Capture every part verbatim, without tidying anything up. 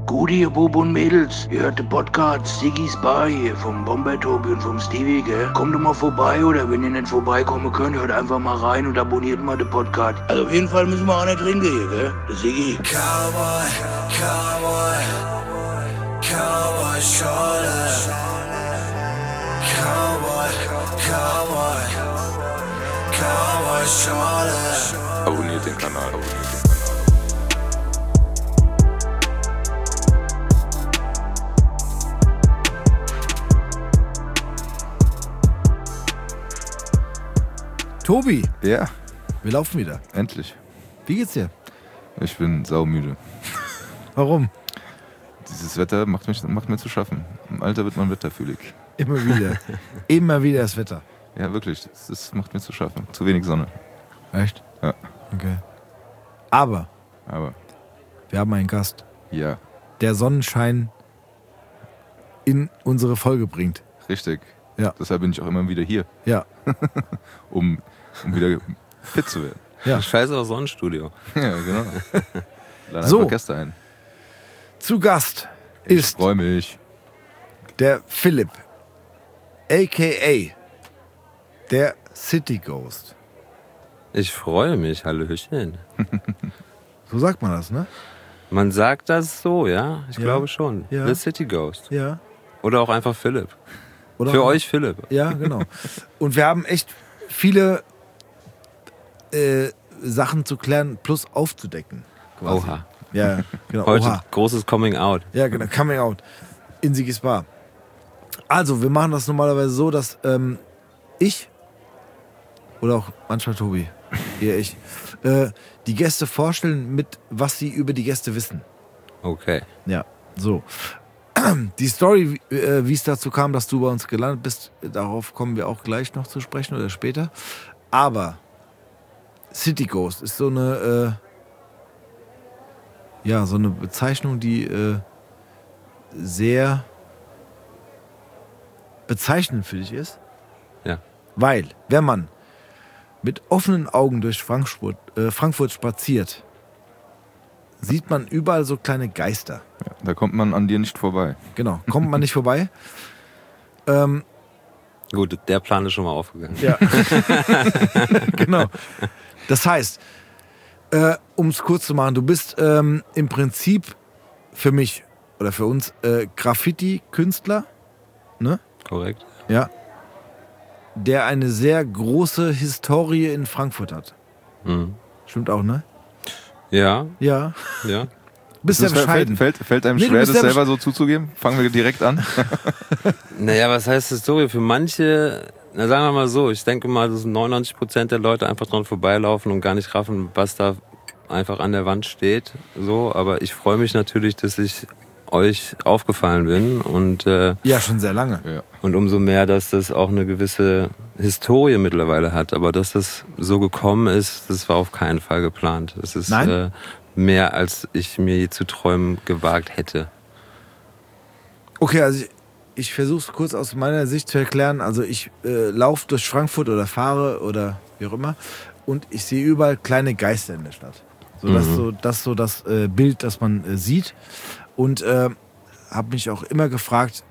Gute, ihr Bub und Mädels, ihr hört den Podcast Siggy's Bar hier vom Bomber Tobi und vom Stevie, gell? Kommt doch mal vorbei, oder wenn ihr nicht vorbeikommen könnt, hört einfach mal rein und abonniert mal den Podcast. Also auf jeden Fall müssen wir auch nicht trinken hier, gell? Der Siggy. Cowboy, Cowboy, Cowboy Schorle. Cowboy, Cowboy, Cowboy Schorle. Abonniert den Kanal, abonniert den Kanal. Tobi, Ja, wir laufen wieder. endlich. Wie geht's dir? Ich bin saumüde. Warum? Dieses Wetter macht, mich, macht mir zu schaffen. Im Alter wird man wetterfühlig. Immer wieder. Immer wieder das Wetter. Ja, wirklich. Das, das macht mir zu schaffen. Zu wenig Sonne. Echt? Ja. Okay. Aber Aber wir haben einen Gast, ja, der Sonnenschein in unsere Folge bringt. richtig. Ja. Deshalb bin ich auch immer wieder hier, Ja. um, um wieder fit zu werden. Ja. Scheiße auf Sonnenstudio. Ja, genau. Lade So. einfach Gäste ein. Zu Gast Ich ist freue mich. der Philipp, a k a der City Ghost. Ich freue mich, Hallöchen. So sagt man das, ne? Man sagt das so, ja? Ich Ja. glaube schon. Ja. The City Ghost. Ja. Oder auch einfach Philipp. Oder Für euch Philipp. Ja, genau. Und wir haben echt viele äh, Sachen zu klären plus aufzudecken. Quasi. Oha. Ja, genau. Heute Oha. großes Coming Out. Ja, genau. Coming out. In Siggy's Bar. Also, wir machen das normalerweise so, dass ähm, ich oder auch manchmal Tobi, eher ich, äh, die Gäste vorstellen mit, was sie über die Gäste wissen. Okay. Ja, so. Die Story, äh, wie es dazu kam, dass du bei uns gelandet bist, darauf kommen wir auch gleich noch zu sprechen oder später. Aber City Ghost ist so eine, äh, ja, so eine Bezeichnung, die äh, sehr bezeichnend für dich ist. Ja. Weil, wenn man mit offenen Augen durch Frankfurt, äh, Frankfurt spaziert, sieht man überall so kleine Geister. Ja, da kommt man an dir nicht vorbei. Genau, kommt man nicht vorbei. Ähm, Gut, der Plan ist schon mal aufgegangen. ja. Genau. Das heißt, äh, um es kurz zu machen, du bist ähm, im Prinzip für mich oder für uns äh, Graffiti-Künstler, ne? Korrekt. Ja. Der eine sehr große Historie in Frankfurt hat. Mhm. Stimmt auch, ne? Ja, Ja. ja. Bist ja Das fällt, bescheiden. fällt, fällt einem Nee, du schwer, bist das ja selber so zuzugeben? Fangen wir direkt an. Naja, was heißt Historie? Für manche, na sagen wir mal so, ich denke mal, dass neunundneunzig Prozent der Leute einfach dran vorbeilaufen und gar nicht raffen, was da einfach an der Wand steht. So, aber ich freue mich natürlich, dass ich euch aufgefallen bin und, äh, Ja, schon sehr lange. Ja. und umso mehr, dass das auch eine gewisse Historie mittlerweile hat. Aber dass das so gekommen ist, das war auf keinen Fall geplant. Das ist Nein? äh, mehr, als ich mir je zu träumen gewagt hätte. Okay, also ich, ich versuche es kurz aus meiner Sicht zu erklären. Also ich äh, laufe durch Frankfurt oder fahre oder wie auch immer und ich sehe überall kleine Geister in der Stadt. So, das, ist so, das ist so das äh, Bild, das man äh, sieht. Und äh, habe mich auch immer gefragt,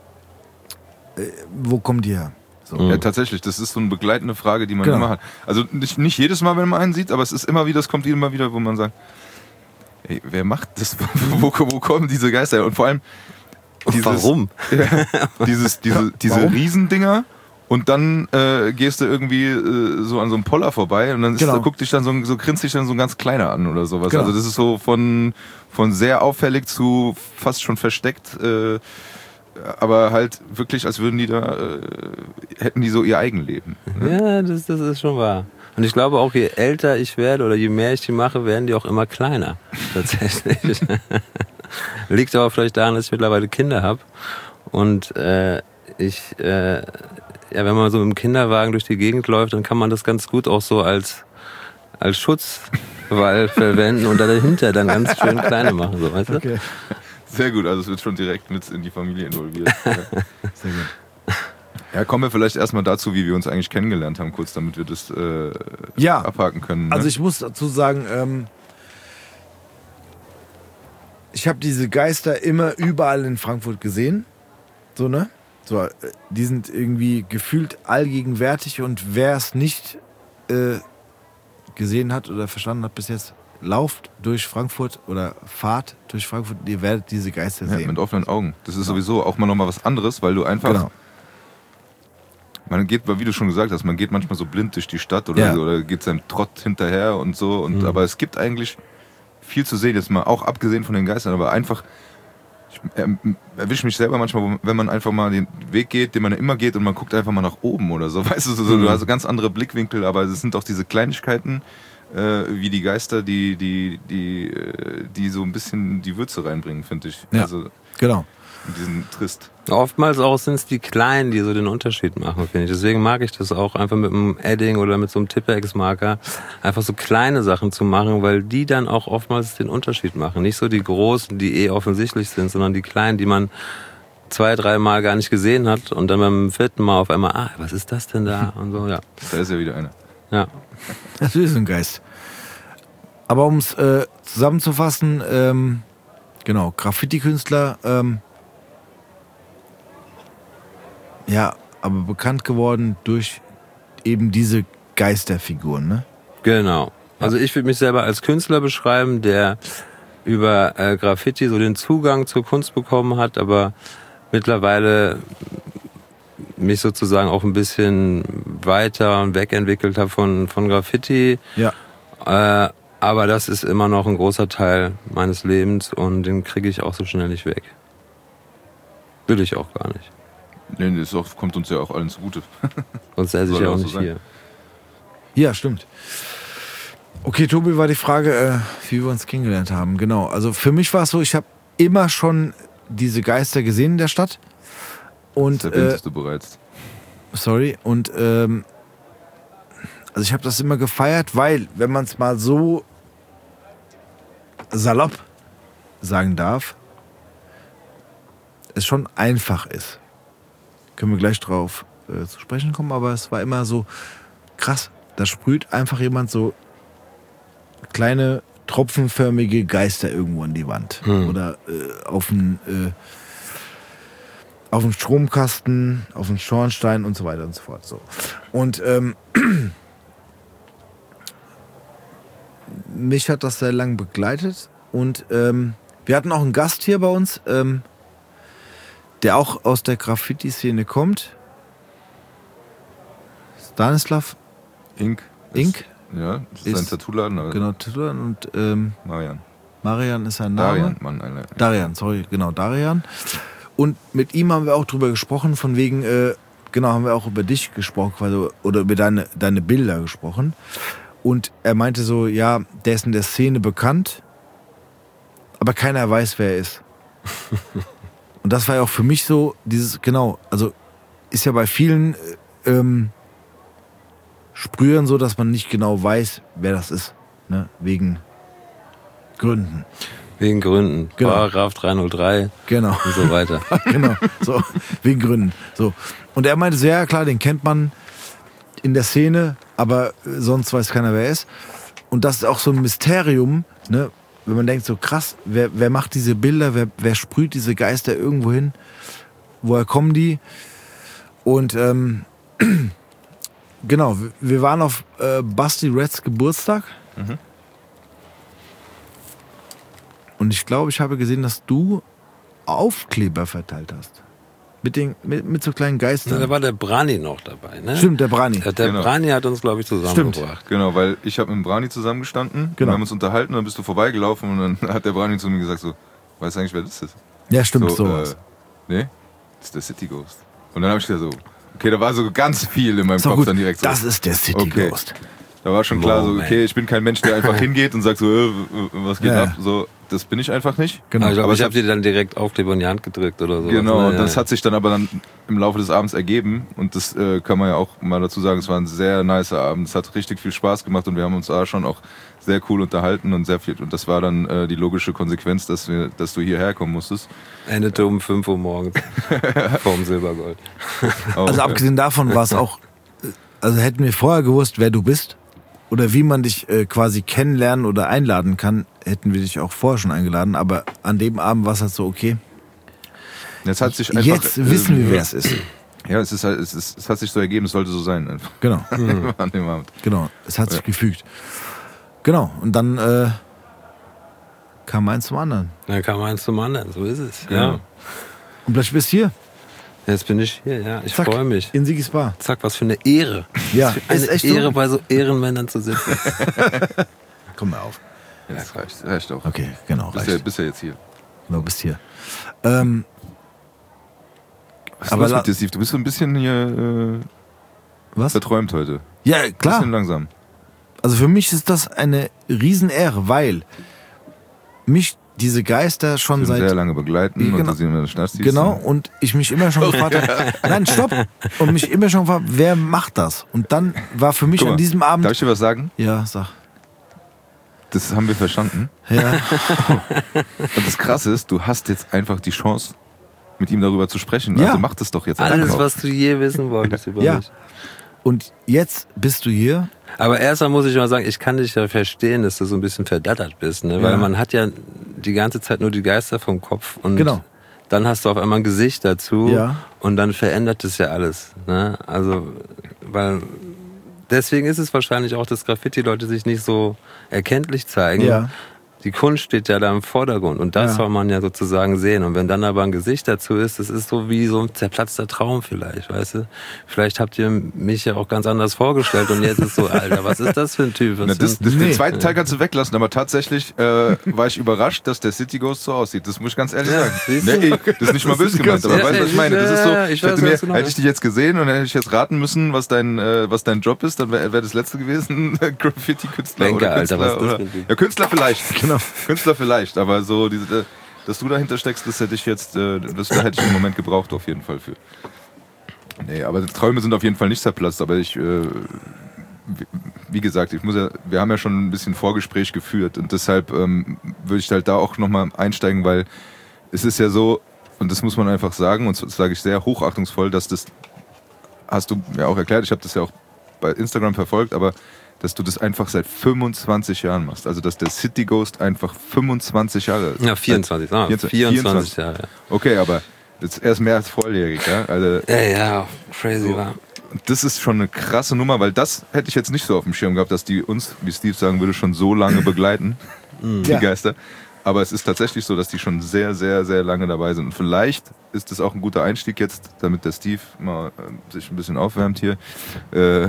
äh, wo kommen die her? So. Ja, tatsächlich, das ist so eine begleitende Frage, die man Genau. immer hat. Also nicht, nicht jedes Mal, wenn man einen sieht, aber es ist immer wieder, es kommt immer wieder, wo man sagt, ey, wer macht das? wo, wo kommen diese Geister her? Und vor allem dieses, Warum? Ja, dieses, diese, diese Warum? Riesendinger und dann äh, gehst du irgendwie äh, so an so einem Poller vorbei und dann ist, Genau. da guckt dich dann so, so grinst dich dann so ein ganz kleiner an oder sowas. Genau. Also das ist so von, von sehr auffällig zu fast schon versteckt, äh, aber halt wirklich, als würden die da, äh, hätten die so ihr Eigenleben. Ja, das, das ist schon wahr. Und ich glaube auch, je älter ich werde oder je mehr ich die mache, werden die auch immer kleiner. Tatsächlich. Liegt aber vielleicht daran, dass ich mittlerweile Kinder habe. Und äh, ich, äh, ja, wenn man so mit dem Kinderwagen durch die Gegend läuft, dann kann man das ganz gut auch so als, als Schutzwall verwenden und dahinter dann ganz schön kleine machen. So, weißt du? Okay, Sehr gut, also es wird schon direkt mit in die Familie involviert. Ja. sehr gut. Ja, kommen wir vielleicht erstmal dazu, wie wir uns eigentlich kennengelernt haben, kurz, damit wir das äh, Ja. abhaken können. Ne? Also ich muss dazu sagen, ähm, ich habe diese Geister immer überall in Frankfurt gesehen. So, ne? So, die sind irgendwie gefühlt allgegenwärtig und wer es nicht äh, gesehen hat oder verstanden hat bis jetzt, lauft durch Frankfurt oder fahrt durch Frankfurt, ihr werdet diese Geister Ja, sehen. mit offenen Augen. Das ist Genau. sowieso auch mal nochmal was anderes, weil du einfach, Genau. man geht, wie du schon gesagt hast, man geht manchmal so blind durch die Stadt oder, Ja. so, oder geht seinem Trott hinterher und so. Und, Mhm. Aber es gibt eigentlich viel zu sehen, jetzt mal auch abgesehen von den Geistern, aber einfach, ich er, erwische mich selber manchmal, wenn man einfach mal den Weg geht, den man immer geht und man guckt einfach mal nach oben oder so. Weißt du, so, Mhm. du hast ganz andere Blickwinkel, aber es sind auch diese Kleinigkeiten, äh, wie die Geister, die, die, die, äh, die so ein bisschen die Würze reinbringen, finde ich. Ja. Also Genau. in diesen Trist. Oftmals auch sind es die Kleinen, die so den Unterschied machen, finde ich. Deswegen mag ich das auch, einfach mit einem Edding oder mit so einem Tippex-Marker einfach so kleine Sachen zu machen, weil die dann auch oftmals den Unterschied machen. Nicht so die Großen, die eh offensichtlich sind, sondern die Kleinen, die man zwei, drei Mal gar nicht gesehen hat und dann beim vierten Mal auf einmal, ah, was ist das denn da? Und so, ja. Da ist ja wieder einer. Ja. Das ist ein Geist. Aber um es äh, zusammenzufassen, ähm, genau, Graffiti-Künstler, ähm, ja, aber bekannt geworden durch eben diese Geisterfiguren, ne? Genau. Also ich würde mich selber als Künstler beschreiben, der über äh, Graffiti so den Zugang zur Kunst bekommen hat, aber mittlerweile mich sozusagen auch ein bisschen weiter und wegentwickelt habe von, von Graffiti. Ja. Äh, aber das ist immer noch ein großer Teil meines Lebens und den kriege ich auch so schnell nicht weg. Will ich auch gar nicht. Nee, das auch, kommt uns ja auch allen zugute. Sonst säße ich Soll ja auch auch so nicht sein. hier. Ja, stimmt. Okay, Tobi, war die Frage, äh, wie wir uns kennengelernt haben. Genau, also für mich war es so, ich habe immer schon diese Geister gesehen in der Stadt. Und, Das äh, erwähntest du bereits. sorry, und ähm, also ich habe das immer gefeiert, weil, wenn man es mal so salopp sagen darf, es schon einfach ist. Können wir gleich drauf äh, zu sprechen kommen, aber es war immer so krass, da sprüht einfach jemand so kleine tropfenförmige Geister irgendwo an die Wand. Hm. Oder äh, auf einen äh, auf einen Stromkasten, auf einen Schornstein und so weiter und so fort. So. Und ähm, mich hat das sehr lang begleitet und ähm, wir hatten auch einen Gast hier bei uns, ähm, der auch aus der Graffiti-Szene kommt. Stanislav Ink. Ink? Ist, ja, das ist, Ist- ein Tattoo-Laden. aber Genau, Titulan und ähm, Marian. Marian ist sein Name. Darian, Mann. Alter. Darian, sorry, genau, Darian. Und mit ihm haben wir auch drüber gesprochen, von wegen, äh, genau, haben wir auch über dich gesprochen, quasi, oder über deine, deine Bilder gesprochen. Und er meinte so, ja, der ist in der Szene bekannt, aber keiner weiß, wer er ist. Und das war ja auch für mich so, dieses, genau, also ist ja bei vielen äh, ähm, Sprühern so, dass man nicht genau weiß, wer das ist, ne, wegen Gründen. Wegen Gründen. Genau. Paragraph dreihunderthrei Genau. und so weiter. Genau, so, wegen Gründen. So. Und er meinte, so, ja klar, den kennt man in der Szene, aber sonst weiß keiner, wer er ist. Und das ist auch so ein Mysterium, ne? Wenn man denkt, so krass, wer, wer macht diese Bilder, wer, wer sprüht diese Geister irgendwo hin, woher kommen die? Und ähm, genau, wir- wir waren auf äh, Basti Reds Geburtstag. Mhm. Und ich glaube, ich habe gesehen, dass du Aufkleber verteilt hast. Mit, den, mit, mit so kleinen Geistern. Da war der Brani noch dabei, ne? Stimmt, der Brani. Der, der Genau. Brani hat uns, glaube ich, zusammengebracht. Genau, weil ich habe mit dem Brani zusammengestanden, Genau. wir haben uns unterhalten, dann bist du vorbeigelaufen und dann hat der Brani zu mir gesagt so, weißt du eigentlich, wer das ist? Ja, stimmt, so, sowas. Äh, nee, das ist der City Ghost. Und dann habe ich gesagt so, okay, da war so ganz viel in meinem Ist doch Kopf gut. dann direkt so. Das ist der City Okay. Ghost. Da war schon klar so, Moment. okay, ich bin kein Mensch, der einfach hingeht und sagt so, äh, was geht Ja. ab? So, das bin ich einfach nicht. Genau. Aber ich, glaub, Aber ich es habe dir dann direkt Aufkleber in die Hand gedrückt oder so. Genau, und Ja, das ja. hat sich dann aber dann im Laufe des Abends ergeben und das äh, kann man ja auch mal dazu sagen, es war ein sehr nicer Abend, es hat richtig viel Spaß gemacht und wir haben uns da schon auch sehr cool unterhalten und sehr viel, und das war dann äh, die logische Konsequenz, dass wir, dass du hierher kommen musstest. Endete um fünf Uhr morgens vorm Silbergold. Auch, Also äh, abgesehen davon war es auch, äh, also hätten wir vorher gewusst, wer du bist, oder wie man dich äh, quasi kennenlernen oder einladen kann, hätten wir dich auch vorher schon eingeladen, aber an dem Abend war es halt so, okay, Jetzt hat sich einfach, jetzt wissen wir, äh, wer es ist. Ja, es ist halt, es ist, es hat sich so ergeben, es sollte so sein einfach. Genau, An dem Abend. genau, es hat sich Ja. gefügt. Genau, und dann äh, kam eins zum anderen. Dann kam eins zum anderen, so ist es. Ja. Ja. Und plötzlich bist du hier. Jetzt bin ich hier, ja. Ich Zack, freue mich. in Sigis Bar. Zack, was für eine Ehre. Ja, Eine ist echt Ehre, so. bei so Ehrenmännern zu sitzen. Komm mal auf. Ja, das reicht, reicht auch. Okay, genau, Bist reicht. ja, bist ja jetzt hier. Genau, bist hier. Ähm, Was ist Aber los la- mit dir, Steve? Du bist so ein bisschen hier äh, was? verträumt heute. Ja, Ein klar. bisschen langsam. Also für mich ist das eine Riesenehre, weil mich diese Geister schon Schon seit... sehr lange begleiten Genau. und du sie immer Schnarchst siehst. Genau, und ich mich immer schon gefragt habe, nein, stopp, und mich immer schon gefragt, wer macht das? Und dann war für mich Guck mal, an diesem Abend... Darf ich dir was sagen? Ja, sag. Das haben wir verstanden. Ja, Und das Krasse ist, du hast jetzt einfach die Chance, mit ihm darüber zu sprechen. Ja. Also mach das doch jetzt Alles, einfach. was du je wissen wolltest über Ja. mich. und jetzt bist du hier. Aber erstmal muss ich mal sagen, ich kann dich ja verstehen, dass du so ein bisschen verdattert bist, ne? Weil Ja. man hat ja die ganze Zeit nur die Geister vom Kopf und Genau. dann hast du auf einmal ein Gesicht dazu Ja. und dann verändert es ja alles, ne? Also, weil deswegen ist es wahrscheinlich auch, dass Graffiti-Leute sich nicht so erkenntlich zeigen. Ja. Die Kunst steht ja da im Vordergrund und das Ja. soll man ja sozusagen sehen. Und wenn dann aber ein Gesicht dazu ist, das ist so wie so ein zerplatzter Traum vielleicht, weißt du? Vielleicht habt ihr mich ja auch ganz anders vorgestellt und jetzt ist so, Alter, was ist das für ein Typ? Was Na, das, für das, ein- Den Nee. zweiten Teil kannst du weglassen, aber tatsächlich äh, war ich überrascht, dass der City Ghost so aussieht. Das muss ich ganz ehrlich Ja, sagen. siehst Nee, du? ey, das ist nicht mal Das böse ist gemeint, aber ganz- weißt du, was ich meine? Das ist so, Ja, ich ich weiß, hätte, mir, was du meinst. hätte ich dich jetzt gesehen und hätte ich jetzt raten müssen, was dein, äh, was dein Job ist, dann wäre wär das letzte gewesen, Graffiti-Künstler Denke, oder Alter, Künstler. was ist das oder, für ein Typ? ja, Künstler vielleicht. Genau. Künstler vielleicht, aber so, diese, dass du dahinter steckst, das hätte ich jetzt, äh, das da hätte ich einen Moment gebraucht auf jeden Fall für. Nee, aber Träume sind auf jeden Fall nicht zerplatzt, aber ich, äh, wie- wie gesagt, ich muss ja, wir haben ja schon ein bisschen Vorgespräch geführt und deshalb ähm, würde ich halt da auch nochmal einsteigen, weil es ist ja so, und das muss man einfach sagen, und das sage ich sehr hochachtungsvoll, dass das, hast du mir auch erklärt, ich habe das ja auch bei Instagram verfolgt, aber dass du das einfach seit fünfundzwanzig Jahren machst. Also dass der City Ghost einfach fünfundzwanzig Jahre... Ja, vierundzwanzig, sagen wir. vierundzwanzig, vierundzwanzig Jahre. Okay, aber jetzt erst mehr als volljährig, ja? Also Ja, ja, crazy So. war. das ist schon eine krasse Nummer, weil das hätte ich jetzt nicht so auf dem Schirm gehabt, dass die uns, wie Steve sagen würde, schon so lange begleiten, die Ja. Geister. Aber es ist tatsächlich so, dass die schon sehr, sehr, sehr lange dabei sind. Und vielleicht ist das auch ein guter Einstieg jetzt, damit der Steve mal äh, sich ein bisschen aufwärmt hier, äh,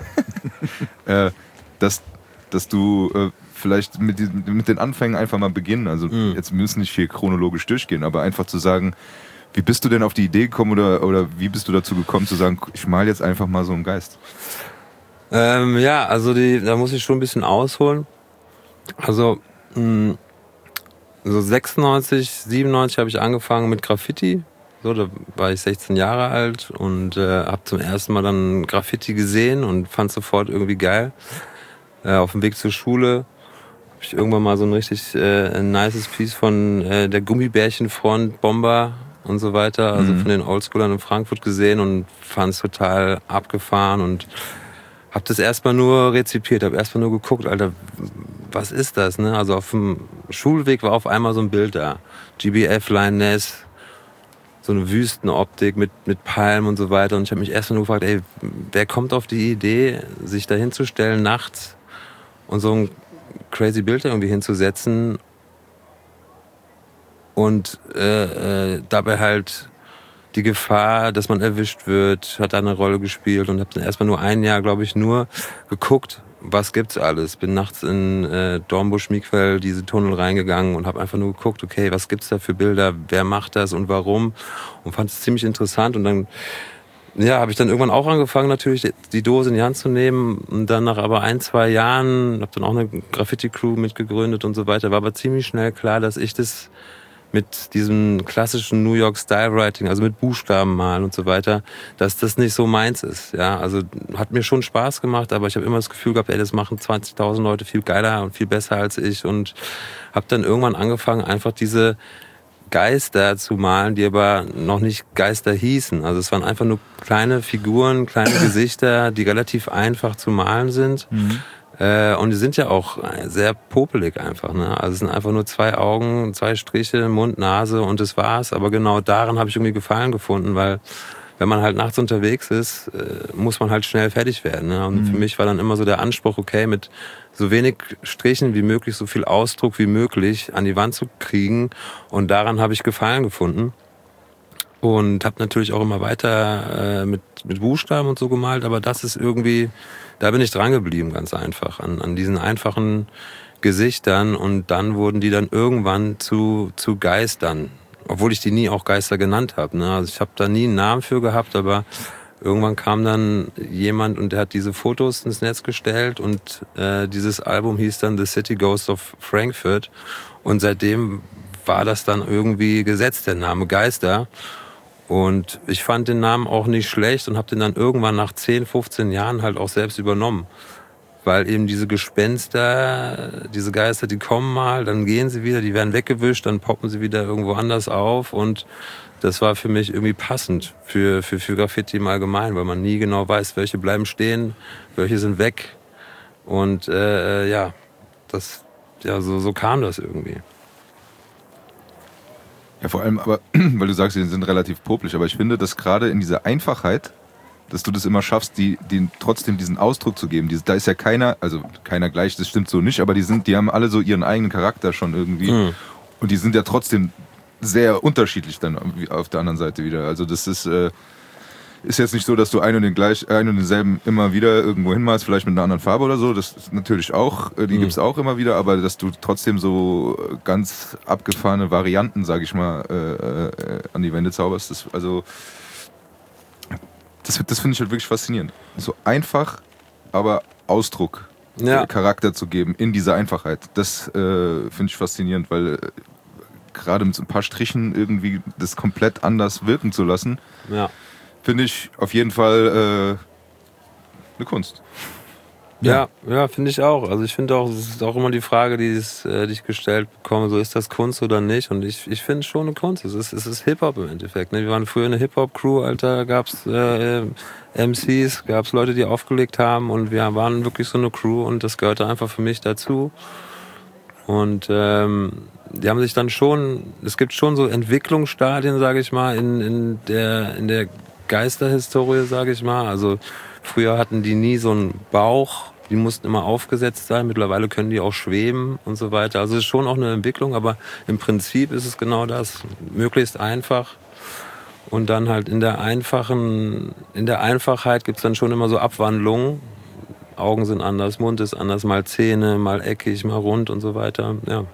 äh, dass, dass du äh, vielleicht mit, die, mit den Anfängen einfach mal beginnen. Also Mhm. jetzt müssen nicht hier chronologisch durchgehen, aber einfach zu sagen, wie bist du denn auf die Idee gekommen oder, oder wie bist du dazu gekommen zu sagen, ich mal jetzt einfach mal so einen Geist? Ähm, ja, also die, da muss ich schon ein bisschen ausholen. Also mh, so sechsundneunzig, siebenundneunzig habe ich angefangen mit Graffiti. So, da war ich sechzehn Jahre alt und äh, habe zum ersten Mal dann Graffiti gesehen und fand sofort irgendwie geil. Äh, auf dem Weg zur Schule habe ich irgendwann mal so ein richtig äh, ein nices Piece von äh, der Gummibärchenfront, Bomber und so weiter, also Mhm. von den Oldschoolern in Frankfurt gesehen und fand es total abgefahren und hab das erstmal nur rezipiert, hab erstmal nur geguckt, Alter, was ist das, ne? Also auf dem Schulweg war auf einmal so ein Bild da. G B F, Lioness, so eine Wüstenoptik mit, mit Palmen und so weiter. Und ich habe mich erstmal nur gefragt, ey, wer kommt auf die Idee, sich da hinzustellen nachts und so ein crazy Bild da irgendwie hinzusetzen und äh, äh, dabei halt die Gefahr, dass man erwischt wird, hat da eine Rolle gespielt und habe dann erstmal nur ein Jahr, glaube ich, nur geguckt, was gibt's alles. Bin nachts in äh, Dornbusch, Miquel, diese Tunnel reingegangen und habe einfach nur geguckt, okay, was gibt's da für Bilder, wer macht das und warum, und fand es ziemlich interessant. Und dann ja, habe ich dann irgendwann auch angefangen, natürlich die Dose in die Hand zu nehmen, und dann nach aber ein, zwei Jahren, habe dann auch eine Graffiti-Crew mitgegründet und so weiter, war aber ziemlich schnell klar, dass ich das mit diesem klassischen New York Style Writing, also mit Buchstaben malen und so weiter, dass das nicht so meins ist. Ja, also hat mir schon Spaß gemacht, aber ich habe immer das Gefühl gehabt, ey, das machen zwanzigtausend Leute viel geiler und viel besser als ich, und habe dann irgendwann angefangen, einfach diese Geister zu malen, die aber noch nicht Geister hießen. Also es waren einfach nur kleine Figuren, kleine Gesichter, die relativ einfach zu malen sind. Mhm. Äh, und die sind ja auch sehr popelig einfach. Ne? Also es sind einfach nur zwei Augen, zwei Striche, Mund, Nase und das war's. Aber genau daran habe ich irgendwie Gefallen gefunden, weil wenn man halt nachts unterwegs ist, äh, muss man halt schnell fertig werden. Ne? Und mhm. für mich war dann immer so der Anspruch, okay, mit so wenig Strichen wie möglich, so viel Ausdruck wie möglich an die Wand zu kriegen. Und daran habe ich Gefallen gefunden. Und habe natürlich auch immer weiter äh, mit, mit Buchstaben und so gemalt. Aber das ist irgendwie, da bin ich dran geblieben, ganz einfach. An, an diesen einfachen Gesichtern. Und dann wurden die dann irgendwann zu, zu Geistern. Obwohl ich die nie auch Geister genannt habe. Ne? Also ich habe da nie einen Namen für gehabt, aber irgendwann kam dann jemand und der hat diese Fotos ins Netz gestellt und äh, dieses Album hieß dann The City Ghost of Frankfurt und seitdem war das dann irgendwie gesetzt, der Name Geister. Und ich fand den Namen auch nicht schlecht und habe den dann irgendwann nach zehn, fünfzehn Jahren halt auch selbst übernommen. Weil eben diese Gespenster, diese Geister, die kommen mal, dann gehen sie wieder, die werden weggewischt, dann poppen sie wieder irgendwo anders auf. Und das war für mich irgendwie passend für, für, für Graffiti im Allgemeinen, weil man nie genau weiß, welche bleiben stehen, welche sind weg. Und äh, ja, das, ja so, so kam das irgendwie. Ja, vor allem, aber, weil du sagst, die sind relativ popelig, aber ich finde, dass gerade in dieser Einfachheit, dass du das immer schaffst, die, die trotzdem diesen Ausdruck zu geben. Die, da ist ja keiner, also keiner gleich, das stimmt so nicht, aber die sind, die haben alle so ihren eigenen Charakter schon irgendwie. Mhm. Und die sind ja trotzdem sehr unterschiedlich dann auf der anderen Seite wieder. Also das ist, äh, ist jetzt nicht so, dass du einen und den gleich, einen und denselben immer wieder irgendwo hinmalst, vielleicht mit einer anderen Farbe oder so. Das ist natürlich auch, die mhm. gibt's auch immer wieder, aber dass du trotzdem so ganz abgefahrene Varianten, sag ich mal, äh, äh, an die Wände zauberst. Das, also Das, das finde ich halt wirklich faszinierend. So einfach, aber Ausdruck, ja. Charakter zu geben in dieser Einfachheit. Das äh, finde ich faszinierend, weil äh, gerade mit so ein paar Strichen irgendwie das komplett anders wirken zu lassen, ja. finde ich auf jeden Fall äh, eine Kunst. Ja, ja, ja finde ich auch. Also ich finde auch, es ist auch immer die Frage, die, ist, äh, die ich gestellt bekomme, so ist das Kunst oder nicht? Und ich, ich finde schon eine Kunst. Es ist, es ist Hip-Hop im Endeffekt. Ne? Wir waren früher eine Hip-Hop-Crew, Alter, gab's äh, M Cs, gab's Leute, die aufgelegt haben und wir waren wirklich so eine Crew und das gehörte einfach für mich dazu. Und ähm, die haben sich dann schon, es gibt schon so Entwicklungsstadien, sage ich mal, in, in der, in der Geisterhistorie, sage ich mal. Also früher hatten die nie so einen Bauch, die mussten immer aufgesetzt sein. Mittlerweile können die auch schweben und so weiter. Also es ist schon auch eine Entwicklung, aber im Prinzip ist es genau das. Möglichst einfach. Und dann halt in der einfachen, in der Einfachheit gibt es dann schon immer so Abwandlungen. Augen sind anders, Mund ist anders, mal Zähne, mal eckig, mal rund und so weiter. Ja.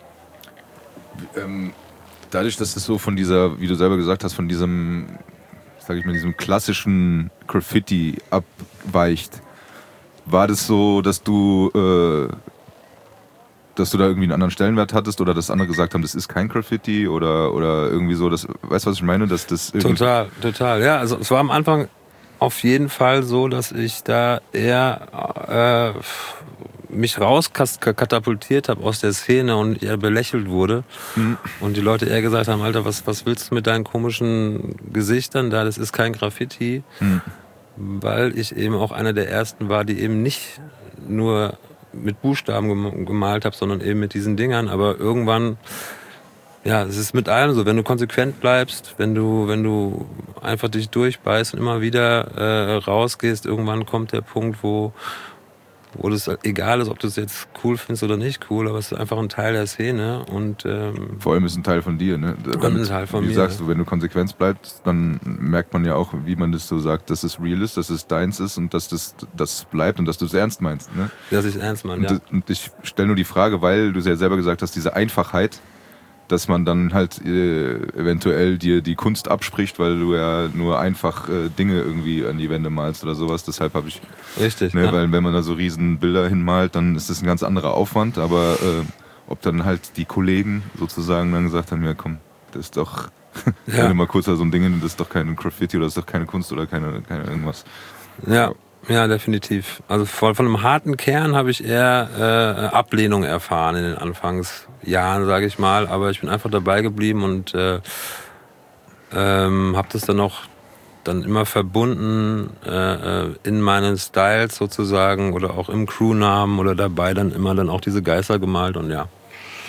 Ähm, dadurch, dass es so von dieser, wie du selber gesagt hast, von diesem, sag ich mal, diesem klassischen Graffiti abweicht, war das so, dass du, äh, dass du da irgendwie einen anderen Stellenwert hattest oder dass andere gesagt haben, das ist kein Graffiti oder, oder irgendwie so, das, weißt du, was ich meine? Dass das total, total, ja. Also es war am Anfang auf jeden Fall so, dass ich da eher äh, mich rauskatapultiert habe aus der Szene und eher belächelt wurde. Mhm. Und die Leute eher gesagt haben, Alter, was, was willst du mit deinen komischen Gesichtern da? Das ist kein Graffiti. Mhm. Weil ich eben auch einer der Ersten war, die eben nicht nur mit Buchstaben gemalt habe, sondern eben mit diesen Dingern. Aber irgendwann, ja, es ist mit allem so, wenn du konsequent bleibst, wenn du, wenn du einfach dich durchbeißt und immer wieder äh, rausgehst, irgendwann kommt der Punkt, wo wo das egal ist, ob du es jetzt cool findest oder nicht cool, aber es ist einfach ein Teil der Szene und ähm, vor allem ist es ein Teil von dir, ne? Damit, ein Teil von wie mir. Wie sagst du, wenn du konsequent bleibst, dann merkt man ja auch, wie man das so sagt, dass es real ist, dass es deins ist und dass das, das bleibt und dass du es ernst meinst, ne? Dass ich es ernst meine, ja. Und, und ich stelle nur die Frage, weil du ja selber gesagt hast, diese Einfachheit, dass man dann halt äh, eventuell dir die Kunst abspricht, weil du ja nur einfach äh, Dinge irgendwie an die Wände malst oder sowas. Deshalb habe ich... Richtig, ne, ja. Weil wenn man da so riesen Bilder hinmalt, dann ist das ein ganz anderer Aufwand. Aber äh, ob dann halt die Kollegen sozusagen dann gesagt haben, ja komm, das ist doch... Ja. Wenn du mal kurz da so ein Ding, das ist doch kein Graffiti oder das ist doch keine Kunst oder keine, keine irgendwas. Ja. Ja, definitiv. Also von, von einem harten Kern habe ich eher äh, Ablehnung erfahren in den Anfangsjahren, sage ich mal. Aber ich bin einfach dabei geblieben und äh, ähm, habe das dann auch dann immer verbunden äh, in meinen Styles sozusagen oder auch im Crewnamen oder dabei dann immer dann auch diese Geister gemalt und ja.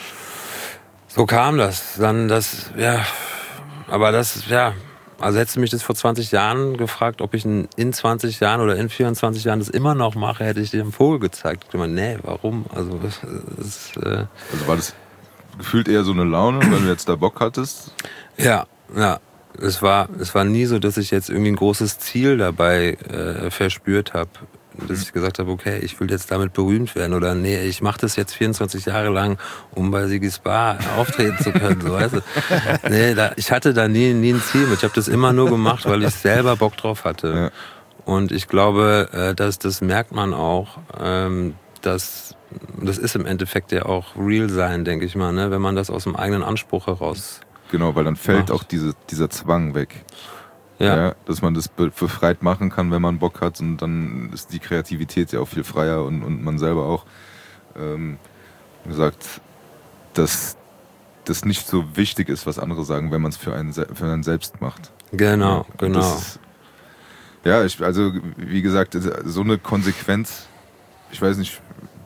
So kam das. Dann das, ja, aber das, ja, also hättest du mich das vor zwanzig Jahren gefragt, ob ich in zwanzig Jahren oder in vierundzwanzig Jahren das immer noch mache, hätte ich dir einen Vogel gezeigt. Ich meine, nee, warum? Also, das, das, äh also war das gefühlt eher so eine Laune, weil du jetzt da Bock hattest? Ja, ja. Es war, es war nie so, dass ich jetzt irgendwie ein großes Ziel dabei äh, verspürt habe. Dass ich gesagt habe, okay, ich will jetzt damit berühmt werden oder nee, ich mache das jetzt vierundzwanzig Jahre lang, um bei Sigis Bar auftreten zu können, so, weißt du. Nee, da, ich hatte da nie, nie ein Ziel mit. Ich habe das immer nur gemacht, weil ich selber Bock drauf hatte. Ja. Und ich glaube, äh, dass das merkt man auch, ähm, dass das ist im Endeffekt ja auch real sein, denke ich mal, ne, wenn man das aus dem eigenen Anspruch heraus genau, weil dann fällt macht. auch diese, dieser Zwang weg. Ja. Ja, dass man das befreit machen kann, wenn man Bock hat, und dann ist die Kreativität ja auch viel freier und, und man selber auch ähm, gesagt, dass das nicht so wichtig ist, was andere sagen, wenn man es für einen, für einen selbst macht. Genau, ja, genau. Das, ja, ich, also wie gesagt, so eine Konsequenz, ich weiß nicht,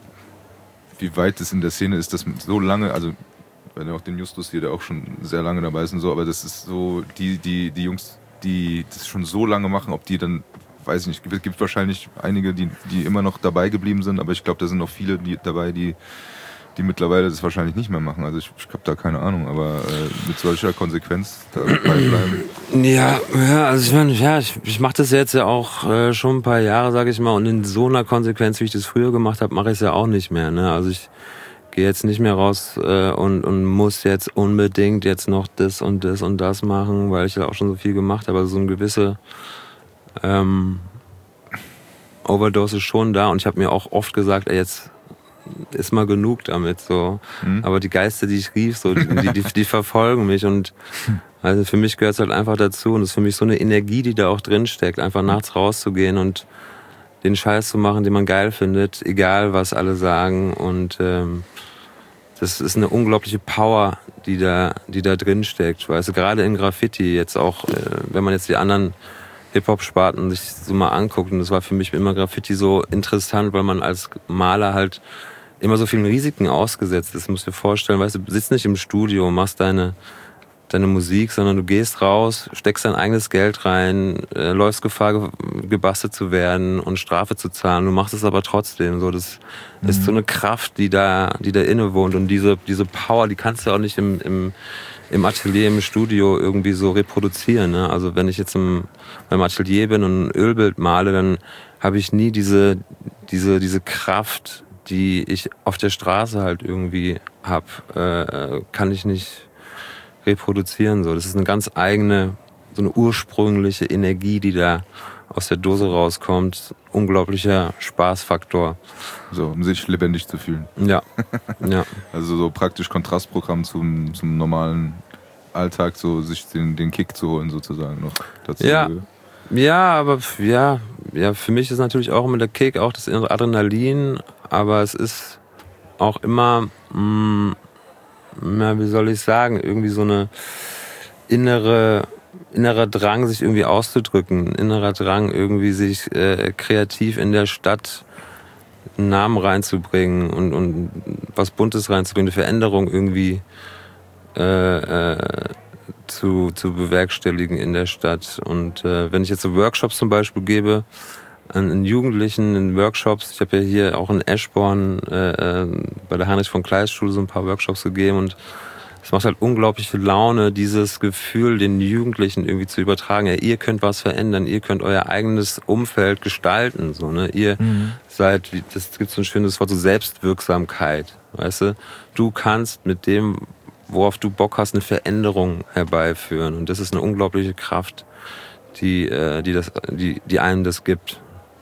wie weit das in der Szene ist, dass so lange, also bei auch den Justus hier, der auch schon sehr lange dabei ist und so, aber das ist so, die, die, die Jungs, die das schon so lange machen, ob die dann, weiß ich nicht, es gibt wahrscheinlich einige, die, die immer noch dabei geblieben sind, aber ich glaube, da sind noch viele die, dabei, die, die mittlerweile das wahrscheinlich nicht mehr machen. Also ich, ich habe da keine Ahnung, aber äh, mit solcher Konsequenz dabei bleiben. Ja, ja, also ich meine, ja, ich, ich mache das jetzt ja auch äh, schon ein paar Jahre, sage ich mal, und in so einer Konsequenz, wie ich das früher gemacht habe, mache ich es ja auch nicht mehr. Ne? Also ich gehe jetzt nicht mehr raus äh, und, und muss jetzt unbedingt jetzt noch das und das und das machen, weil ich ja auch schon so viel gemacht habe. Also so eine gewisse ähm, Overdose ist schon da. Und ich habe mir auch oft gesagt, ey, jetzt ist mal genug damit. So. Mhm. Aber die Geister, die ich rief, so, die, die, die verfolgen mich. Und also für mich gehört es halt einfach dazu. Und es ist für mich so eine Energie, die da auch drin steckt, einfach nachts rauszugehen und den Scheiß zu machen, den man geil findet, egal was alle sagen. Und ähm, das ist eine unglaubliche Power, die da, die da drin steckt. Weißt du, gerade in Graffiti jetzt auch, äh, wenn man jetzt die anderen Hip-Hop-Sparten sich so mal anguckt. Und das war für mich immer Graffiti so interessant, weil man als Maler halt immer so vielen Risiken ausgesetzt ist. Du musst dir vorstellen, weißt du, du sitzt nicht im Studio und machst deine deine Musik, sondern du gehst raus, steckst dein eigenes Geld rein, äh, läufst Gefahr, gebastelt zu werden und Strafe zu zahlen. Du machst es aber trotzdem. So, das mhm. ist so eine Kraft, die da, die da inne wohnt. Und diese, diese Power, die kannst du auch nicht im, im, im Atelier, im Studio irgendwie so reproduzieren. Ne? Also wenn ich jetzt im, beim Atelier bin und ein Ölbild male, dann habe ich nie diese, diese, diese Kraft, die ich auf der Straße halt irgendwie habe. Äh, kann ich nicht reproduzieren. So. Das ist eine ganz eigene, so eine ursprüngliche Energie, die da aus der Dose rauskommt. Unglaublicher Spaßfaktor. So, um sich lebendig zu fühlen. Ja. ja. Also so praktisch Kontrastprogramm zum, zum normalen Alltag, so sich den, den Kick zu holen sozusagen noch dazu. Ja. Ja, aber ja, ja, für mich ist natürlich auch immer der Kick, auch das Adrenalin, aber es ist auch immer mh, ja, wie soll ich sagen, irgendwie so eine innere, innerer Drang, sich irgendwie auszudrücken, innerer Drang, irgendwie sich äh, kreativ in der Stadt einen Namen reinzubringen und, und was Buntes reinzubringen, eine Veränderung irgendwie äh, äh, zu, zu bewerkstelligen in der Stadt. Und äh, wenn ich jetzt so Workshops zum Beispiel gebe, an Jugendlichen, in Workshops. Ich habe ja hier auch in Eschborn äh, bei der Heinrich von Kleist Schule so ein paar Workshops gegeben und es macht halt unglaubliche Laune, dieses Gefühl den Jugendlichen irgendwie zu übertragen. Ja, ihr könnt was verändern, ihr könnt euer eigenes Umfeld gestalten. So, ne? Ihr mhm. seid, das gibt so ein schönes Wort, so Selbstwirksamkeit. Weißt du? Du kannst mit dem, worauf du Bock hast, eine Veränderung herbeiführen und das ist eine unglaubliche Kraft, die, äh, die, das, die, die einem das gibt.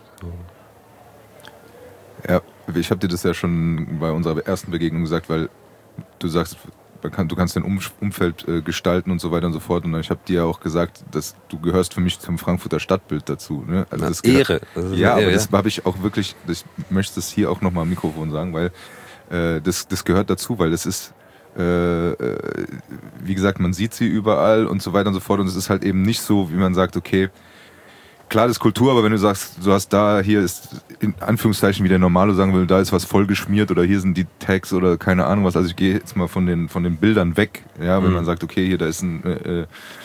Ja, ich habe dir das ja schon bei unserer ersten Begegnung gesagt, weil du sagst, du kannst dein Umfeld gestalten und so weiter und so fort. Und ich habe dir auch gesagt, dass du gehörst für mich zum Frankfurter Stadtbild dazu. Ne? Also das Ehre. Das ist ja, eine aber Ehre, das habe ich auch wirklich, ich möchte das hier auch nochmal am Mikrofon sagen, weil äh, das, das gehört dazu, weil das ist, äh, wie gesagt, man sieht sie überall und so weiter und so fort. Und es ist halt eben nicht so, wie man sagt, okay, klar, das ist Kultur, aber wenn du sagst, du hast da, hier ist in Anführungszeichen, wie der Normalo sagen will, da ist was voll geschmiert oder hier sind die Tags oder keine Ahnung was. Also ich gehe jetzt mal von den von den Bildern weg, ja, wenn mhm. man sagt, okay, hier da ist ein äh,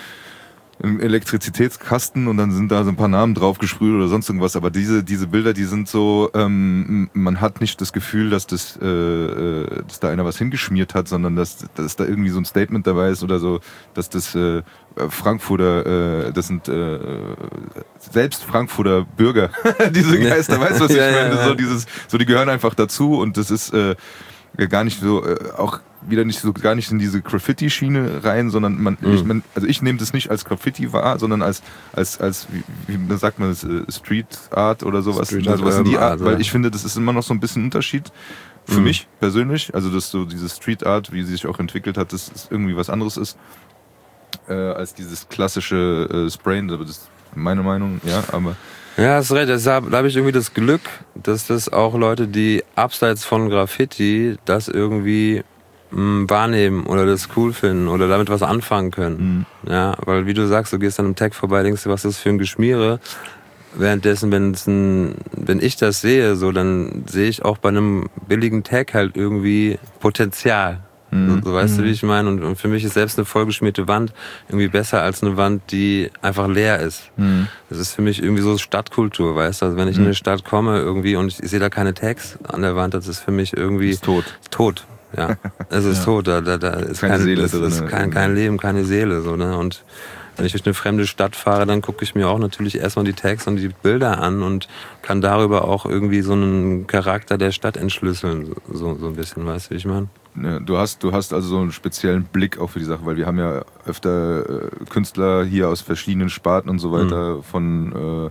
im Elektrizitätskasten und dann sind da so ein paar Namen drauf gesprüht oder sonst irgendwas, aber diese diese Bilder, die sind so, ähm, man hat nicht das Gefühl, dass das äh, dass da einer was hingeschmiert hat, sondern dass, dass da irgendwie so ein Statement dabei ist oder so, dass das äh, Frankfurter, äh, das sind äh, selbst Frankfurter Bürger, diese Geister, weißt du, was ich ja, meine? Ja, ja. So dieses, so die gehören einfach dazu und das ist äh, gar nicht so, äh, auch wieder nicht so, gar nicht in diese Graffiti-Schiene rein, sondern man, mhm. ich, man also ich nehme das nicht als Graffiti wahr, sondern als, als, als, wie, wie sagt man das, äh, Street Art oder sowas, Street also was in die Art, Art, weil ich finde, das ist immer noch so ein bisschen ein Unterschied. Für mhm. mich persönlich, also dass so diese Street Art, wie sie sich auch entwickelt hat, das ist irgendwie was anderes ist, äh, als dieses klassische äh, Sprayen, aber das ist meine Meinung, ja, aber ja, hast recht. Deshalb, da habe ich irgendwie das Glück, dass das auch Leute, die abseits von Graffiti das irgendwie mh, wahrnehmen oder das cool finden oder damit was anfangen können. Mhm. Ja, weil wie du sagst, du gehst an einem Tag vorbei, denkst du, was ist das für ein Geschmiere? Währenddessen, wenn es ein, wenn ich das sehe, so, dann sehe ich auch bei einem billigen Tag halt irgendwie Potenzial. So, so weißt mhm. du, wie ich meine? Und, und für mich ist selbst eine vollgeschmierte Wand irgendwie besser als eine Wand, die einfach leer ist. Mhm. Das ist für mich irgendwie so Stadtkultur, weißt du? Also wenn ich mhm. in eine Stadt komme irgendwie und ich, ich sehe da keine Tags an der Wand, das ist für mich irgendwie... Ist tot. Tot, ja. Es ist ja. tot, da, da, da ist keine kein, Seele das, drin. ist kein, kein Leben, keine Seele, so, ne? Und wenn ich durch eine fremde Stadt fahre, dann gucke ich mir auch natürlich erstmal die Tags und die Bilder an und kann darüber auch irgendwie so einen Charakter der Stadt entschlüsseln, so, so ein bisschen, weißt du, wie ich meine? Ja, du hast, du hast also so einen speziellen Blick auch für die Sache, weil wir haben ja öfter äh, Künstler hier aus verschiedenen Sparten und so weiter, mhm. von äh,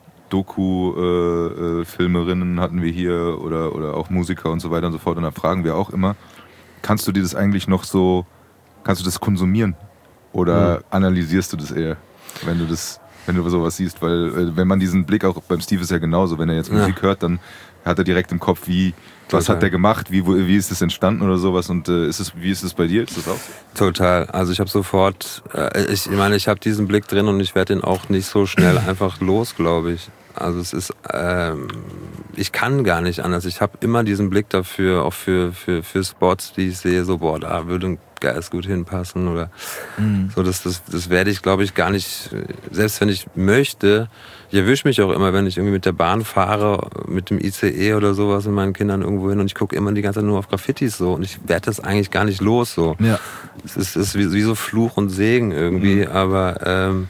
Doku-Filmerinnen äh, hatten wir hier oder, oder auch Musiker und so weiter und so fort. Und da fragen wir auch immer, kannst du dir das eigentlich noch so, kannst du das konsumieren? Oder mhm. analysierst du das eher, wenn du das, wenn du sowas siehst? Weil äh, wenn man diesen Blick, auch beim Steve ist ja genauso, wenn er jetzt Musik ja. hört, dann hat er direkt im Kopf, wie, was Total. Hat der gemacht, wie, wo, wie ist es entstanden oder sowas und äh, ist es, wie ist es bei dir? Ist das auch so? Total. Also ich habe sofort, äh, ich, ich meine, ich habe diesen Blick drin und ich werde den auch nicht so schnell einfach los, glaube ich. Also es ist, ähm, ich kann gar nicht anders. Ich habe immer diesen Blick dafür, auch für, für, für Spots, die ich sehe, so, boah, da würde ein Geist gut hinpassen oder mhm. so. Das, das, das werde ich, glaube ich, gar nicht, selbst wenn ich möchte. Ich erwische mich auch immer, wenn ich irgendwie mit der Bahn fahre, mit dem I C E oder sowas mit meinen Kindern irgendwo hin und ich gucke immer die ganze Zeit nur auf Graffitis so und ich werde das eigentlich gar nicht los so. Ja. Es ist, ist wie, wie so Fluch und Segen irgendwie, mhm. aber ähm,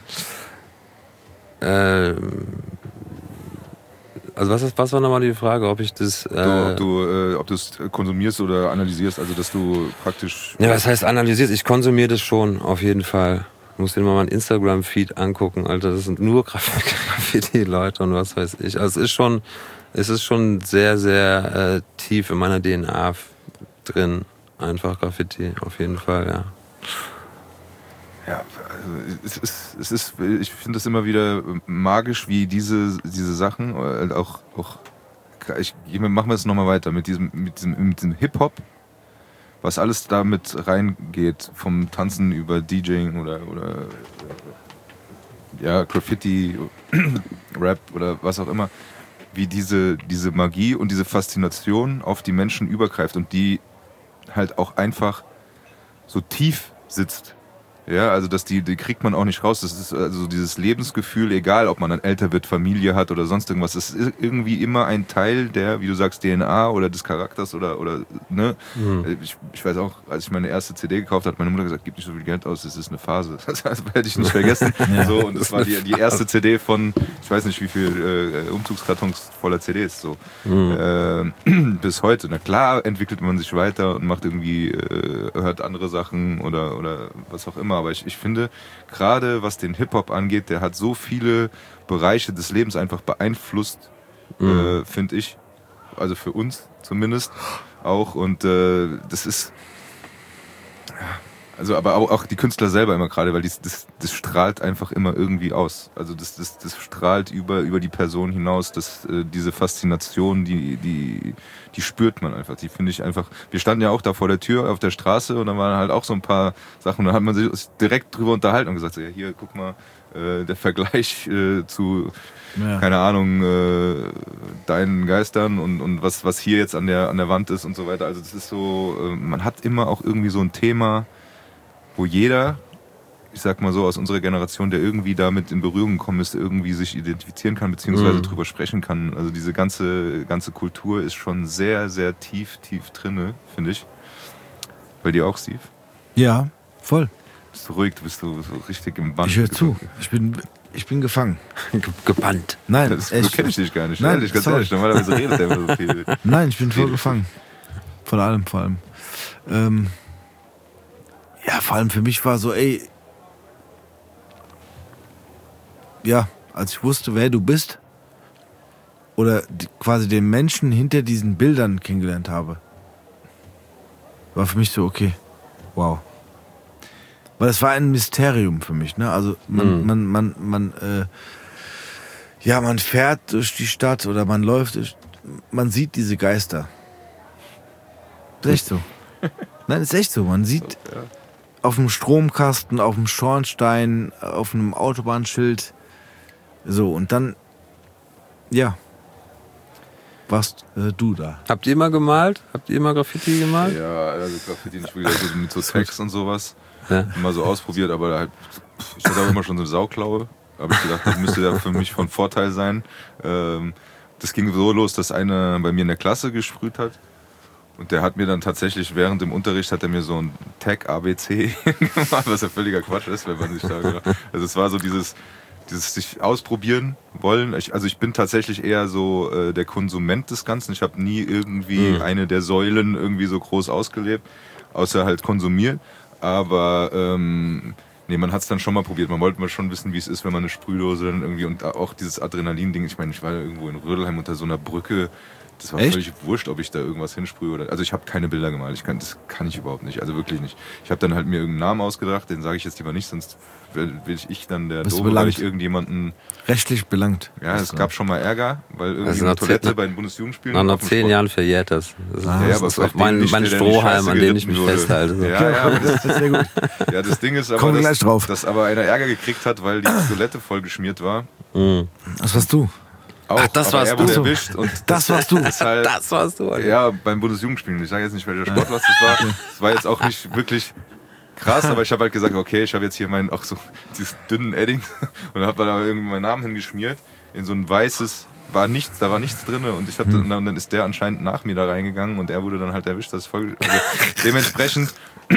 ähm, also was, ist, was war nochmal die Frage, ob ich das... Äh du, ob du äh, ob du es konsumierst oder analysierst, also dass du praktisch... Ja, was heißt analysierst? Ich konsumiere das schon, auf jeden Fall. Du musst dir mal meinen Instagram-Feed angucken, Alter, das sind nur Graffiti-Leute und was weiß ich. Also es ist schon, es ist schon sehr, sehr äh, tief in meiner D N A drin, einfach Graffiti, auf jeden Fall, ja. Ja, also es ist, es ist, ich finde das immer wieder magisch, wie diese, diese Sachen, auch, auch ich, machen wir es nochmal weiter, mit diesem, mit diesem, mit diesem Hip-Hop, was alles damit reingeht, vom Tanzen über DJing oder, oder ja, Graffiti, Rap oder was auch immer, wie diese, diese Magie und diese Faszination auf die Menschen übergreift und die halt auch einfach so tief sitzt. Ja, also das, die, die kriegt man auch nicht raus. Das ist also dieses Lebensgefühl, egal ob man dann älter wird, Familie hat oder sonst irgendwas. Das ist irgendwie immer ein Teil der, wie du sagst, D N A oder des Charakters oder, oder ne. Mhm. Ich, ich weiß auch, als ich meine erste C D gekauft habe, hat meine Mutter gesagt, gib nicht so viel Geld aus, das ist eine Phase. Das hätte ich nicht vergessen. Ja. So, und das war die, die erste C D von, ich weiß nicht wie viel äh, Umzugskartons voller C Ds. So. Mhm. Äh, bis heute. Na klar entwickelt man sich weiter und macht irgendwie, äh, hört andere Sachen oder, oder was auch immer. Aber ich, ich finde, gerade was den Hip-Hop angeht, der hat so viele Bereiche des Lebens einfach beeinflusst, mhm. äh, finde ich. Also für uns zumindest auch. Und äh, das ist... Ja, also aber auch, auch die Künstler selber immer gerade, weil dies, das, das strahlt einfach immer irgendwie aus. Also das, das, das strahlt über, über die Person hinaus. Das, äh, diese Faszination, die, die, die spürt man einfach. Die finde ich einfach. Wir standen ja auch da vor der Tür auf der Straße und da waren halt auch so ein paar Sachen. Da hat man sich direkt drüber unterhalten und gesagt, so, ja, hier, guck mal, äh, der Vergleich äh, zu, Ja. keine Ahnung, äh, deinen Geistern und, und was, was hier jetzt an der, an der Wand ist und so weiter. Also das ist so, äh, man hat immer auch irgendwie so ein Thema, wo jeder, ich sag mal so, aus unserer Generation, der irgendwie damit in Berührung gekommen ist, irgendwie sich identifizieren kann, beziehungsweise Mhm. drüber sprechen kann. Also diese ganze, ganze Kultur ist schon sehr, sehr tief, tief drinne, finde ich. Bei dir auch, Steve? Ja, voll. Bist du ruhig, du bist so, so richtig im Band. Ich höre zu. Ich bin, ich bin gefangen. Ge- Gebannt. Nein, Das, so echt. kenne ich dich gar nicht. Nein, Ehrlich, ganz sorry. ehrlich, normalerweise redet der immer so viel. Nein, ich bin voll Redet. gefangen. Von allem, vor allem. Ähm, ja, vor allem für mich war so, ey, ja, als ich wusste, wer du bist, oder die, quasi den Menschen hinter diesen Bildern kennengelernt habe, war für mich so, okay, wow. Weil es war ein Mysterium für mich, ne? Also man, Mhm. man, man, man, äh, ja, man fährt durch die Stadt oder man läuft durch, man sieht diese Geister. Ist echt so. Nein, ist echt so. Man sieht auf dem Stromkasten, auf dem Schornstein, auf einem Autobahnschild. So, und dann, ja, warst äh, du da. Habt ihr mal gemalt? Habt ihr mal Graffiti gemalt? Ja, also Graffiti nicht wirklich, also mit so Text und sowas. Ja. Immer so ausprobiert, aber halt, ich hatte auch immer schon so eine Sauklaue. Habe ich gedacht, das müsste ja für mich von Vorteil sein. Ähm, das ging so los, dass einer bei mir in der Klasse gesprüht hat. Und der hat mir dann tatsächlich während dem Unterricht hat er mir so ein Tag A B C gemacht, was ja völliger Quatsch ist, wenn man sich da. Also es war so dieses, dieses sich ausprobieren wollen. Ich, also ich bin tatsächlich eher so äh, der Konsument des Ganzen. Ich habe nie irgendwie Mhm. eine der Säulen irgendwie so groß ausgelebt, außer halt konsumiert. Aber ähm, nee, man hat es dann schon mal probiert. Man wollte mal schon wissen, wie es ist, wenn man eine Sprühdose dann irgendwie und auch dieses Adrenalin-Ding. Ich meine, ich war irgendwo in Rödelheim unter so einer Brücke. Das war Echt? völlig wurscht, ob ich da irgendwas hinsprühe oder. Also ich habe keine Bilder gemalt. Ich kann, das kann ich überhaupt nicht. Also wirklich nicht. Ich habe dann halt mir irgendeinen Namen ausgedacht. Den sage ich jetzt lieber nicht, sonst will will ich dann der Bist du Doofe, weil belangt? ich irgendjemanden. Rechtlich belangt. Ja, es gab schon mal Ärger, weil irgendwie Also eine nach Toilette zehn- bei den Bundesjugendspielen. Nach, nach auf dem zehn Sport- Jahren verjährt das. Das ist, Ah, das ja, ist aber auch vielleicht mein, nicht mein der, der in die Strohhalm, Scheiße an dem ich geritten mich wurde. festhalte. So. Ja, ja, aber das, Das ist sehr gut. ja, das Ding ist aber, Kommen wir dass, gleich drauf. dass aber einer Ärger gekriegt hat, weil die Toilette voll geschmiert war. Mhm. Was warst du? Auch, Ach, das aber warst er wurde du. erwischt und Das warst du. ist halt, Das warst du. Alter. ja, beim Bundesjugendspielen. Ich sage jetzt nicht, welcher Sport was das war. Das war jetzt auch nicht wirklich krass, aber ich habe halt gesagt, okay, ich habe jetzt hier meinen, auch so dieses dünnen Edding und habe da irgendwie meinen Namen hingeschmiert in so ein weißes, war nichts, da war nichts drin und ich hab dann, und dann ist der anscheinend nach mir da reingegangen und er wurde dann halt erwischt. Das ist voll, also dementsprechend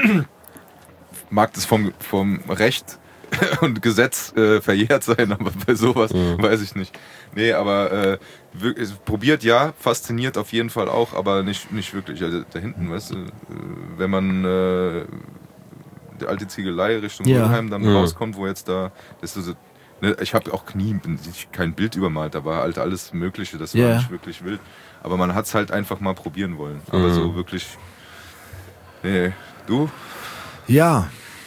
mag das vom, vom Recht und Gesetz äh, verjährt sein, aber bei sowas Mhm. weiß ich nicht. Nee, aber äh, wirklich, probiert ja, fasziniert auf jeden Fall auch, aber nicht, nicht wirklich. Also da hinten, weißt du, äh, wenn man äh, die alte Ziegelei Richtung Ja. Rödelheim dann Mhm. rauskommt, wo jetzt da, das ist so, ne, ich habe auch Knie, kein Bild übermalt, da war halt alles Mögliche, das war Ja. nicht wirklich wild. Aber man hat es halt einfach mal probieren wollen. Aber Mhm. so wirklich, nee, du? Ja.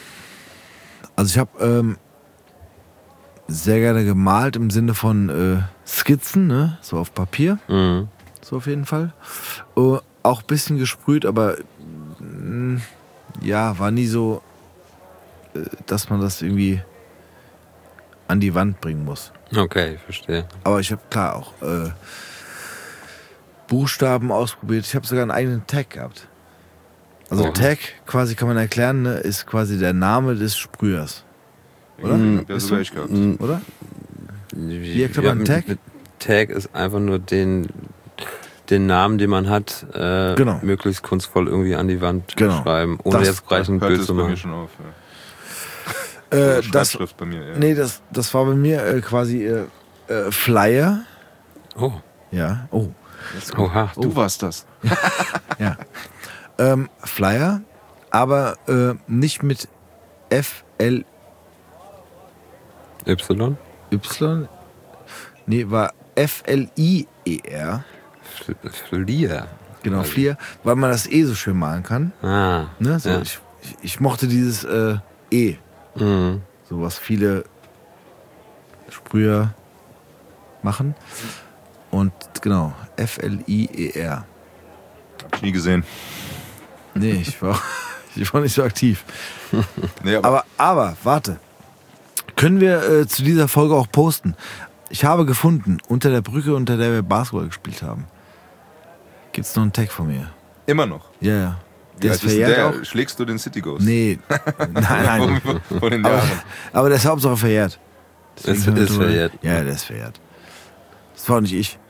Also ich habe ähm, sehr gerne gemalt im Sinne von äh, Skizzen, ne? So auf Papier, Mhm. so auf jeden Fall. Äh, auch ein bisschen gesprüht, aber mh, ja, war nie so, äh, dass man das irgendwie an die Wand bringen muss. Okay, ich verstehe. Aber ich habe klar auch äh, Buchstaben ausprobiert. Ich habe sogar einen eigenen Tag gehabt. Also Oh. Tag, quasi kann man erklären, ne, ist quasi der Name des Sprühers, Oder? Ja, hab ja Bist sogar du? ich gehabt. Mhm. oder? Wie erklärt man einen Tag? Mit Tag ist einfach nur den, den Namen, den man hat, äh, Genau. möglichst kunstvoll irgendwie an die Wand Genau. schreiben, ohne Das jetzt gleich ein Hört Bild es zu bei mir machen. schon auf. Äh, Ja. Oder das, Schreibschrift bei mir, ja. nee, das, das war bei mir äh, quasi äh, äh, Flyer. Oh, Ja, oh, oha. Du warst das. ja. Ähm, Flyer, aber äh, nicht mit F L Y? Y. Nee, war F L I E R. Fl- Flier. Genau, Also- Flier, weil man das eh so schön malen kann. Ah. Ne? So, Ja. ich, ich, ich mochte dieses äh, E, Mhm. so was viele Sprüher machen. Und genau, F L I E R. Hab ich nie gesehen. Nee, ich war, ich war nicht so aktiv. Nee, aber, Aber, aber, warte. Können wir äh, zu dieser Folge auch posten. Ich habe gefunden, unter der Brücke, unter der wir Basketball gespielt haben, gibt es noch einen Tag von mir. Immer noch? Ja, ja. Der Der ist ist verjährt der, auch. Schlägst du den City Ghost? Nee, nein, nein. Von, von den aber, Jahren. aber der ist Hauptsache verjährt. Deswegen Ist, können wir ist drüber- verjährt. Ja, der ist verjährt. Das war auch nicht ich.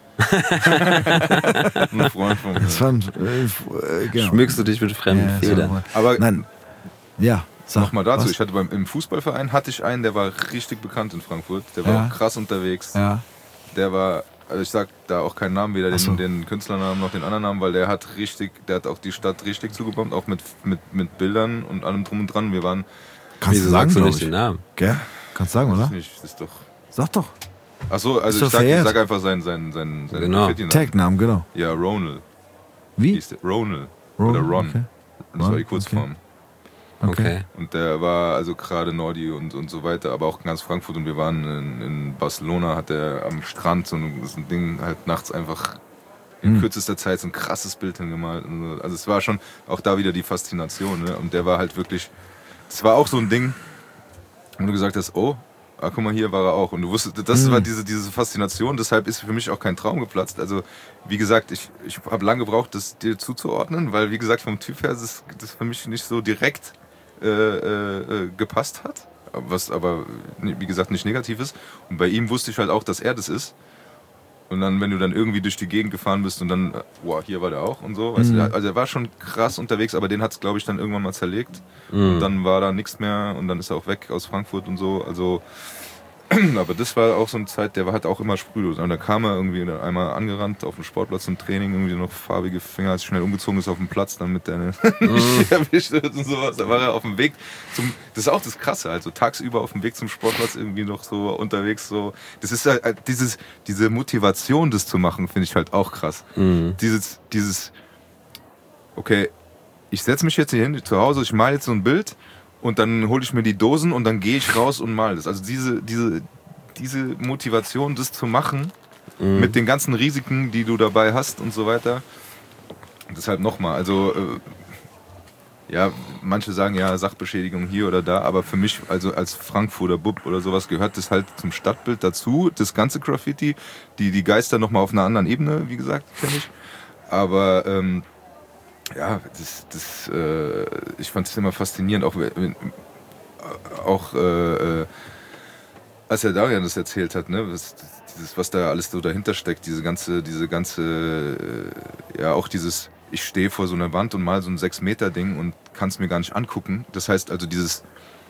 Ein Freund von mir. Das war ein, äh, äh, genau. Schmückst du dich mit fremden Ja, das war Federn? mal- Aber Nein. Ja, sag. nochmal dazu, Was? ich hatte beim im Fußballverein hatte ich einen, der war richtig bekannt in Frankfurt. Der war Ja. auch krass unterwegs. Ja. Der war, also ich sag da auch keinen Namen, weder Ach so. den, den Künstlernamen noch den anderen Namen, weil der hat richtig, der hat auch die Stadt richtig zugebombt, auch mit, mit, mit Bildern und allem drum und dran. Wir waren, Kannst Wieso du sagen, sagst du glaub nicht ich. den Namen? Gell? Kannst du sagen, weiß oder? ich nicht, das ist doch. Sag doch. Ach so, also Ist ich doch sag, ich verjährt. sag einfach seinen, seinen, seinen, seinen Genau. Graffiti-Namen. Tagnamen, genau. Ja, Ronald. Wie? Hieß der. Ronald. Ron, Oder Ron. okay. Das war die Ron, Kurzform. Okay. Okay. Und der war also gerade Nordi und, und so weiter, aber auch ganz Frankfurt. Und wir waren in, in Barcelona, hat er am Strand so ein, so ein Ding halt nachts einfach in Mhm. kürzester Zeit so ein krasses Bild hingemalt. Und so. Also es war schon auch da wieder die Faszination. Ne? Und der war halt wirklich, es war auch so ein Ding, wo du gesagt hast, oh, ah, guck mal, hier war er auch. Und du wusstest, das Mhm. war diese, diese Faszination, deshalb ist für mich auch kein Traum geplatzt. Also, wie gesagt, ich, ich habe lange gebraucht, das dir zuzuordnen, weil, wie gesagt, vom Typ her ist es das für mich nicht so direkt äh, äh, gepasst hat. Was aber, wie gesagt, nicht negativ ist. Und bei ihm wusste ich halt auch, dass er das ist. Und dann, wenn du dann irgendwie durch die Gegend gefahren bist und dann, wow, hier war der auch und so. Weißt Mhm. du, also er war schon krass unterwegs, aber den hat es, glaube ich, dann irgendwann mal zerlegt. Mhm. Und dann war da nichts mehr und dann ist er auch weg aus Frankfurt und so. Also, aber das war auch so eine Zeit, der war halt auch immer sprühlos. Und da kam er irgendwie einmal angerannt auf dem Sportplatz zum Training, irgendwie noch farbige Finger, als schnell umgezogen ist auf dem Platz, damit der nicht erwischt wird und sowas. Da war er auf dem Weg zum, das ist auch das Krasse, also tagsüber auf dem Weg zum Sportplatz irgendwie noch so unterwegs so. Das ist halt dieses, diese Motivation, das zu machen, finde ich halt auch krass. Mhm. Dieses, dieses, okay, ich setze mich jetzt hier hin zu Hause, ich male jetzt so ein Bild und dann hole ich mir die Dosen und dann gehe ich raus und male das. Also diese, diese, diese Motivation, das zu machen, Mhm. mit den ganzen Risiken, die du dabei hast und so weiter. Deshalb nochmal, also äh, ja, manche sagen ja Sachbeschädigung hier oder da, aber für mich, also als Frankfurter Bub oder sowas, gehört das halt zum Stadtbild dazu, das ganze Graffiti, die, die Geister nochmal auf einer anderen Ebene, wie gesagt, finde ich. Aber ähm, ja, das, das, äh, ich fand es immer faszinierend, auch, wenn, auch äh, äh, als der Darian das erzählt hat, ne, was, dieses, was da alles so dahinter steckt, diese ganze, diese ganze, äh, ja auch dieses, ich stehe vor so einer Wand und mal so ein sechs Meter Ding und kann es mir gar nicht angucken. Das heißt also dieses,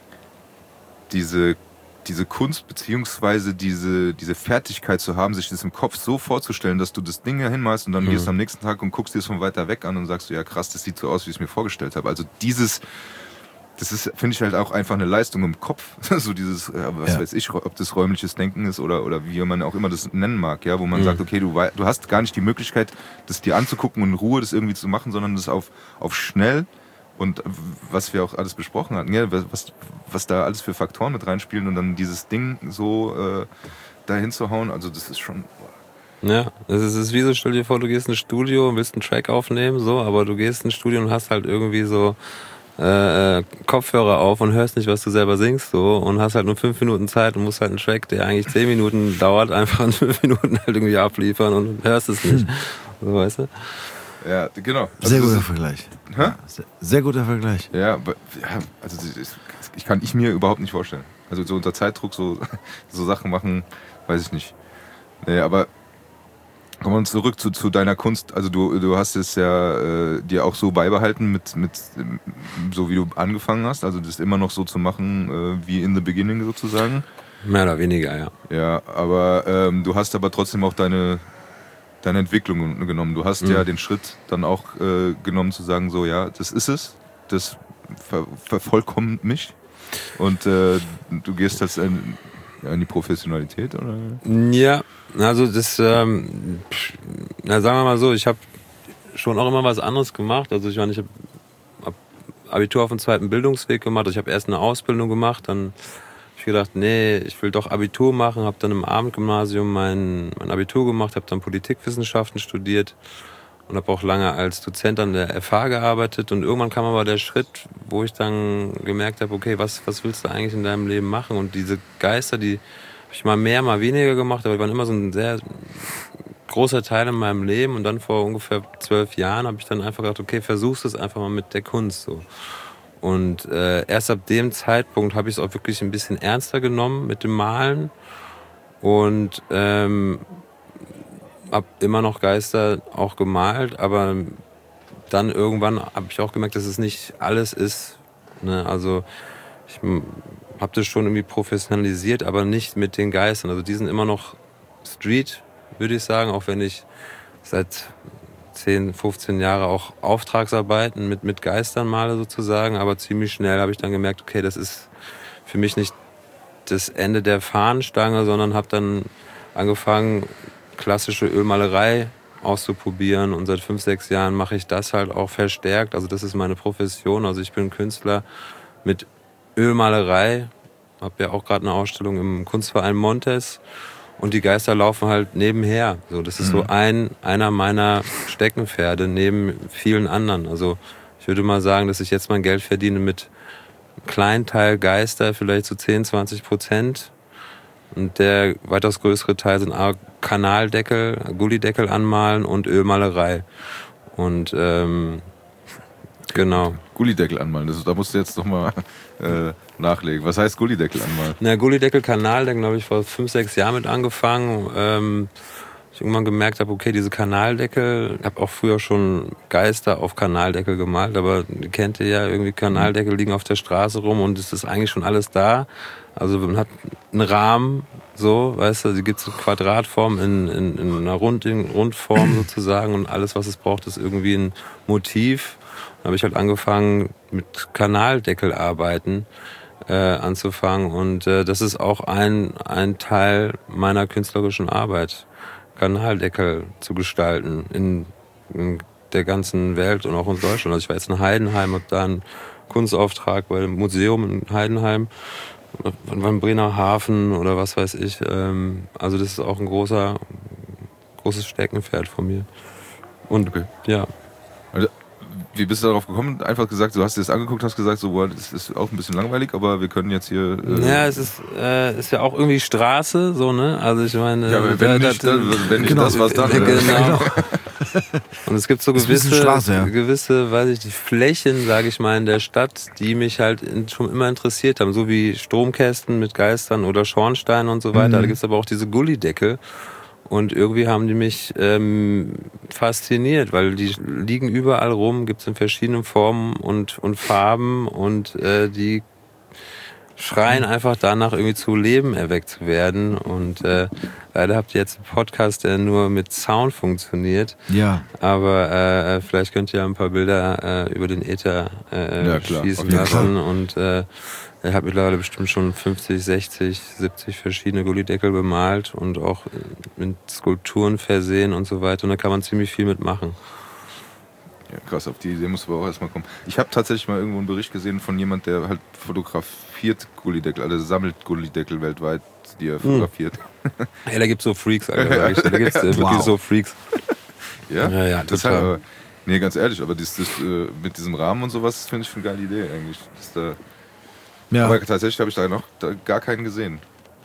diese, diese Kunst beziehungsweise diese, diese Fertigkeit zu haben, sich das im Kopf so vorzustellen, dass du das Ding ja hinmalst und dann Mhm. gehst du am nächsten Tag und guckst dir es von weiter weg an und sagst du, ja krass, das sieht so aus, wie ich es mir vorgestellt habe. Also dieses, das ist, finde ich halt auch einfach eine Leistung im Kopf. So dieses, äh, was Ja. weiß ich, ob das räumliches Denken ist oder, oder wie man auch immer das nennen mag, ja, wo man Mhm. sagt, okay, du, wei- du hast gar nicht die Möglichkeit, das dir anzugucken und in Ruhe das irgendwie zu machen, sondern das auf, auf schnell und äh, was wir auch alles besprochen hatten, ja, was, was da alles für Faktoren mit reinspielen und dann dieses Ding so äh, dahin zu hauen, also das ist schon. Ja, es ist, es ist wie so, stell dir vor, du gehst in ein Studio und willst einen Track aufnehmen, so, aber du gehst in ein Studio und hast halt irgendwie so äh, äh, Kopfhörer auf und hörst nicht, was du selber singst, so, und hast halt nur fünf Minuten Zeit und musst halt einen Track, der eigentlich zehn Minuten dauert, einfach in fünf Minuten halt irgendwie abliefern und hörst es nicht. So, weißt du? Ja, genau. Also Sehr das guter ist- Vergleich. Hä? Ja, sehr, sehr guter Vergleich. Ja, aber- ja, also das ist- ich kann ich mir überhaupt nicht vorstellen. Also so unter Zeitdruck so, so Sachen machen, weiß ich nicht. Nee, aber kommen wir zurück zu, zu deiner Kunst. Also du, du hast es ja äh, dir auch so beibehalten, mit, mit ähm, so wie du angefangen hast. Also das immer noch so zu machen äh, wie in the beginning sozusagen. Mehr oder weniger, ja. Ja, aber ähm, du hast aber trotzdem auch deine, deine Entwicklung genommen. Du hast Mhm. ja den Schritt dann auch äh, genommen zu sagen, so ja, das ist es. Das ver vervollkommt mich. Und äh, du gehst jetzt in, ja, in die Professionalität, oder? Ja, also das, ähm, pff, na sagen wir mal so, ich habe schon auch immer was anderes gemacht. Also ich meine, ich habe hab Abitur auf dem zweiten Bildungsweg gemacht. Also ich habe erst eine Ausbildung gemacht, dann habe ich gedacht, nee, ich will doch Abitur machen. Habe dann im Abendgymnasium mein, mein Abitur gemacht, habe dann Politikwissenschaften studiert und habe auch lange als Dozent an der F H gearbeitet und irgendwann kam aber der Schritt, wo ich dann gemerkt habe, okay, was, was willst du eigentlich in deinem Leben machen? Und diese Geister, die habe ich mal mehr, mal weniger gemacht, aber die waren immer so ein sehr großer Teil in meinem Leben. Und dann vor ungefähr zwölf Jahren habe ich dann einfach gedacht, okay, versuch's es einfach mal mit der Kunst so. Und äh, erst ab dem Zeitpunkt habe ich es auch wirklich ein bisschen ernster genommen mit dem Malen und ähm, habe immer noch Geister auch gemalt, aber dann irgendwann habe ich auch gemerkt, dass es nicht alles ist. Ne? Also ich habe das schon irgendwie professionalisiert, aber nicht mit den Geistern. Also die sind immer noch Street, würde ich sagen, auch wenn ich seit zehn, fünfzehn Jahre auch Auftragsarbeiten mit, mit Geistern male sozusagen, aber ziemlich schnell habe ich dann gemerkt, okay, das ist für mich nicht das Ende der Fahnenstange, sondern habe dann angefangen, klassische Ölmalerei auszuprobieren und seit fünf, sechs Jahren mache ich das halt auch verstärkt, also das ist meine Profession, also ich bin Künstler mit Ölmalerei, habe ja auch gerade eine Ausstellung im Kunstverein Montes. Und die Geister laufen halt nebenher. So, das ist mhm. so ein, einer meiner Steckenpferde neben vielen anderen. Also ich würde mal sagen, dass ich jetzt mein Geld verdiene mit einem kleinen Teil Geister, vielleicht so zehn, zwanzig Prozent. Und der weitaus größere Teil sind Kanaldeckel, Gullideckel anmalen und Ölmalerei. Und ähm, genau. Gullideckel anmalen, das, da musst du jetzt noch mal äh, nachlegen. Was heißt Gullideckel anmalen? Na, Gullideckel, Kanaldeckel, glaube ich, vor fünf, sechs Jahren mit angefangen. Ähm, ich irgendwann gemerkt habe, okay, diese Kanaldeckel, ich habe auch früher schon Geister auf Kanaldeckel gemalt, aber ihr kennt ihr ja, irgendwie Kanaldeckel liegen auf der Straße rum und es ist eigentlich schon alles da. Also man hat einen Rahmen, so, weißt du, die gibt es in Quadratform, in, in, in einer Rund, in Rundform sozusagen und alles, was es braucht, ist irgendwie ein Motiv. Dann habe ich halt angefangen mit Kanaldeckel arbeiten äh, anzufangen und äh, das ist auch ein, ein Teil meiner künstlerischen Arbeit, Kanaldeckel zu gestalten in, in der ganzen Welt und auch in Deutschland. Also ich war jetzt in Heidenheim, habe da einen Kunstauftrag bei dem Museum in Heidenheim, beim Bremerhaven oder was weiß ich. Ähm, also das ist auch ein großer, großes Steckenpferd von mir. Und okay. ja. Also, wie bist du darauf gekommen? Einfach gesagt, du hast dir das angeguckt, hast gesagt, so, boah, das ist auch ein bisschen langweilig, aber wir können jetzt hier... Äh ja, es ist, äh, ist ja auch irgendwie Straße, so, ne? Also ich meine... Ja, aber wenn, da, nicht, da, wenn nicht genau, das, was dann... Genau. genau. Und es gibt so gewisse, Straße, ja. gewisse, weiß ich nicht, Flächen, sage ich mal, in der Stadt, die mich halt in, schon immer interessiert haben. So wie Stromkästen mit Geistern oder Schornsteinen und so weiter. Mhm. Da gibt's aber auch diese Gullideckel. Und irgendwie haben die mich ähm, fasziniert, weil die liegen überall rum, gibt's in verschiedenen Formen und, und Farben und äh, die schreien einfach danach, irgendwie zu Leben erweckt zu werden. Und äh, leider habt ihr jetzt einen Podcast, der nur mit Sound funktioniert. Ja. Aber äh, vielleicht könnt ihr ein paar Bilder äh, über den Äther äh, ja, klar. schießen Okay, lassen. klar. Und äh, ich habe mittlerweile bestimmt schon fünfzig, sechzig, siebzig verschiedene Gullideckel bemalt und auch mit Skulpturen versehen und so weiter. Und da kann man ziemlich viel mitmachen. Ja, krass, auf die Idee muss aber auch erstmal kommen. Ich habe tatsächlich mal irgendwo einen Bericht gesehen von jemand, der halt fotografiert Gullideckel, also sammelt Gullideckel weltweit, die er fotografiert. Ja, da gibt's so Freaks, Alter, wirklich. Da gibt's äh, wirklich so Freaks. Ja? Ja, ja, das total. Halt, aber, nee, ganz ehrlich, aber das, das, äh, mit diesem Rahmen und sowas finde ich eine geile Idee eigentlich. Das da, Ja. aber tatsächlich habe ich da noch da gar keinen gesehen.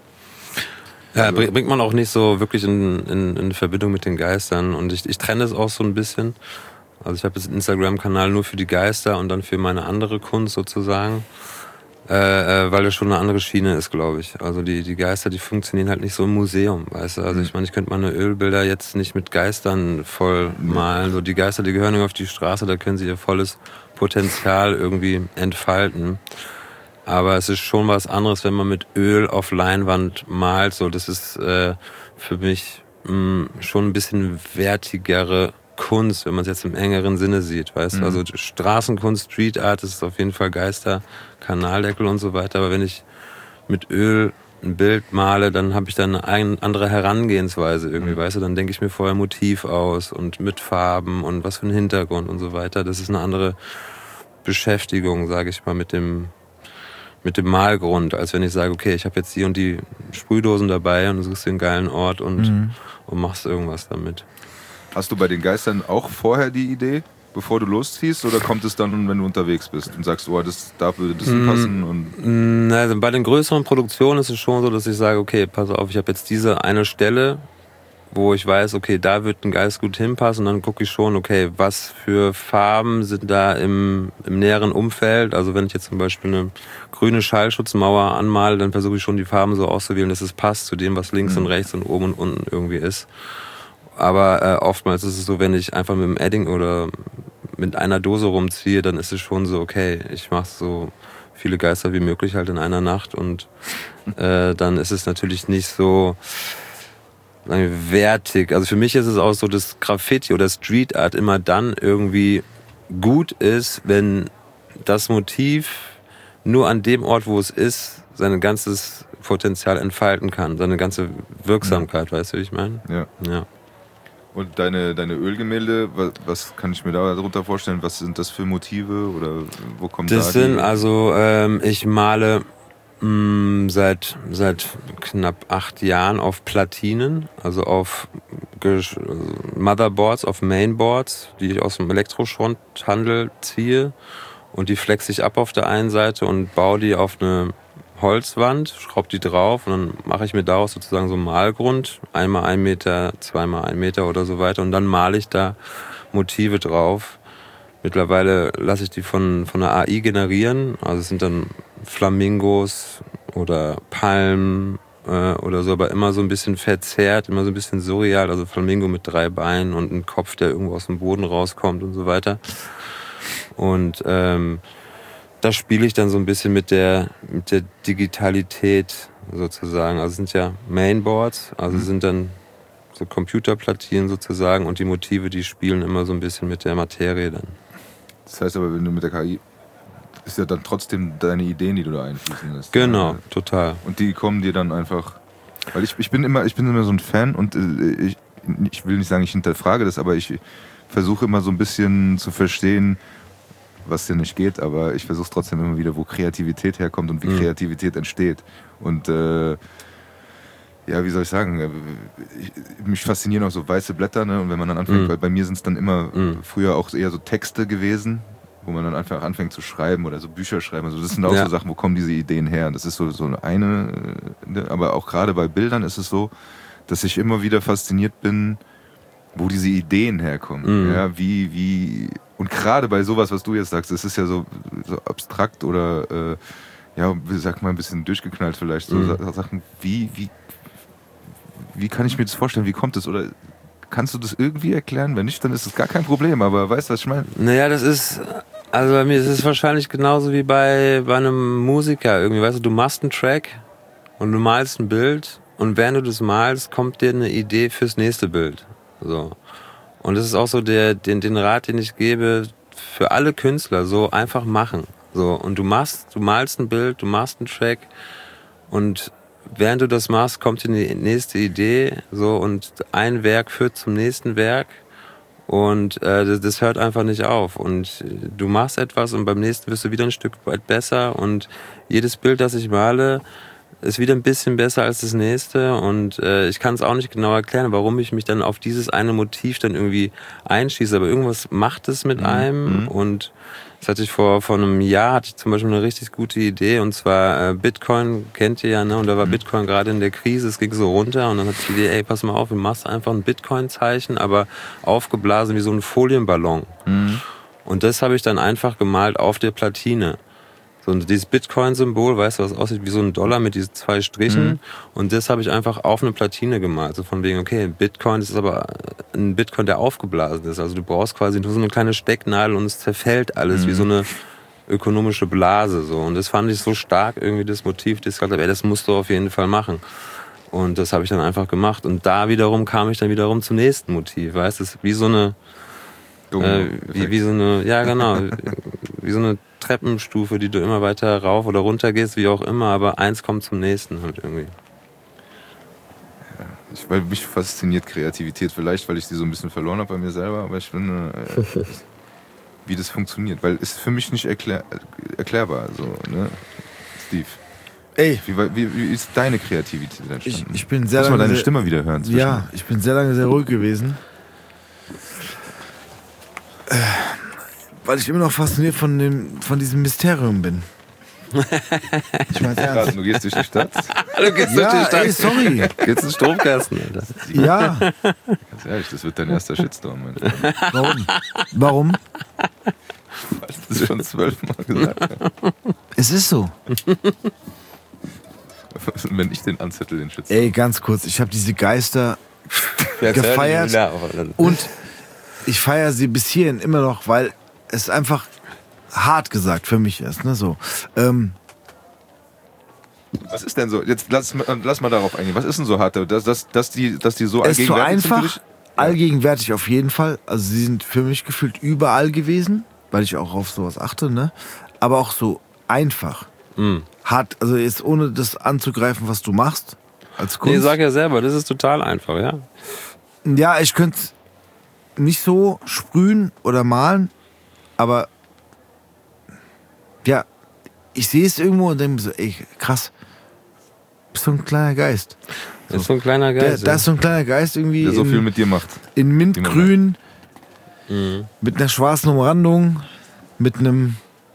Ja, Also, bringt man auch nicht so wirklich in, in, in Verbindung mit den Geistern. Und ich, ich trenne es auch so ein bisschen. Also ich habe jetzt einen Instagram-Kanal nur für die Geister und dann für meine andere Kunst sozusagen. Äh, äh, weil das schon eine andere Schiene ist, glaube ich. Also die, die Geister, die funktionieren halt nicht so im Museum, weißt du. Also ich meine, ich könnte meine Ölbilder jetzt nicht mit Geistern voll malen. So die Geister, die gehören auf die Straße, da können sie ihr volles Potenzial irgendwie entfalten. Aber es ist schon was anderes, wenn man mit Öl auf Leinwand malt. So, das ist äh, für mich mh, schon ein bisschen wertigere Kunst, wenn man es jetzt im engeren Sinne sieht, weißt du. Mhm. Also Straßenkunst, Street Art, das ist auf jeden Fall Geister, Kanaldeckel und so weiter. Aber wenn ich mit Öl ein Bild male, dann habe ich dann eine andere Herangehensweise irgendwie, mhm. weißt du. Dann denke ich mir vorher Motiv aus und mit Farben und was für ein Hintergrund und so weiter. Das ist eine andere Beschäftigung, sage ich mal, mit dem mit dem Malgrund, als wenn ich sage, okay, ich habe jetzt die und die Sprühdosen dabei und du suchst dir einen geilen Ort und, mhm. und machst irgendwas damit. Hast du bei den Geistern auch vorher die Idee, bevor du losziehst, oder kommt es dann, wenn du unterwegs bist und sagst, oh, das, da würde das hinpassen? Und also bei den größeren Produktionen ist es schon so, dass ich sage, okay, pass auf, ich habe jetzt diese eine Stelle, wo ich weiß, okay, da wird ein Geist gut hinpassen, und dann gucke ich schon, okay, was für Farben sind da im, im näheren Umfeld. Also wenn ich jetzt zum Beispiel eine grüne Schallschutzmauer anmale, dann versuche ich schon die Farben so auszuwählen, dass es passt zu dem, was links mhm. und rechts und oben und unten irgendwie ist. Aber äh, oftmals ist es so, wenn ich einfach mit dem Edding oder mit einer Dose rumziehe, dann ist es schon so, okay, ich mache so viele Geister wie möglich halt in einer Nacht, und äh, dann ist es natürlich nicht so wertig. Also für mich ist es auch so, dass Graffiti oder Street Art immer dann irgendwie gut ist, wenn das Motiv nur an dem Ort, wo es ist, sein ganzes Potenzial entfalten kann, seine ganze Wirksamkeit, ja. Weißt du, wie ich meine? Ja. Ja. Und deine, deine Ölgemälde, was, was kann ich mir da darunter vorstellen? Was sind das für Motive oder wo kommt das da sind die? also, ähm, ich male mh, seit, seit knapp acht Jahren auf Platinen, also auf Motherboards, auf Mainboards, die ich aus dem Elektroschrotthandel ziehe, und die flexe ich ab auf der einen Seite und baue die auf eine Holzwand, schraube die drauf, und dann mache ich mir daraus sozusagen so einen Malgrund, einmal ein Meter, zweimal ein Meter oder so weiter, und dann male ich da Motive drauf. Mittlerweile lasse ich die von, von der A I generieren, also es sind dann Flamingos oder Palmen äh, oder so, aber immer so ein bisschen verzerrt, immer so ein bisschen surreal, also Flamingo mit drei Beinen und ein Kopf, der irgendwo aus dem Boden rauskommt und so weiter. Und ähm, da spiele ich dann so ein bisschen mit der, mit der Digitalität sozusagen. Also es sind ja Mainboards, also mhm. sind dann so Computerplatinen sozusagen, und die Motive, die spielen immer so ein bisschen mit der Materie dann. Das heißt aber, wenn du mit der K I, ist ja dann trotzdem deine Ideen, die du da einfließen lässt. Genau, ja. total. Und die kommen dir dann einfach, weil ich, ich bin immer, ich bin immer so ein Fan, und ich, ich will nicht sagen, ich hinterfrage das, aber ich versuche immer so ein bisschen zu verstehen, was ja nicht geht, aber ich versuche trotzdem immer wieder, wo Kreativität herkommt und wie mhm. Kreativität entsteht. Und äh, ja, wie soll ich sagen, ich, mich faszinieren auch so weiße Blätter, ne? Und wenn man dann anfängt, mhm. weil bei mir sind es dann immer mhm. früher auch eher so Texte gewesen, wo man dann einfach anfängt zu schreiben oder so Bücher schreiben. Also das sind auch ja. so Sachen, wo kommen diese Ideen her? Das ist so, so eine, aber auch gerade bei Bildern ist es so, dass ich immer wieder fasziniert bin, wo diese Ideen herkommen. Mhm. Ja, wie, wie, und gerade bei sowas, was du jetzt sagst, das ist ja so, so abstrakt oder, äh, ja, sag mal ein bisschen durchgeknallt vielleicht, so mhm. Sachen, wie, wie, wie kann ich mir das vorstellen, wie kommt das, oder kannst du das irgendwie erklären? Wenn nicht, dann ist es gar kein Problem, aber weißt du, was ich meine? Naja, das ist, also bei mir ist es wahrscheinlich genauso wie bei, bei einem Musiker irgendwie, weißt du, du machst einen Track und du malst ein Bild, und während du das malst, kommt dir eine Idee fürs nächste Bild. So. Und das ist auch so der, den, den Rat, den ich gebe für alle Künstler, so einfach machen. So. Und du machst, du malst ein Bild, du machst einen Track, und während du das machst, kommt dir die nächste Idee, so, und ein Werk führt zum nächsten Werk, und äh, das, das hört einfach nicht auf. Und du machst etwas, und beim nächsten wirst du wieder ein Stück weit besser, und jedes Bild, das ich male, ist wieder ein bisschen besser als das nächste, und äh, ich kann es auch nicht genau erklären, warum ich mich dann auf dieses eine Motiv dann irgendwie einschieße, aber irgendwas macht es mit mhm. einem, und das hatte ich vor, vor einem Jahr, hatte ich zum Beispiel eine richtig gute Idee, und zwar äh, Bitcoin, kennt ihr ja, ne? Und da war mhm. Bitcoin gerade in der Krise, es ging so runter, und dann hatte ich die Idee, ey, pass mal auf, du machst einfach ein Bitcoin-Zeichen, aber aufgeblasen wie so ein Folienballon. Mhm. Und das habe ich dann einfach gemalt auf der Platine. So dieses Bitcoin-Symbol, weißt du, was aussieht wie so ein Dollar mit diesen zwei Strichen. Mhm. Und das habe ich einfach auf eine Platine gemalt. So von wegen, okay, Bitcoin, das ist aber ein Bitcoin, der aufgeblasen ist. Also du brauchst quasi nur so eine kleine Stecknadel, und es zerfällt alles mhm. wie so eine ökonomische Blase. So. Und das fand ich so stark, irgendwie das Motiv, das ich gesagt habe, ey, das musst du auf jeden Fall machen. Und das habe ich dann einfach gemacht. Und da wiederum kam ich dann wiederum zum nächsten Motiv. Weißt du, das ist wie so eine, äh, wie, wie so eine, ja genau, wie so eine Treppenstufe, die du immer weiter rauf oder runter gehst, wie auch immer, aber eins kommt zum nächsten halt irgendwie. Ja, ich, weil mich fasziniert Kreativität, vielleicht, weil ich sie so ein bisschen verloren habe bei mir selber, aber ich finde, äh, wie das funktioniert, weil es ist für mich nicht erklär, erklärbar, so, ne, Steve. Ey, wie, wie, wie ist deine Kreativität entstanden? Ich, ich bin sehr Muss lange man deine sehr, Stimme wieder hören. Zwischen. Ja, ich bin sehr lange sehr ruhig gewesen. Weil ich immer noch fasziniert von, dem, von diesem Mysterium bin. Ich mein's ernst. Du gehst durch die Stadt. Du gehst Ja, durch die Stadt. ey, sorry. Gehst in den Stromkasten, Alter. Ja, Ganz ehrlich, das wird dein erster Shitstorm, mein Freund. warum? Warum? Weil ich das schon zwölfmal gesagt habe. Es ist so. Wenn ich den anzettel, den Shitstorm. Ey, ganz kurz, ich habe diese Geister Jetzt gefeiert hör nicht wieder auf. und ich feiere sie bis hierhin immer noch, weil es einfach hart gesagt für mich ist. Ne? So. Ähm, Was ist denn so? Jetzt lass, lass mal darauf eingehen. Was ist denn so hart? Dass, dass, dass, die, dass die so es ist so allgegenwärtig sind für einfach, dich? allgegenwärtig auf jeden Fall. Also sie sind für mich gefühlt überall gewesen, weil ich auch auf sowas achte. Ne? Aber auch so einfach. Mhm. Hart, also jetzt ohne das anzugreifen, was du machst als Kunst. Nee, sag ja selber, das ist total einfach, ja. Ja, ich könnte nicht so sprühen oder malen, aber ja, ich sehe es irgendwo und denke mir so, ey, krass, bist so ein kleiner Geist. Das ist so ein kleiner Der, Geist. da ist so ein kleiner Geist irgendwie Der so in, viel mit dir macht. in Mintgrün, Mhm. mit einer schwarzen Umrandung, mit einem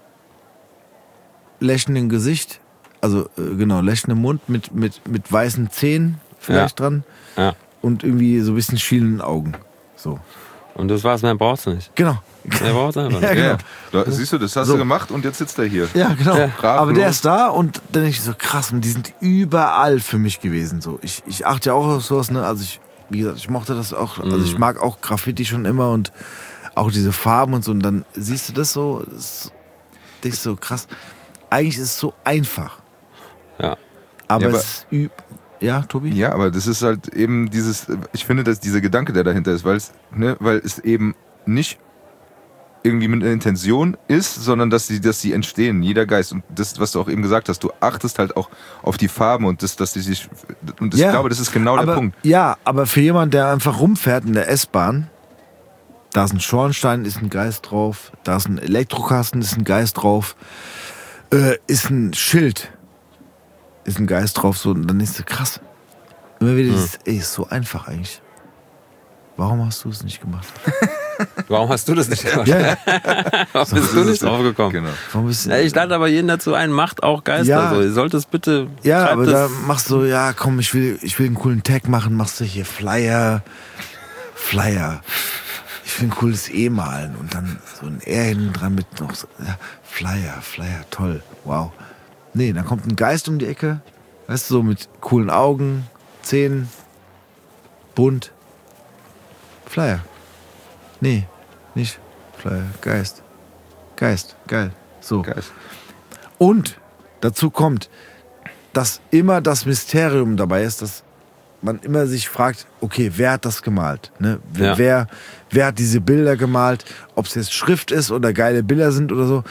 lächelnden Gesicht, also äh, genau, lächelndem Mund, mit, mit, mit weißen Zähnen vielleicht dran Ja. und irgendwie so ein bisschen schielenden Augen. So. Und das war's, mehr brauchst du nicht. Genau. Mehr brauchst du einfach Ja, nicht. genau. Ja, da, siehst du, das hast So. du gemacht und jetzt sitzt er hier. Ja, genau. Ja. Aber der Ratlos. ist da und dann denke ich so, krass, und die sind überall für mich gewesen. So. Ich, ich achte ja auch auf sowas, ne? Also ich, wie gesagt, ich mochte das auch, also ich mag auch Graffiti schon immer und auch diese Farben und so. Und dann siehst du das so, das denkst du so, krass. Eigentlich ist es so einfach. Ja. Aber, Ja, aber- es ist üb. Ja, Tobi? Ja, aber das ist halt eben dieses, ich finde, dass dieser Gedanke, der dahinter ist, weil es, ne, weil es eben nicht irgendwie mit einer Intention ist, sondern dass sie, dass sie entstehen, jeder Geist. Und das, was du auch eben gesagt hast, du achtest halt auch auf die Farben und das, dass die sich, und das, Ja, ich glaube, das ist genau aber, der Punkt. Ja, aber für jemanden, der einfach rumfährt in der S-Bahn, da ist ein Schornstein, ist ein Geist drauf, da ist ein Elektrokasten, ist ein Geist drauf, äh, ist ein Schild, ist ein Geist drauf, so, und dann ist es krass. Immer wieder dieses, ey, ist so einfach eigentlich. Warum hast du es nicht gemacht? Warum hast du das nicht gemacht? Ja, Warum bist du nicht drauf gekommen? Genau. warum bist du, Ja, ich lade aber jeden dazu ein, macht auch Geister Ja. so. Ihr sollt es bitte. ja, treibt aber es- da machst du, ja, komm, ich will, ich will einen coolen Tag machen, machst du hier Flyer, Flyer. Ich will ein cooles E malen und dann so ein R hinten dran mit noch so, ja, Flyer, Flyer, toll, wow. Nee, dann kommt ein Geist um die Ecke, weißt du, so mit coolen Augen, Zähnen, bunt. Flyer. Nee, nicht Flyer, Geist. Geist, geil. So. Geist. Und dazu kommt, dass immer das Mysterium dabei ist, dass man immer sich fragt, okay, wer hat das gemalt? Ne? Wer, Ja. wer, wer hat diese Bilder gemalt? Ob es jetzt Schrift ist oder geile Bilder sind oder so.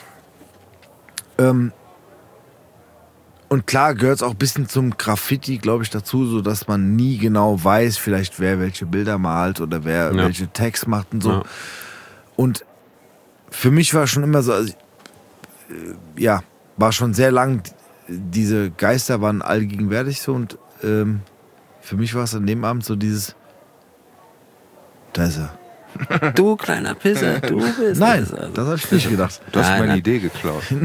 Ähm, und klar gehört es auch ein bisschen zum Graffiti, glaube ich, dazu, so dass man nie genau weiß, vielleicht wer welche Bilder malt oder wer Ja. welche Tags macht und so. Ja. Und für mich war schon immer so, also, äh, ja, war schon sehr lang, diese Geister waren allgegenwärtig so und ähm, für mich war es an dem Abend so dieses, da ist er. Du kleiner Pisser, du bist Nein, es. Also. das habe ich nicht gedacht. Du hast Nein, meine nein. Idee geklaut. Die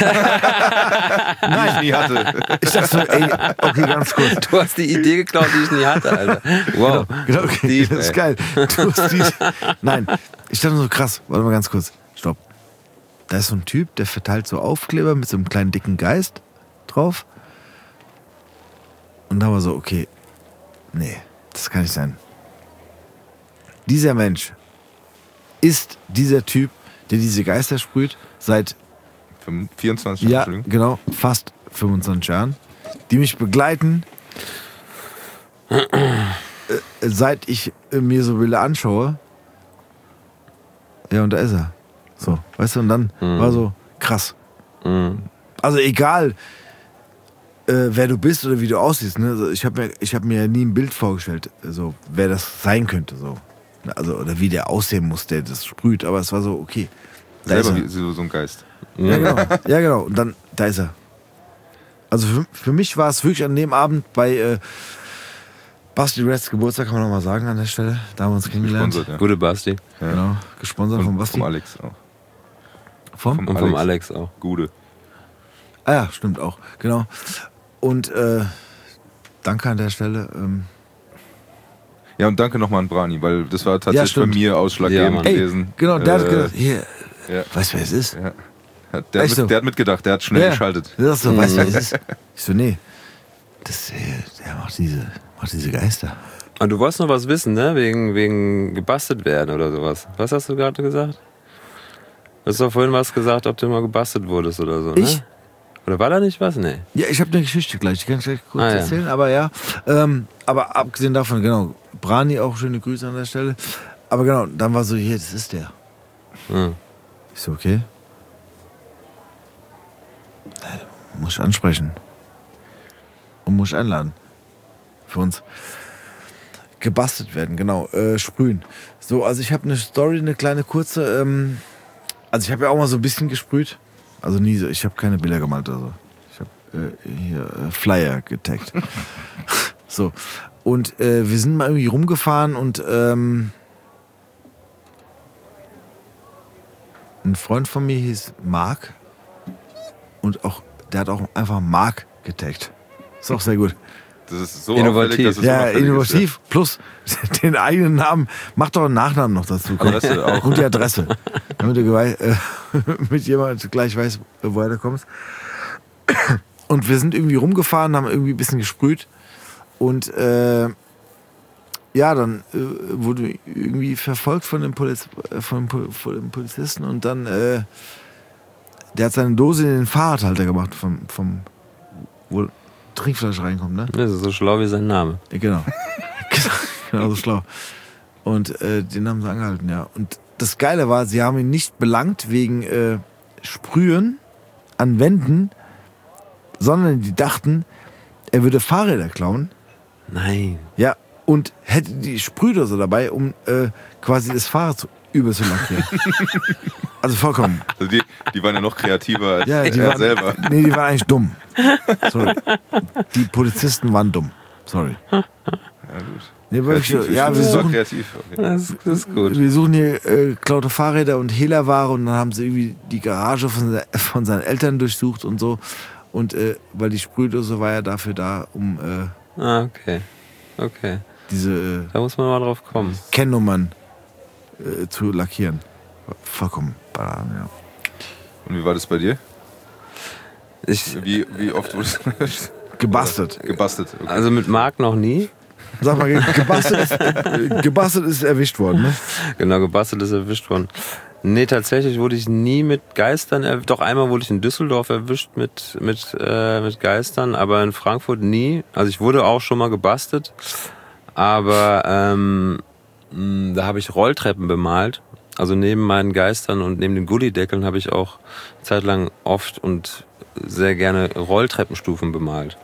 ich nie hatte. Ich dachte so, ey, okay, ganz kurz. Du hast die Idee geklaut, die ich nie hatte, Alter. Wow. Genau, okay, Deep, das ist ey. geil. Du hast die, nein, ich dachte so, krass, warte mal ganz kurz, stopp. Da ist so ein Typ, der verteilt so Aufkleber mit so einem kleinen dicken Geist drauf. Und da war so, okay, nee, das kann nicht sein. Dieser Mensch ist dieser Typ, der diese Geister sprüht, seit, vierundzwanzig ja, Entschuldigung. genau, fast fünfundzwanzig Jahren, die mich begleiten, äh, seit ich äh, mir so Bilder anschaue. Ja, und da ist er. So, weißt du, und dann Mhm. war so krass. Mhm. Also egal, äh, wer du bist oder wie du aussiehst. Ne? Also ich habe mir, ich hab mir ja nie ein Bild vorgestellt, so, wer das sein könnte. So. Also, oder wie der aussehen muss, der das sprüht. Aber es war so, okay. Da ist Selber er. wie so, so ein Geist. Ja, genau. Ja, genau. Und dann, da ist er. Also für, für mich war es wirklich an dem Abend bei, äh, Basti Reds Geburtstag kann man noch mal sagen an der Stelle. Da haben wir uns kennengelernt. Gesponsert, ja. Gute Basti. Ja. Genau, gesponsert Und von Basti. vom Alex auch. Vom? Vom Und vom Alex auch. Gude. Ah ja, stimmt auch. Genau. Und äh, danke an der Stelle. Ähm, Ja, und danke nochmal an Brani, weil das war tatsächlich bei stimmt. mir ausschlaggebend Ja, Mann. ey, gewesen. genau, der hat Äh, gesagt, hier, ja. weißt du, wer es ist? Ja. Hat- Der, hat Echt so? mit, der hat mitgedacht, der hat schnell Ja. geschaltet. Der sagt so, weißt du, wer es ist? Ich so, nee. Das, äh, der macht diese, macht diese Geister. Und du wolltest noch was wissen, ne? Wegen, wegen gebastelt werden oder sowas. Was hast du gerade gesagt? Du hast doch vorhin was gesagt, ob du mal gebastelt wurdest oder so, ne? Ich? Oder war da nicht was? Nee. Ja, ich habe eine Geschichte gleich, die kann ich gleich kurz Ah, ja. erzählen, aber ja. Ähm, aber abgesehen davon, genau, Brani auch schöne Grüße an der Stelle. Aber genau, dann war so, hier, das ist der. Hm. Ich so, okay. Äh, Muss ich ansprechen. Und muss ich einladen. Für uns. Gebastelt werden, genau. Äh, sprühen. So, also ich habe eine Story, eine kleine kurze. Ähm, also ich habe ja auch mal so ein bisschen gesprüht. Also nie so, ich habe keine Bilder gemalt oder so. Ich habe äh, hier äh, Flyer getaggt. So. Und äh, wir sind mal irgendwie rumgefahren und ähm, ein Freund von mir hieß Marc. Und auch, der hat auch einfach Marc getaggt. Ist auch sehr gut. Das ist so Innovativ. auffällig, dass es Ja, unauffällig innovativ. Plus den eigenen Namen. Mach doch einen Nachnamen noch dazu. Komm. Adresse auch. Und die Adresse. Damit du gewei- äh, mit jemand gleich weiß, woher du kommst. Und wir sind irgendwie rumgefahren, haben irgendwie ein bisschen gesprüht. Und äh, ja, dann äh, wurde irgendwie verfolgt von dem, Poliz äh, von dem, Pol von dem Polizisten. Und dann, äh, der hat seine Dose in den Fahrradhalter gemacht, vom, vom wo Trinkflasche reinkommt, ne? Das ist so schlau wie sein Name. Ja, genau. Genau so schlau. Und äh, den haben sie angehalten, ja. Und das Geile war, sie haben ihn nicht belangt wegen äh, Sprühen an Wänden, sondern die dachten, er würde Fahrräder klauen. Nein. Ja, und hätte die Sprühdose dabei, um äh, quasi das Fahrrad zu, übel zu lackieren. Also vollkommen. Also die, die waren ja noch kreativer als Ja, die er waren, selber. nee, die waren eigentlich dumm. Sorry. Die Polizisten waren dumm. Sorry. Ja, gut. Nee, wirklich, Kreativ, ja, ich wir finde, das war suchen, kreativ. Okay. Das, das ist gut. wir suchen hier äh, klaute Fahrräder und Hehlerware und dann haben sie irgendwie die Garage von, se- von seinen Eltern durchsucht und so. Und äh, weil die Sprühdose war ja dafür da, um äh, Ah, okay. Okay. diese äh, Da muss man mal drauf kommen. Kennnummern äh, zu lackieren. Vollkommen Bananen, ja. Und wie war das bei dir? Ich, Wie, wie oft wurdest du Gebastelt. gebastelt? Okay. also mit Marc noch nie. Sag mal, ge- gebastelt ist, äh, gebastelt ist erwischt worden, ne? Genau, gebastelt ist erwischt worden. Nee, tatsächlich wurde ich nie mit Geistern erwischt. Doch einmal wurde ich in Düsseldorf erwischt mit, mit, äh, mit Geistern, aber in Frankfurt nie. Also ich wurde auch schon mal gebastelt, aber ähm, mh, da habe ich Rolltreppen bemalt. Also neben meinen Geistern und neben den Gullideckeln habe ich auch zeitlang oft und sehr gerne Rolltreppenstufen bemalt.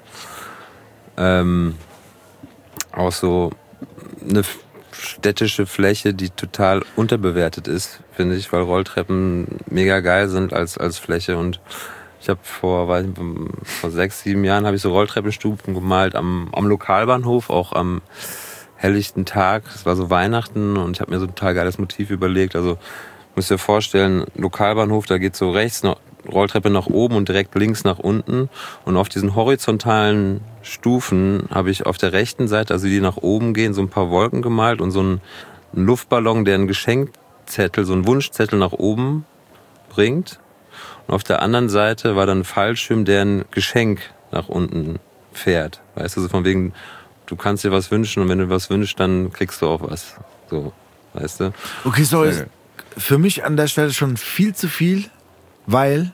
Ähm, auch so eine städtische Fläche, die total unterbewertet ist, finde ich, weil Rolltreppen mega geil sind als, als Fläche. Und ich habe vor, weiß nicht, vor sechs, sieben Jahren habe ich so Rolltreppenstufen gemalt am, am Lokalbahnhof, auch am helllichten Tag. Es war so Weihnachten und ich habe mir so ein total geiles Motiv überlegt. Also müsst ihr vorstellen, Lokalbahnhof, da geht so rechts noch Rolltreppe nach oben und direkt links nach unten. Und auf diesen horizontalen Stufen habe ich auf der rechten Seite, also die nach oben gehen, so ein paar Wolken gemalt und so einen Luftballon, der einen Geschenkzettel, so einen Wunschzettel nach oben bringt. Und auf der anderen Seite war dann ein Fallschirm, der ein Geschenk nach unten fährt. Weißt du, so von wegen, du kannst dir was wünschen und wenn du was wünschst, dann kriegst du auch was. So, weißt du? Okay, sorry. Für mich an der Stelle schon viel zu viel, weil.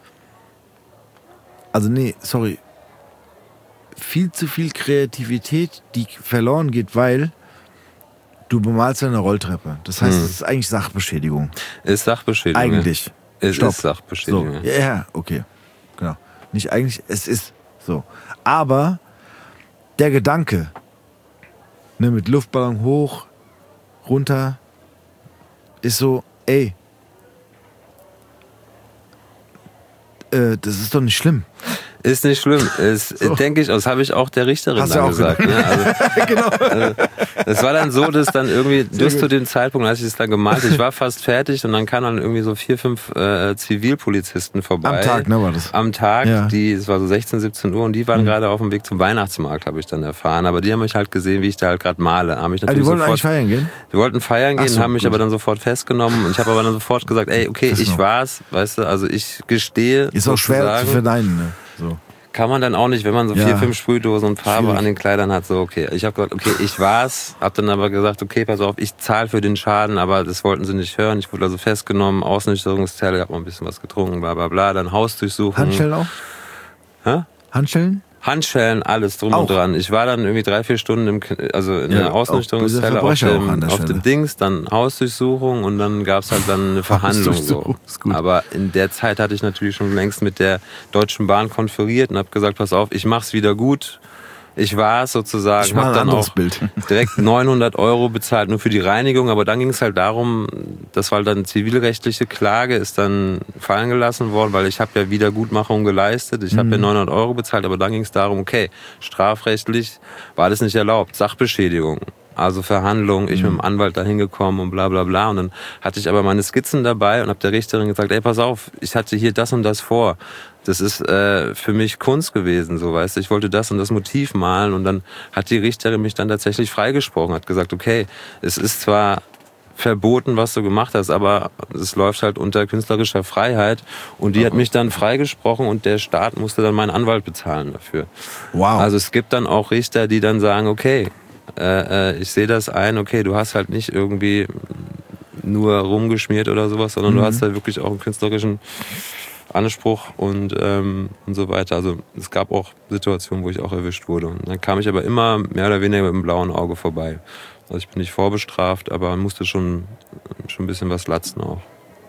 Also, nee, sorry. Viel zu viel Kreativität, die verloren geht, weil du bemalst eine Rolltreppe. Das heißt, Hm. es ist eigentlich Sachbeschädigung. Ist Sachbeschädigung. Eigentlich. Ja. Es Stopp. ist Sachbeschädigung. So. Ja, ja, okay. Genau. Nicht eigentlich, es ist so. Aber der Gedanke, ne, mit Luftballon hoch, runter, ist so, ey, äh, das ist doch nicht schlimm. Ist nicht schlimm. Ist, so. Denke ich, das habe ich auch der Richterin Hast dann du auch gesagt. Ne? Also, genau. Also, es war dann so, dass dann irgendwie, bis zu dem Zeitpunkt, als ich es dann gemalt, ich war fast fertig und dann kamen dann irgendwie so vier, fünf äh, Zivilpolizisten vorbei. Am Tag, ne, war das? Am Tag, ja. die, es war so sechzehn, siebzehn Uhr und die waren mhm. gerade auf dem Weg zum Weihnachtsmarkt, habe ich dann erfahren. Aber die haben mich halt gesehen, wie ich da halt gerade male. Haben mich natürlich also die wollten sofort, eigentlich feiern gehen? Die wollten feiern gehen, so, haben mich gut. aber dann sofort festgenommen und ich habe aber dann sofort gesagt, ey, okay, ich war's, weißt du, also ich gestehe. Ist auch schwer zu verneinen, ne? So. Kann man dann auch nicht, wenn man so ja. vier, fünf Sprühdosen und Farbe Schwierig. an den Kleidern hat, so okay. Ich habe gesagt, okay, ich war's, hab dann aber gesagt, okay, pass auf, ich zahle für den Schaden, aber das wollten sie nicht hören. Ich wurde also festgenommen, Ausnüchterungszelle, hab mal ein bisschen was getrunken, bla bla bla, dann Hausdurchsuchung. Handschellen auch? Hä? Handschellen? Handschellen, alles drum auch. und dran. Ich war dann irgendwie drei, vier Stunden im, also in ja, der Ausnüchterungszelle auf dem, auf dem Dings, dann Hausdurchsuchung und dann gab's halt dann eine Verhandlung. So. Aber in der Zeit hatte ich natürlich schon längst mit der Deutschen Bahn konferiert und habe gesagt, pass auf, ich mach's wieder gut. Ich war es sozusagen, ich habe dann auch Bild. direkt neunhundert Euro bezahlt, nur für die Reinigung. Aber dann ging es halt darum, das war dann zivilrechtliche Klage, ist dann fallen gelassen worden, weil ich habe ja Wiedergutmachung geleistet. Ich mhm. habe ja neunhundert Euro bezahlt, aber dann ging es darum, okay, strafrechtlich war das nicht erlaubt, Sachbeschädigung. Also Verhandlungen, ich mhm. mit dem Anwalt da hingekommen und bla bla bla. Und dann hatte ich aber meine Skizzen dabei und habe der Richterin gesagt, ey, pass auf, ich hatte hier das und das vor. Das ist äh, für mich Kunst gewesen, so weißt du. Ich wollte das und das Motiv malen und dann hat die Richterin mich dann tatsächlich freigesprochen, hat gesagt, okay, es ist zwar verboten, was du gemacht hast, aber es läuft halt unter künstlerischer Freiheit und die hat mich dann freigesprochen und der Staat musste dann meinen Anwalt bezahlen dafür. Wow. Also es gibt dann auch Richter, die dann sagen, okay, äh, ich sehe das ein, okay, du hast halt nicht irgendwie nur rumgeschmiert oder sowas, sondern mhm. du hast halt wirklich auch einen künstlerischen Anspruch und, ähm, und so weiter. Also es gab auch Situationen, wo ich auch erwischt wurde. Und dann kam ich aber immer mehr oder weniger mit dem blauen Auge vorbei. Also ich bin nicht vorbestraft, aber musste schon, schon ein bisschen was latzen auch.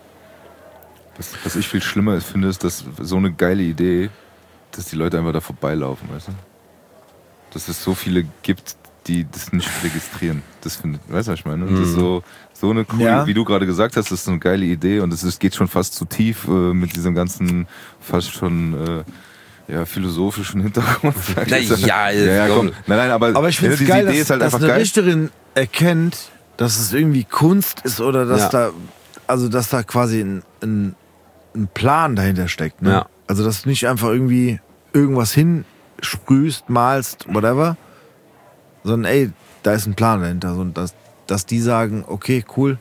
Was, was ich viel schlimmer finde, ist, dass so eine geile Idee, dass die Leute einfach da vorbeilaufen, weißt du? Dass es so viele gibt, die das nicht registrieren. Das finde ich, weißt du, was ich meine? Mhm. Das ist so, so eine coole, ja. wie du gerade gesagt hast, das ist so eine geile Idee und es geht schon fast zu tief äh, mit diesem ganzen, fast schon äh, ja, philosophischen Hintergrund. Na, ja, ja, ja, komm. Nein, nein, aber, aber ich finde es geil, Idee dass, ist halt dass einfach eine geil. Richterin erkennt, dass es irgendwie Kunst ist oder dass ja. da, also dass da quasi ein, ein, ein Plan dahinter steckt. Ne? Ja. Also dass du nicht einfach irgendwie irgendwas hinsprühst, malst, whatever, sondern ey, da ist ein Plan dahinter. Und dass, dass die sagen, okay, cool.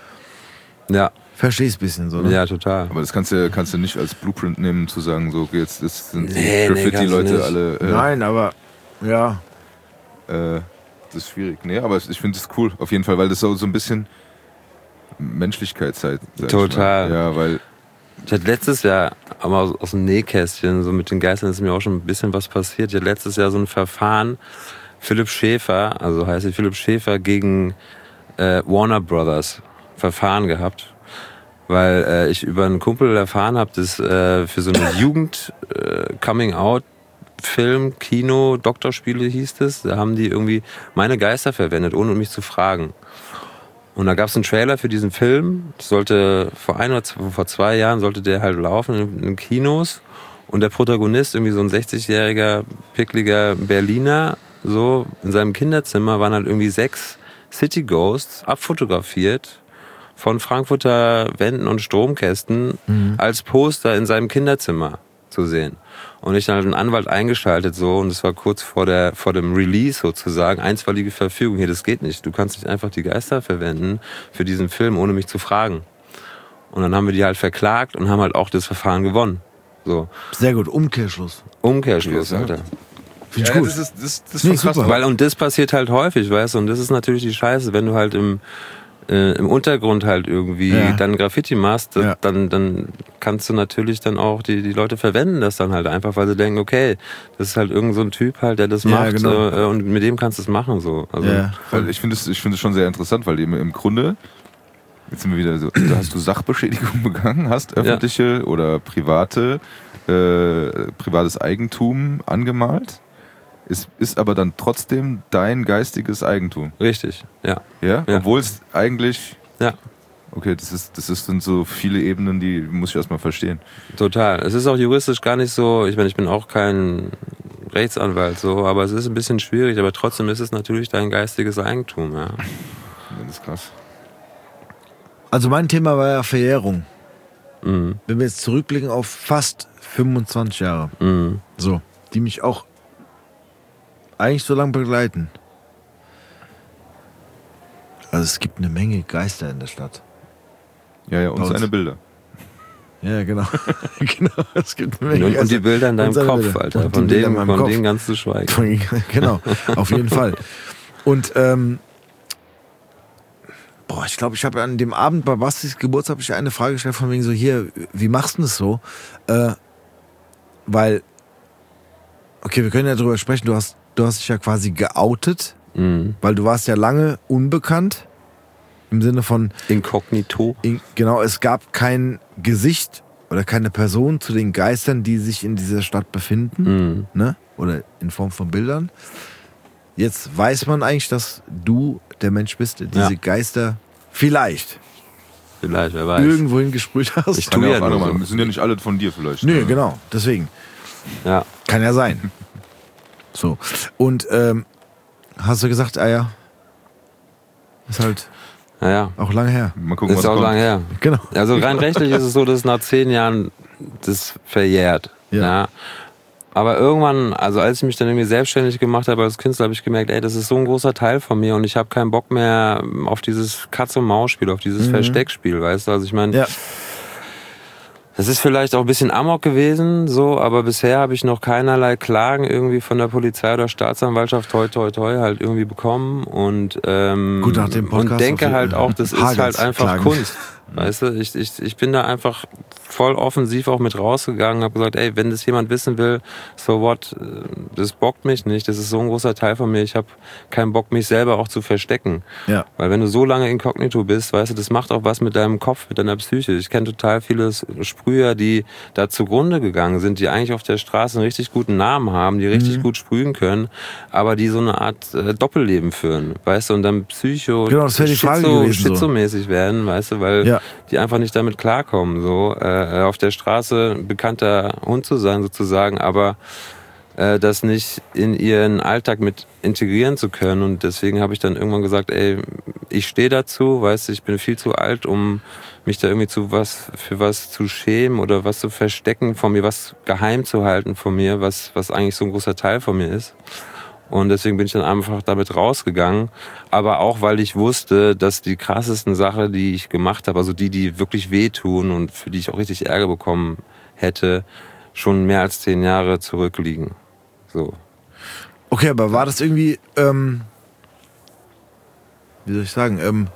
Ja. Versteh's ein bisschen so, ne? Ja, total. Aber das kannst du, kannst du nicht als Blueprint nehmen, zu sagen, so, jetzt das sind nee, die Graffiti-Leute nee, alle. Äh, Nein, aber ja. Äh, das ist schwierig. Nee, aber ich finde es cool, auf jeden Fall, weil das so, so ein bisschen Menschlichkeit zeigt. Total. Ja, weil. Ich hatte letztes Jahr, aber aus, aus dem Nähkästchen, so mit den Geistern ist mir auch schon ein bisschen was passiert. Ich hatte letztes Jahr so ein Verfahren, Philipp Schäfer, also heißt Philipp Schäfer gegen äh, Warner Brothers Verfahren gehabt, weil äh, ich über einen Kumpel erfahren habe, dass äh, für so eine Jugend äh, Coming-out Film, Kino, Doktorspiele hieß es, da haben die irgendwie meine Geister verwendet, ohne mich zu fragen. Und da gab es einen Trailer für diesen Film, das sollte vor ein oder zwei, vor zwei Jahren sollte der halt laufen in, in Kinos und der Protagonist, irgendwie so ein sechzigjähriger, pickliger Berliner, so in seinem Kinderzimmer waren halt irgendwie sechs City Ghosts abfotografiert von Frankfurter Wänden und Stromkästen mhm. als Poster in seinem Kinderzimmer zu sehen. Und ich dann halt einen Anwalt eingeschaltet so und es war kurz vor der vor dem Release sozusagen, einstweilige Verfügung, hier, das geht nicht. Du kannst nicht einfach die Geister verwenden für diesen Film, ohne mich zu fragen. Und dann haben wir die halt verklagt und haben halt auch das Verfahren gewonnen. So. Sehr gut, Umkehrschluss. Umkehrschluss, ja, Alter. Finde ich ja, gut. Das ist, das, das ist nee, schon krass. super. Weil, und das passiert halt häufig, weißt du, und das ist natürlich die Scheiße, wenn du halt im, äh, im Untergrund halt irgendwie ja. dann Graffiti machst, ja. dann, dann kannst du natürlich dann auch, die, die Leute verwenden das dann halt einfach, weil sie denken, okay, das ist halt irgend so ein Typ halt, der das ja, macht genau. äh, und mit dem kannst du es machen, so. Also, ja. Weil ich finde es ich find es schon sehr interessant, weil im, im Grunde, jetzt sind wir wieder so, da hast du Sachbeschädigung begangen, hast öffentliche ja. oder private, äh, privates Eigentum angemalt. Es ist aber dann trotzdem dein geistiges Eigentum. Richtig, ja. Ja? ja. Obwohl es eigentlich... Ja. Okay, das ist, das ist, sind so viele Ebenen, die muss ich erstmal verstehen. Total. Es ist auch juristisch gar nicht so, ich meine, ich bin auch kein Rechtsanwalt, so, aber es ist ein bisschen schwierig, aber trotzdem ist es natürlich dein geistiges Eigentum, ja. Ja, das ist krass. Also mein Thema war ja Verjährung. Mhm. Wenn wir jetzt zurückblicken auf fast fünfundzwanzig Jahre, Mhm. so, die mich auch eigentlich so lange begleiten. Also es gibt eine Menge Geister in der Stadt. Ja, ja, und Bei uns. seine Bilder. Ja, genau. genau. Es gibt eine Menge Und, und die Bilder in deinem Und seine Kopf, Bilder. Alter. Und die Von Bilder in denen, meinem von Kopf. denen ganz zu schweigen. Von- Genau, auf jeden Fall. Und ähm, boah, ich glaube, ich habe an dem Abend bei Bastis Geburtstag hab ich eine Frage gestellt von wegen so, hier, wie machst du das so? Äh, weil, okay, wir können ja drüber sprechen, du hast, du hast dich ja quasi geoutet, Mhm. weil du warst ja lange unbekannt. Im Sinne von, Inkognito. in, genau, es gab kein Gesicht oder keine Person zu den Geistern, die sich in dieser Stadt befinden. Mhm. Ne? Oder in Form von Bildern. Jetzt weiß man eigentlich, dass du der Mensch bist, der diese Ja. Geister vielleicht Vielleicht, wer weiß. irgendwohin gesprüht hast. Ich Kann tu ja ja auch andere nur machen. so. Sind ja nicht alle von dir vielleicht. Nö, ne? genau, deswegen. Ja. Kann ja sein. So. Und ähm, hast du gesagt, ah ja, ist halt Naja. auch lange her. Mal gucken, Ist was auch kommt. lange her. Genau. Also rein rechtlich ist es so, dass nach zehn Jahren das verjährt. Ja. Ja. Aber irgendwann, also als ich mich dann irgendwie selbstständig gemacht habe als Künstler, habe ich gemerkt, ey, das ist so ein großer Teil von mir und ich habe keinen Bock mehr auf dieses Katz-und-Maus-Spiel, auf dieses Mhm. Versteckspiel, weißt du? Also ich meine, Ja. das ist vielleicht auch ein bisschen Amok gewesen, so, aber bisher habe ich noch keinerlei Klagen irgendwie von der Polizei oder Staatsanwaltschaft toi toi toi halt irgendwie bekommen und ähm, Gut, nach dem Podcast und denke auf- halt auch, das ist Hagels halt einfach Klagen. Kunst. Weißt du, ich, ich, ich bin da einfach voll offensiv auch mit rausgegangen, habe gesagt, ey, wenn das jemand wissen will, so what, das bockt mich nicht, das ist so ein großer Teil von mir, ich habe keinen Bock, mich selber auch zu verstecken. Ja. Weil wenn du so lange inkognito bist, weißt du, das macht auch was mit deinem Kopf, mit deiner Psyche. Ich kenne total viele Sprüher, die da zugrunde gegangen sind, die eigentlich auf der Straße einen richtig guten Namen haben, die richtig Mhm. gut sprühen können, aber die so eine Art äh, Doppelleben führen, weißt du, und dann psycho, Genau, das wäre die Frage gewesen, so. schizomäßig werden, weißt du, weil Ja. die einfach nicht damit klarkommen, so äh, auf der Straße ein bekannter Hund zu sein sozusagen, aber äh, das nicht in ihren Alltag mit integrieren zu können. Und deswegen habe ich dann irgendwann gesagt, ey, ich stehe dazu, weißt du, ich bin viel zu alt, um mich da irgendwie zu was für was zu schämen oder was zu verstecken von mir, was geheim zu halten von mir, was was eigentlich so ein großer Teil von mir ist. Und deswegen bin ich dann einfach damit rausgegangen. Aber auch, weil ich wusste, dass die krassesten Sachen, die ich gemacht habe, also die, die wirklich wehtun und für die ich auch richtig Ärger bekommen hätte, schon mehr als zehn Jahre zurückliegen. So. Okay, aber war das irgendwie, ähm, wie soll ich sagen, ähm,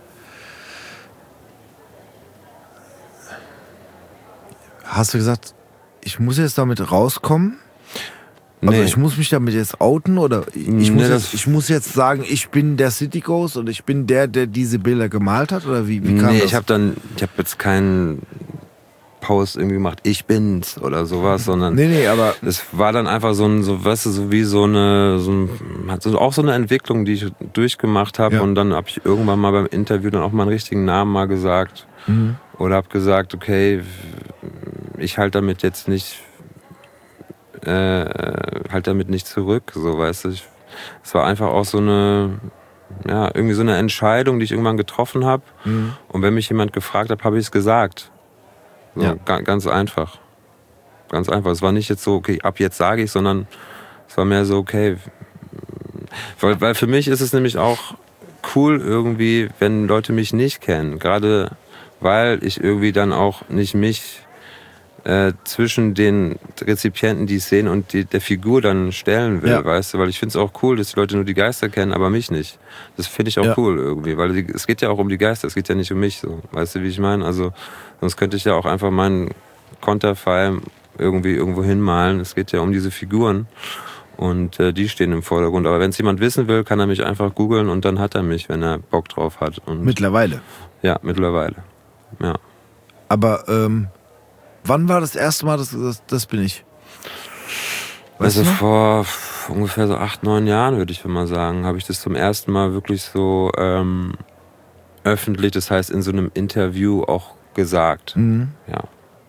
hast du gesagt, ich muss jetzt damit rauskommen? Also Nee. ich muss mich damit jetzt outen oder ich, Nee, muss, das- jetzt, ich muss jetzt sagen, ich bin der City Ghost oder ich bin der, der diese Bilder gemalt hat oder wie, wie kam Nee, das? ich habe dann, ich habe jetzt keinen Post irgendwie gemacht, ich bin's oder sowas, sondern Nee, nee, aber es war dann einfach so ein, so, weißt du, so wie so eine, so ein, hat so, auch so eine Entwicklung, die ich durchgemacht habe. Ja. Und dann habe ich irgendwann mal beim Interview dann auch meinen richtigen Namen mal gesagt. Mhm. Oder habe gesagt, okay, ich halte damit jetzt nicht, äh, halt damit nicht zurück, so, weißt du. Ich, es war einfach auch so eine, ja, irgendwie so eine Entscheidung, die ich irgendwann getroffen habe. Mhm. Und wenn mich jemand gefragt hat, habe ich es gesagt. So, Ja. ga, ganz einfach. Ganz einfach. Es war nicht jetzt so, okay, ab jetzt sage ich, sondern es war mehr so, okay. Weil, weil für mich ist es nämlich auch cool irgendwie, wenn Leute mich nicht kennen. Gerade weil ich irgendwie dann auch nicht mich äh, zwischen den Rezipienten, die es sehen, und die, der Figur dann stellen will, Ja. weißt du? Weil ich finde es auch cool, dass die Leute nur die Geister kennen, aber mich nicht. Das finde ich auch Ja. cool irgendwie, weil die, es geht ja auch um die Geister, es geht ja nicht um mich, so. Weißt du, wie ich meine? Also sonst könnte ich ja auch einfach meinen Konterfei irgendwie irgendwo hinmalen. Es geht ja um diese Figuren und äh, die stehen im Vordergrund. Aber wenn es jemand wissen will, kann er mich einfach googeln und dann hat er mich, wenn er Bock drauf hat. Und mittlerweile. ja, mittlerweile. Ja. Aber ähm, wann war das erste Mal, das, das, das bin ich? Weißt Also du noch? vor ungefähr so acht, neun Jahren, würde ich mal sagen, habe ich das zum ersten Mal wirklich so ähm, öffentlich, das heißt in so einem Interview auch gesagt. Mhm. Ja.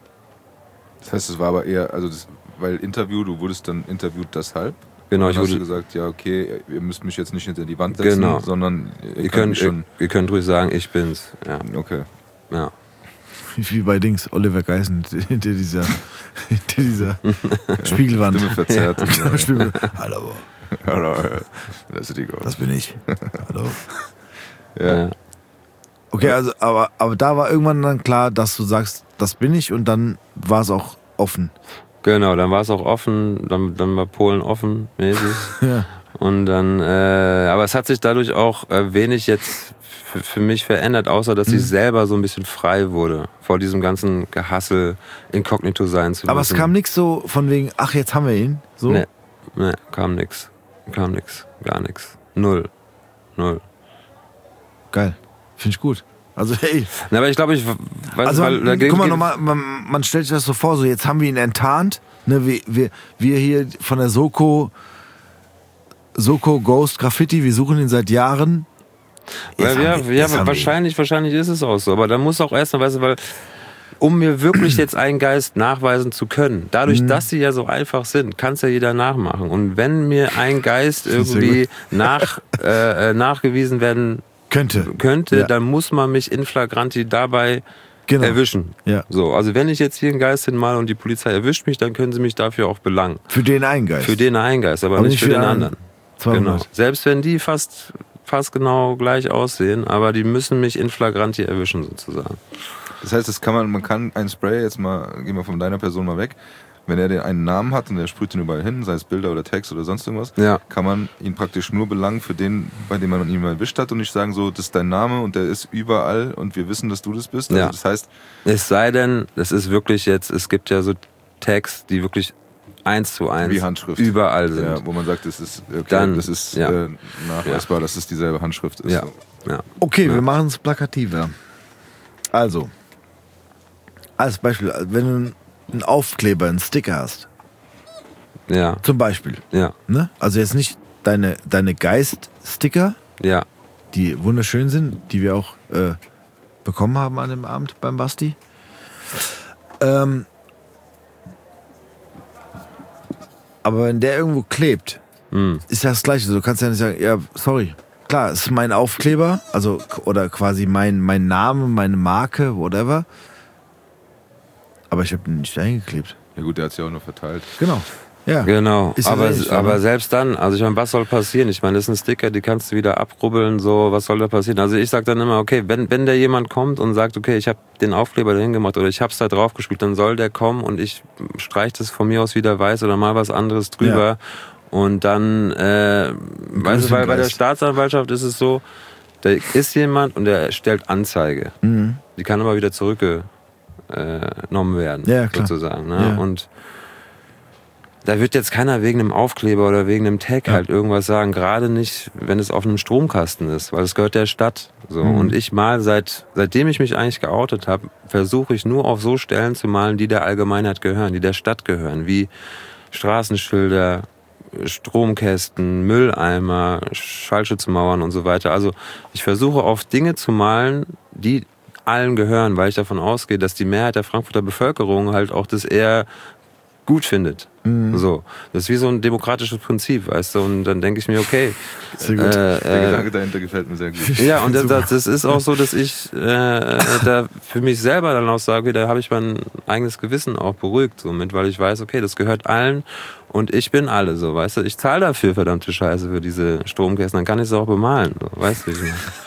Das heißt, es war aber eher, also das, weil Interview, du wurdest dann interviewt deshalb. Genau, Dann ich hast du wurde, gesagt, ja okay, ihr müsst mich jetzt nicht hinter die Wand setzen, Genau. sondern ihr, ihr, könnt könnt, mich ihr, schon... ihr könnt ruhig sagen, ich bin's. Ja. Okay. Ja. Wie bei Dings, Oliver Geissen hinter dieser, hinter dieser Spiegelwand. Stimme verzerrt. Genau, Stimme. Hallo, Hallo, das ist die Gott. das bin ich. Hallo. Ja. Ja. Okay, also, aber, aber da war irgendwann dann klar, dass du sagst, das bin ich, und dann war es auch offen. Genau, dann war es auch offen, dann, dann war Polen offen mäßig. Ja. Und dann, äh, aber es hat sich dadurch auch äh, wenig jetzt für, für mich verändert, außer dass Mhm. ich selber so ein bisschen frei wurde, vor diesem ganzen Gehassel, inkognito sein zu müssen. Aber es kam nichts so von wegen, ach, jetzt haben wir ihn. So. Nee, nee, kam nix. Kam nix. Gar nix. Null. Null. Geil. Finde ich gut. Also, hey. Na, aber ich glaube, ich weiß Also, weil, man, da guck mal geht- nochmal, man, man stellt sich das so vor, so jetzt haben wir ihn enttarnt. Ne, wir, wir, wir hier von der Soko, Soko Ghost Graffiti, wir suchen ihn seit Jahren. Jetzt Weil, ja, haben wir- ja, jetzt haben wir ihn. wahrscheinlich, wahrscheinlich ist es auch so. Aber da muss auch erst mal, weißt du, weil, um mir wirklich jetzt einen Geist nachweisen zu können, dadurch, Mhm. dass sie ja so einfach sind, kann es ja jeder nachmachen. Und wenn mir ein Geist Das ist sehr irgendwie nach, äh, äh, nachgewiesen werden Könnte. könnte, Ja. dann muss man mich in flagranti dabei Genau. erwischen. Ja. So, also wenn ich jetzt hier einen Geist hinmale und die Polizei erwischt mich, dann können sie mich dafür auch belangen. Für den einen Geist. Für den einen Geist, aber, Aber nicht nicht für, für den einen. anderen. zweihundert. Genau. Selbst wenn die fast, fast genau gleich aussehen, aber die müssen mich in flagranti erwischen sozusagen. Das heißt, das kann man, man kann einen Spray, jetzt mal, gehen wir von deiner Person mal weg, wenn er den einen Namen hat und er sprüht den überall hin, sei es Bilder oder Text oder sonst irgendwas, Ja. kann man ihn praktisch nur belangen für den, bei dem man ihn mal erwischt hat und nicht sagen so, das ist dein Name und der ist überall und wir wissen, dass du das bist. Also Ja. das heißt, Es sei denn, es ist wirklich jetzt, es gibt ja so Tags, die wirklich eins zu eins Wie Handschrift. überall sind. ja, wo man sagt, das ist, okay, Dann, das ist ja. äh, nachweisbar, dass es dieselbe Handschrift ist. Ja. So. Ja. Okay, Ja. wir machen es plakativer. Also, als Beispiel, wenn du einen Aufkleber, einen Sticker hast, Ja. zum Beispiel, Ja. ne? Also jetzt nicht deine, deine Geist-Sticker, Ja. die wunderschön sind, die wir auch äh, bekommen haben an dem Abend beim Basti. Ähm, aber wenn der irgendwo klebt, Hm. ist ja das Gleiche. Du kannst ja nicht sagen, ja, sorry. Klar, es ist mein Aufkleber, also oder quasi mein, mein Name, meine Marke, whatever. Aber ich habe ihn nicht eingeklebt. Ja gut, der hat es ja auch nur verteilt. Genau. Ja. Genau, Ist ja aber, ähnlich, aber oder? selbst dann, also ich meine, was soll passieren? Ich meine, das ist ein Sticker, die kannst du wieder abrubbeln, so, was soll da passieren? Also ich sag dann immer, okay, wenn, wenn da jemand kommt und sagt, okay, ich habe den Aufkleber dahin gemacht oder ich hab's da drauf gespielt, dann soll der kommen und ich streich das von mir aus wieder weiß oder mal was anderes drüber. Ja. Und dann, äh, weißt du, weil bei der Geist. Staatsanwaltschaft ist es so, da ist jemand und der stellt Anzeige. Mhm. Die kann aber wieder zurückgenommen werden, Ja, klar. sozusagen. Ne? Ja. Und da wird jetzt keiner wegen einem Aufkleber oder wegen einem Tag Ja. halt irgendwas sagen, gerade nicht, wenn es auf einem Stromkasten ist, weil es gehört der Stadt. So. Mhm. Und ich mal, seit, seitdem ich mich eigentlich geoutet habe, versuche ich nur auf so Stellen zu malen, die der Allgemeinheit gehören, die der Stadt gehören, wie Straßenschilder, Stromkästen, Mülleimer, Schallschutzmauern und so weiter. Also ich versuche auf Dinge zu malen, die allen gehören, weil ich davon ausgehe, dass die Mehrheit der Frankfurter Bevölkerung halt auch das eher gut findet. Mhm. So, das ist wie so ein demokratisches Prinzip, weißt du? Und dann denke ich mir, okay, Sehr gut. äh, Der äh, Gedanke dahinter gefällt mir sehr gut. ja, und das, Super. das ist auch so, dass ich äh, da für mich selber dann auch sage, da habe ich mein eigenes Gewissen auch beruhigt somit, weil ich weiß, okay, das gehört allen und ich bin alle, so, weißt du? Ich zahle dafür verdammte Scheiße für diese Stromkästen, dann kann ich es auch bemalen, so, weißt du?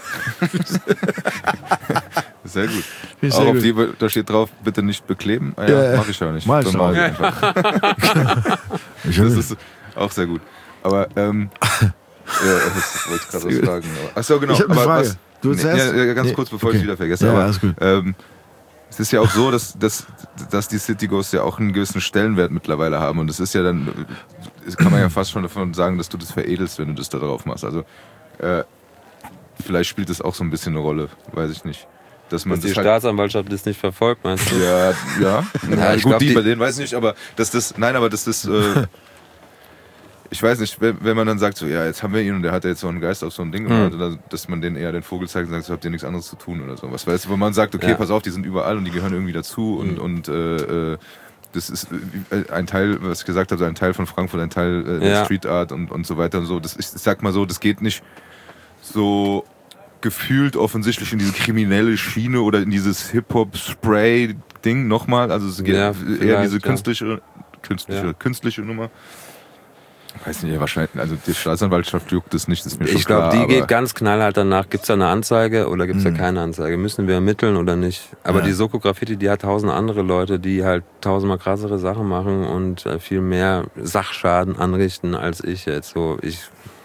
Sehr gut. ich Auch sehr auf gut. die, da steht drauf, bitte nicht bekleben. Ah, Ja, ja, ja. mach ich ja nicht. Mach ich Dann doch. mach ich einfach. Ich Das hab- ist auch sehr gut. Aber, ähm, ja, das wollte ich gerade was fragen. Aber- Ach so, genau. Ich hab eine aber Frage. was, Du nee, zuerst? ja, ja, ganz Nee, kurz, bevor okay. ich es wieder vergesse. Ja, aber, alles gut. Ähm, es ist ja auch so, dass, dass, dass die City Ghosts ja auch einen gewissen Stellenwert mittlerweile haben. Und es ist ja dann, das kann man ja fast schon davon sagen, dass du das veredelst, wenn du das da drauf machst. Also, äh, vielleicht spielt das auch so ein bisschen eine Rolle, weiß ich nicht. Dass man Dass die das halt, Staatsanwaltschaft das nicht verfolgt, meinst du? ja, ja. Ja, ja ich gut, glaub, die, die- bei denen weiß ich nicht, aber dass das, nein, aber dass das, äh, ich weiß nicht, wenn, wenn man dann sagt, so, ja, jetzt haben wir ihn und der hat ja jetzt so einen Geist auf so ein Ding gemacht, oder dass man denen eher den Vogel zeigt und sagt, so, habt ihr nichts anderes zu tun oder sowas. Weißt du, wo man sagt, okay, Ja. pass auf, die sind überall und die gehören irgendwie dazu und, Mhm. und äh, das ist äh, ein Teil, was ich gesagt habe, ein Teil von Frankfurt, ein Teil äh, der Ja. Street Art und, und so weiter und so. Das ist, ich sag mal so, das geht nicht so gefühlt offensichtlich in diese kriminelle Schiene oder in dieses Hip-Hop-Spray-Ding nochmal. Also es geht Ja, eher vielleicht, diese ja. künstliche, künstliche, Ja. künstliche Nummer. Weiß nicht, ja, wahrscheinlich, also die Staatsanwaltschaft juckt es nicht, das ist mir schon Ich glaube, klar. die aber geht ganz knallhart danach. Gibt es da eine Anzeige oder gibt es Mhm. da keine Anzeige? Müssen wir ermitteln oder nicht? Aber Ja. die Soko Graffiti, die hat tausend andere Leute, die halt tausendmal krassere Sachen machen und äh, viel mehr Sachschaden anrichten als ich jetzt. So, ich.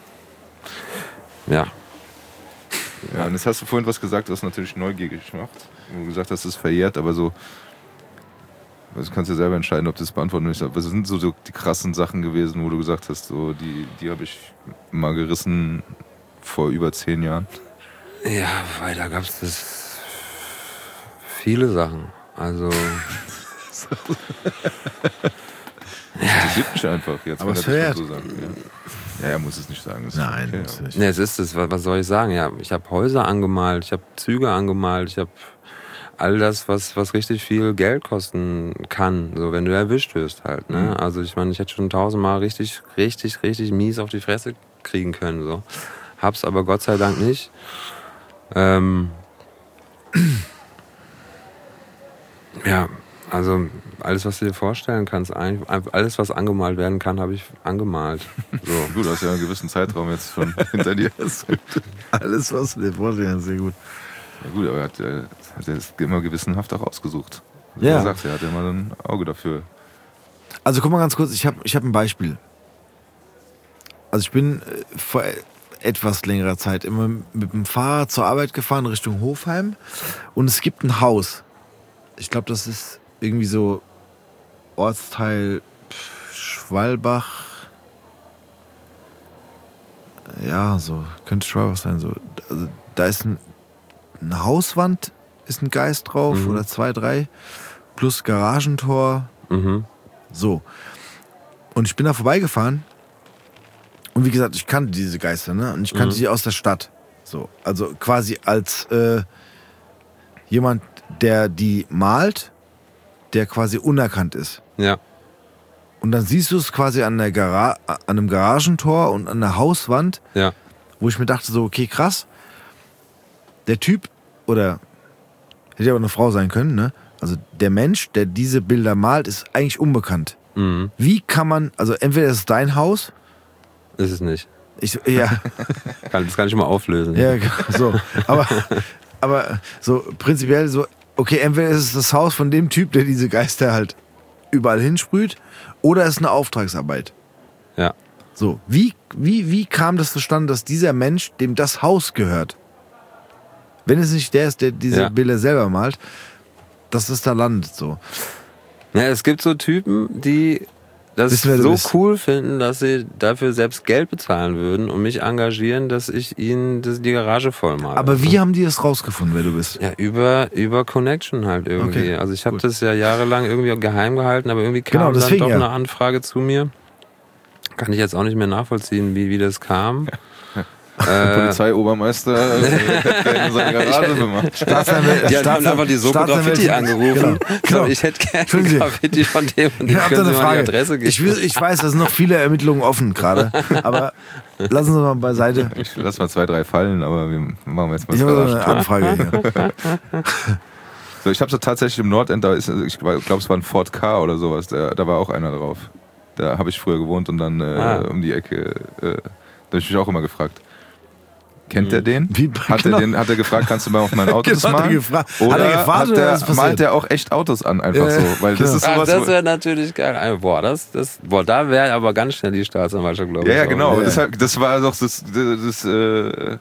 Ja. Ja, und jetzt hast du vorhin was gesagt, was natürlich neugierig macht. Wo du gesagt hast, es ist verjährt, aber so. Also kannst du ja selber entscheiden, ob du das beantworten willst. Aber was sind so, so die krassen Sachen gewesen, wo du gesagt hast, so, die, die habe ich mal gerissen vor über zehn Jahren? Ja, weil da gab es das viele Sachen. Also. Das gibt mich einfach jetzt. Aber wenn es er das verjährt. so sagt, ja. ja, er muss es nicht sagen. Das ist Nein, okay, das ist aber- nicht. Ne, es ist es. Was was soll ich sagen? Ja, ich habe Häuser angemalt, ich habe Züge angemalt, ich habe all das, was, was richtig viel Geld kosten kann, so wenn du erwischt wirst halt. Ne? Mhm. Also ich meine, ich hätte schon tausendmal richtig, richtig, richtig mies auf die Fresse kriegen können. So. Hab's aber Gott sei Dank nicht. Ähm ja, also alles, was du dir vorstellen kannst, eigentlich, alles, was angemalt werden kann, habe ich angemalt. So. Du, du hast ja einen gewissen Zeitraum jetzt schon hinter dir. Alles, was du dir vorstellen kannst, sehr gut. Ja gut, aber er hat, äh, hat er es immer gewissenhaft auch ausgesucht. Wie Ja. du sagst, er hat ja immer ein Auge dafür. Also guck mal ganz kurz, ich habe ich hab ein Beispiel. Also ich bin äh, vor e- etwas längerer Zeit immer mit dem Fahrrad zur Arbeit gefahren Richtung Hofheim und es gibt ein Haus. Ich glaube, das ist irgendwie so Ortsteil pf, Schwalbach. Ja, so könnte Schwalbach sein. So. Also, da ist ein, eine Hauswand, ist ein Geist drauf Mhm. oder zwei, drei plus Garagentor. Mhm. So. Und ich bin da vorbeigefahren. Und wie gesagt, ich kannte diese Geister, ne? Und ich kannte Mhm. die aus der Stadt. So. Also quasi als äh, jemand, der die malt, der quasi unerkannt ist. Ja. Und dann siehst du es quasi an, der Gara an einem Garagentor und an der Hauswand, Ja. wo ich mir dachte, so, okay, krass. Der Typ, oder hätte ja auch eine Frau sein können, ne? Also der Mensch, der diese Bilder malt, ist eigentlich unbekannt. Mhm. Wie kann man, also entweder ist es dein Haus, Ist es nicht. ich, ja, Kann, das kann ich mal auflösen. ja, so, aber, aber so prinzipiell so, okay, entweder ist es das Haus von dem Typ, der diese Geister halt überall hinsprüht, oder es ist eine Auftragsarbeit. Ja. So, wie, wie, wie kam das zustande, dass dieser Mensch, dem das Haus gehört, wenn es nicht der ist, der diese Ja. Bilder selber malt, dass es da landet, so. Ja, es gibt so Typen, die das Wissen, wer du so bist. cool finden, dass sie dafür selbst Geld bezahlen würden und mich engagieren, dass ich ihnen das, die Garage voll mache. Aber wie haben die das rausgefunden, wer du bist? Ja, über, über Connection halt irgendwie. Okay, Also ich habe gut. das ja jahrelang irgendwie geheim gehalten, aber irgendwie kam Genau, deswegen, dann doch ja. eine Anfrage zu mir. Kann ich jetzt auch nicht mehr nachvollziehen, wie, wie das kam. Der Polizeiobermeister äh, hat in seiner Garage gemacht. Staatsanwälte, Die haben einfach die Soko Graffiti angerufen. Genau, genau. So, ich hätte gerne Entschuldigen Sie. Graffiti von dem und Ich dem habe da können eine Sie mal die Frage. Adresse geben. Ich, will, ich weiß, da sind noch viele Ermittlungen offen gerade, aber lassen Sie mal beiseite. Ich lass mal zwei, drei fallen, aber wir machen jetzt mal Ich das habe so eine Garagentor. Anfrage hier. So, ich habe so tatsächlich im Nordend, da ist, ich glaube, es war ein Ford K oder sowas, da, da war auch einer drauf. Da habe ich früher gewohnt und dann äh, Ah. um die Ecke, äh, da habe ich mich auch immer gefragt. Kennt der den? Wie- Hat, genau. er den? Hat er gefragt, kannst du mal auf mein Auto das Genau, hat er malen? gefragt. Hat Oder er gefragt hat oder der, was ist passiert? malt der auch echt Autos an, einfach Ja, so? Weil das genau. ist Ach, sowas, das wo- wäre natürlich geil. Ah, Boah, das, das, boah, da wäre aber ganz schnell die Staatsanwaltschaft, glaube ich. Ja, ja, auch. genau. Ja. Das, hat- das war doch das, das, das äh,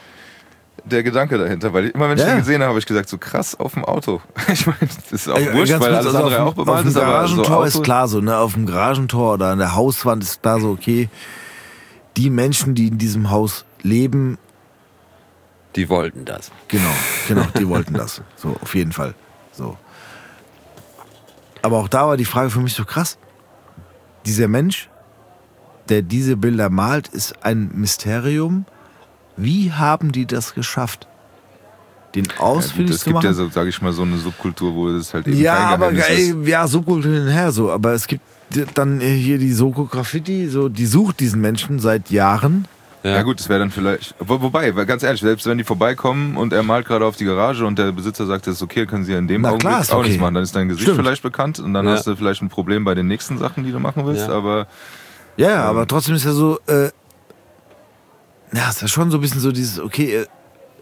der Gedanke dahinter, weil immer wenn ich Ja. den gesehen habe, habe ich gesagt, so krass auf dem Auto. Ich meine, das ist auch Ey, wurscht, ganz weil kurz, alles also andere auf, auch dem- bemalt auf dem ist, aber so Garagentor Auto, ist klar so, ne? Auf dem Garagentor oder an der Hauswand ist da so, okay, die Menschen, die in diesem Haus leben, Die wollten das. genau, genau, die wollten das. So, auf jeden Fall. So. Aber auch da war die Frage für mich so krass. Dieser Mensch, der diese Bilder malt, ist ein Mysterium. Wie haben die das geschafft? Den ausfindig ja, zu gibt machen? ja, so, sag ich mal, so eine Subkultur, wo es halt eben Ja, kein aber Geheimnis ey, ist. ja, Subkultur hin und her so. Aber es gibt dann hier die Soko Graffiti, so, die sucht diesen Menschen seit Jahren. Ja, ja gut, das wäre dann vielleicht. Wo, wobei, weil ganz ehrlich, selbst wenn die vorbeikommen und er malt gerade auf die Garage und der Besitzer sagt, das ist okay, können sie ja in dem Na, Augenblick klar, ist auch okay. nichts machen. Dann ist dein Gesicht Stimmt. vielleicht bekannt und dann Ja. hast du vielleicht ein Problem bei den nächsten Sachen, die du machen willst. Ja. Aber Ja, ja, aber trotzdem ist ja so, äh, ja, ist ja schon so ein bisschen so dieses, okay, äh,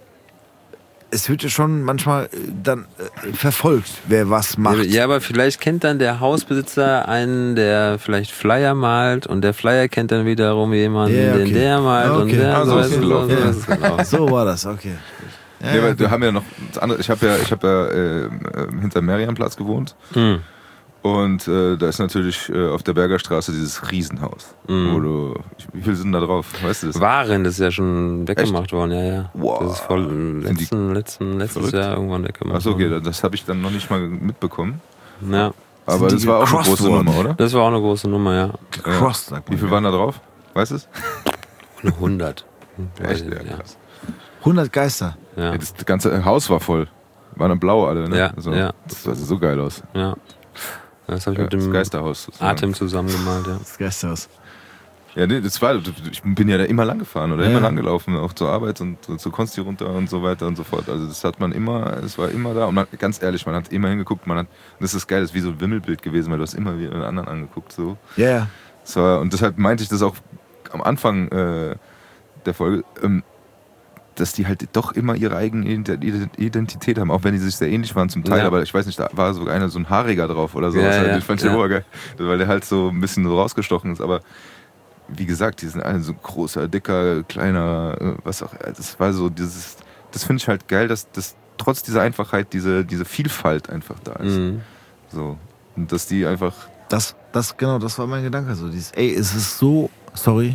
es wird ja schon manchmal äh, dann äh, verfolgt, wer was macht. Ja, aber vielleicht kennt dann der Hausbesitzer einen, der vielleicht Flyer malt und der Flyer kennt dann wiederum jemanden, Ja, okay. den der malt und Okay. der. Ah, so so ist ist es es gelaufen. so Ja. ist es gelaufen. So war das, okay. Ja, ja, ja, aber wir haben ja noch das andere. Ich habe ja, ich habe ja äh, äh, hinter Merianplatz gewohnt. Hm. Und äh, da ist natürlich äh, auf der Bergerstraße dieses Riesenhaus. Mhm. Wo du, wie viele sind da drauf? Weißt du das? Waren, das ist ja schon weggemacht worden, ja, ja. Wow. Das ist voll Sind die letzten, letzten, letztes verrückt? Jahr irgendwann weggemacht Achso, okay, worden. das habe ich dann noch nicht mal mitbekommen. Ja, Aber Sind das die war auch eine gecrossed große worden? Nummer, oder? das war auch eine große Nummer, ja. Cross, sagt Wie man. viel waren da drauf? Weißt du es? Eine hundert. Echt? Ja, Ja, krass. hundert Geister. ja. Ja, das ganze Haus war voll. Waren dann blau alle, ne? Ja, also, ja. Das sah so geil aus. ja. Das habe ich Ja, mit das dem Geisterhaus. sozusagen. Atem zusammen gemalt, ja. Das Geisterhaus. Ja, nee, das war, ich bin ja da immer lang gefahren oder Ja. immer lang gelaufen, auch zur Arbeit und zur Konsti runter und so weiter und so fort. Also das hat man immer, es war immer da und man, ganz ehrlich, man hat immer hingeguckt, man hat, das ist geil, das ist wie so ein Wimmelbild gewesen, weil du hast immer wieder einen anderen angeguckt, so. Ja, ja. Das war, und deshalb meinte ich das auch am Anfang äh, der Folge, ähm, dass die halt doch immer ihre eigene Identität haben, auch wenn die sich sehr ähnlich waren zum Teil, Ja. aber ich weiß nicht, da war sogar einer so ein Haariger drauf oder so. Ja, halt, ja, ich fand den ja. obergeil, weil der halt so ein bisschen so rausgestochen ist, aber wie gesagt, die sind alle so großer, dicker, kleiner, äh, was auch, das war so dieses, das finde ich halt geil, dass das trotz dieser Einfachheit diese, diese Vielfalt einfach da ist. Mhm. So. Und dass die einfach, Das, das, genau, das war mein Gedanke. So dieses, ey, es ist so, sorry,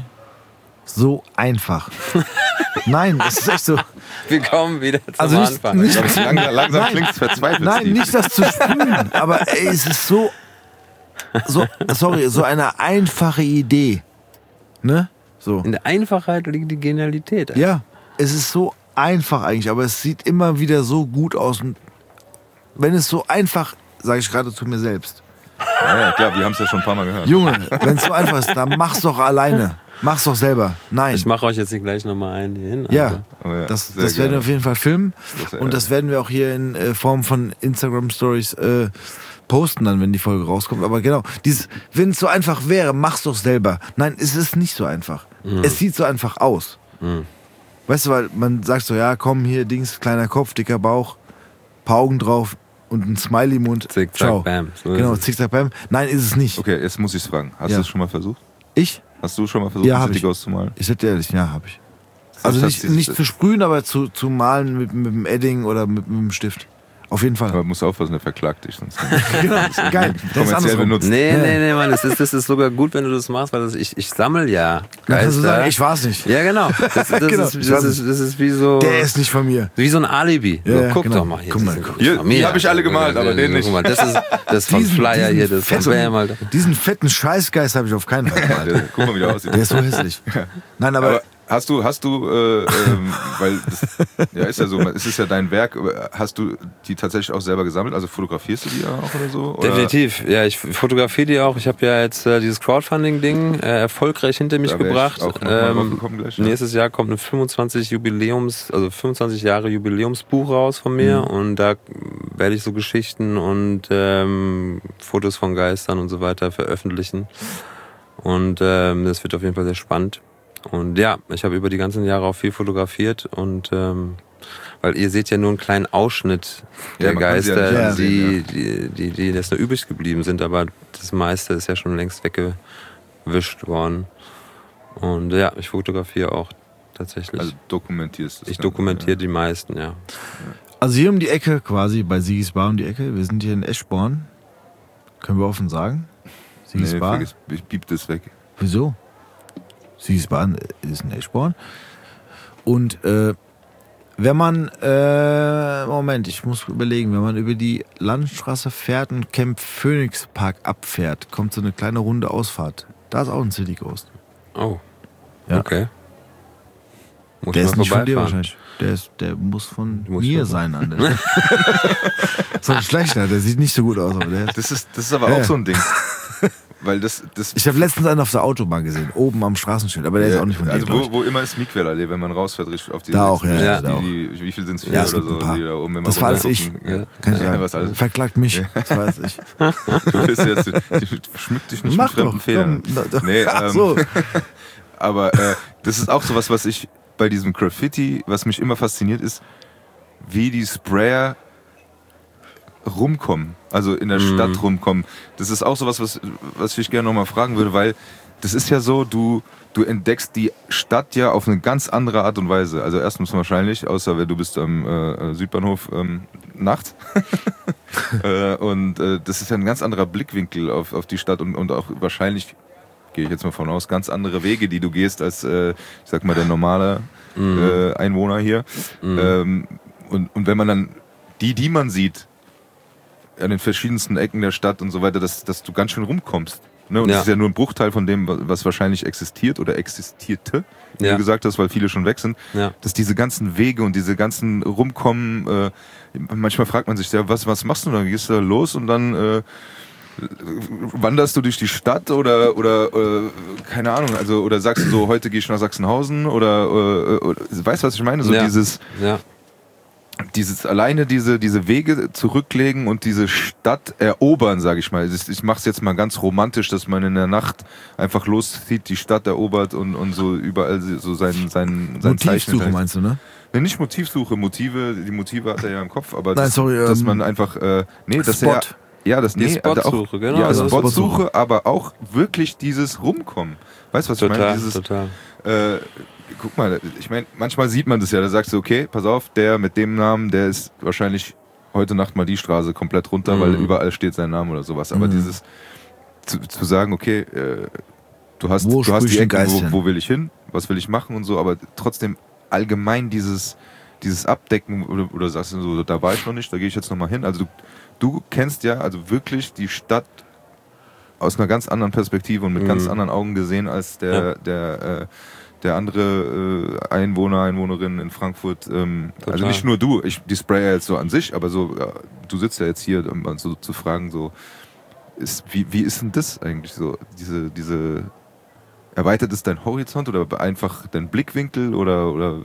so einfach. Nein, es ist echt so. Wir kommen wieder zum Also nicht- Anfang. nicht- langsam, langsam Nein. klingt es verzweifelt. Nein, Steve. nicht das zu sprühen, aber ey, es ist so, so, sorry, so eine einfache Idee. Ne? So. In der Einfachheit liegt die Genialität. ey. Ja, es ist so einfach eigentlich, aber es sieht immer wieder so gut aus. Und wenn es so einfach, sage ich gerade zu mir selbst, Ja, ja, klar, wir haben es ja schon ein paar Mal gehört. Junge, wenn es so einfach ist, dann mach's doch alleine. Mach's doch selber. Nein. Ich mache euch jetzt hier gleich nochmal einen hier hin. Ja, Also. Oh ja, das, sehr das werden wir gerne. auf jeden Fall filmen. Das, äh, Und das werden wir auch hier in äh, Form von Instagram-Stories äh, posten, dann, wenn die Folge rauskommt. Aber genau, dieses, wenn es so einfach wäre, mach's doch selber. Nein, es ist nicht so einfach. Es sieht so einfach aus. Mhm. Weißt du, weil man sagt so, ja, komm, hier, Dings, kleiner Kopf, dicker Bauch, paar Augen drauf und ein Smiley-Mund. Zick, Ciao. zack, bam. So Genau, ist es. zick, zack, bam. Nein, ist es nicht. Okay, jetzt muss ich es fragen. Hast Ja. du es schon mal versucht? Ich? Hast du schon mal versucht, Ja, einen hab City ich. Ghost zu malen? Ich sag dir ehrlich, ja, habe ich. Also Das nicht, heißt, nicht das- zu sprühen, aber zu, zu malen mit, mit dem Edding oder mit, mit dem Stift. Auf jeden Fall. Aber musst aufpassen, der verklagt dich. Sonst Genau, geil. Das ist kommerziell andersrum. benutzt. Nee, Ja. nee, nee, Mann, das ist, das ist sogar gut, wenn du das machst, weil das, ich, ich sammle ja Dann kannst du Geister. sagen, ich war's nicht. Ja, genau. Das, das, Genau, ist, ich das, weiß ist, das ist wie so, Der ist nicht von mir. wie so ein Alibi. Ja, so, ja, guck genau. doch mal hier. Guck mal, das ist guck. von Hier- die hab ich alle gemalt, aber den nicht. Guck mal, das ist, das ist von Diesen- Flyer diesen hier, das ist von fetten- Bam, Alter. Diesen fetten Scheißgeist habe ich auf keinen Fall Der, gemalt. guck mal, wie der aussieht. Der ist so hässlich. Nein, aber, Aber hast du, hast du, äh, ähm, weil das, ja, ist ja so, es ist ja dein Werk, hast du die tatsächlich auch selber gesammelt? Also fotografierst du die auch oder so? Oder? Definitiv, ja, ich fotografiere die auch. Ich habe ja jetzt äh, dieses Crowdfunding-Ding äh, erfolgreich hinter mich Da wär ich gebracht. auch noch mal drauf gekommen gleich, ja. Nächstes Jahr kommt ein fünfundzwanzig Jubiläums, also fünfundzwanzig Jahre Jubiläumsbuch raus von mir Mhm. und da werde ich so Geschichten und ähm, Fotos von Geistern und so weiter veröffentlichen. Und ähm, das wird auf jeden Fall sehr spannend. Und ja, ich habe über die ganzen Jahre auch viel fotografiert und ähm, weil ihr seht ja nur einen kleinen Ausschnitt Ja, der man kann sie ja Geister, nicht die, ansehen, die, die, die jetzt nur übrig geblieben sind, aber das meiste ist ja schon längst weggewischt worden. Und ja, ich fotografiere auch tatsächlich. Also dokumentierst du es ich dann, dokumentiere ja. die meisten, ja. also hier um die Ecke, quasi bei Sigis Bar um die Ecke. Wir sind hier in Eschborn. Können wir offen sagen? Sigis Nee, Bar. vergiss, ich piep das weg. Wieso? Sigis Bar ist in Eschborn. Und äh, wenn man, äh, Moment, ich muss überlegen, wenn man über die Landstraße fährt und Camp Phoenix Park abfährt, kommt so eine kleine runde Ausfahrt. Da ist auch ein City Ghost. Oh. Ja. Okay. Muss Der mal ist nicht von dir vorbeifahren. wahrscheinlich. Der, ist, der muss von Muss mir schon sein an der Stelle. So ein schlechter, der sieht nicht so gut aus. Aber der ist Das ist, das ist aber Ja. auch so ein Ding. Weil das, das ich habe letztens einen auf der Autobahn gesehen, oben am Straßenschild, aber der ist auch nicht von dir. also glaub wo, ich. wo immer ist Miquel-Allee, wenn man rausfährt, richtig auf die Da auch, ja, ja, die, da auch. die, wie viel sind es? Vier Ja, es oder gibt ein so, paar. die da oben immer Das war alles ich. runtergucken. Ja. Kann ich Ja, sagen. was alles. Verklagt mich, das weiß ich. Du bist jetzt, du schmück dich nicht Mach mit fremden doch, Federn. komm, na, Nee, ach ähm, so. Aber äh, das ist auch sowas, was ich bei diesem Graffiti, was mich immer fasziniert, ist, wie die Sprayer rumkommen, also in der Mhm. Stadt rumkommen. Das ist auch sowas, was, was ich gerne nochmal fragen würde, weil das ist ja so, du, du entdeckst die Stadt ja auf eine ganz andere Art und Weise. Also erstens wahrscheinlich, außer wenn du bist am äh, Südbahnhof ähm, nachts. äh, und äh, das ist ja ein ganz anderer Blickwinkel auf, auf die Stadt und, und auch wahrscheinlich, gehe ich jetzt mal von aus, ganz andere Wege, die du gehst als, äh, ich sag mal, der normale Mhm. äh, Einwohner hier. Mhm. Ähm, und, und wenn man dann die, die man sieht, an den verschiedensten Ecken der Stadt und so weiter, dass, dass du ganz schön rumkommst. Ne? Und Ja. das ist ja nur ein Bruchteil von dem, was wahrscheinlich existiert oder existierte, wie Ja. du gesagt hast, weil viele schon weg sind. Ja. Dass diese ganzen Wege und diese ganzen Rumkommen, äh, manchmal fragt man sich ja, was, was machst du dann? Gehst du da los und dann äh, wanderst du durch die Stadt oder oder äh, keine Ahnung, also oder sagst du so, heute gehe ich nach Sachsenhausen oder, äh, oder weißt du, was ich meine? So Ja. dieses Ja. dieses alleine diese diese Wege zurücklegen und diese Stadt erobern, sage ich mal. Ich, ich mache es jetzt mal ganz romantisch, dass man in der Nacht einfach loszieht, die Stadt erobert und und so überall so sein sein sein Zeichen Motivsuche hinterlässt. meinst du, ne? Nee, nicht Motivsuche, Motive, die Motive hat er ja im Kopf, aber Nein, das, sorry, dass ähm, man einfach äh, nee, dass Spot. er ja, das Die nee, also Spotsuche, auch, genau, Ja, also Spotsuche, Spotsuche. aber auch wirklich dieses Rumkommen. Weißt du, was ich meine? Total, Dieses, total. äh, guck mal, ich meine, manchmal sieht man das ja, da sagst du, okay, pass auf, der mit dem Namen, der ist wahrscheinlich heute Nacht mal die Straße komplett runter, Mhm. weil überall steht sein Name oder sowas. Aber Mhm. dieses zu, zu sagen, okay, äh, du hast, Wo du hast sprüht die ein Ecken, Geist hin? wo, wo will ich hin, was will ich machen und so, aber trotzdem allgemein dieses dieses Abdecken oder, oder sagst du so, da war ich noch nicht, da gehe ich jetzt nochmal hin. Also du, du kennst ja also wirklich die Stadt aus einer ganz anderen Perspektive und mit Mhm. ganz anderen Augen gesehen als der, Ja. der, äh, der andere äh, Einwohner, Einwohnerin in Frankfurt. Ähm, also Total. nicht nur du, ich, die Sprayer jetzt so an sich, aber so, ja, du sitzt ja jetzt hier, um mal so zu fragen, so, ist, wie, wie ist denn das eigentlich so, diese, diese, erweitert es dein Horizont oder einfach dein Blickwinkel oder, oder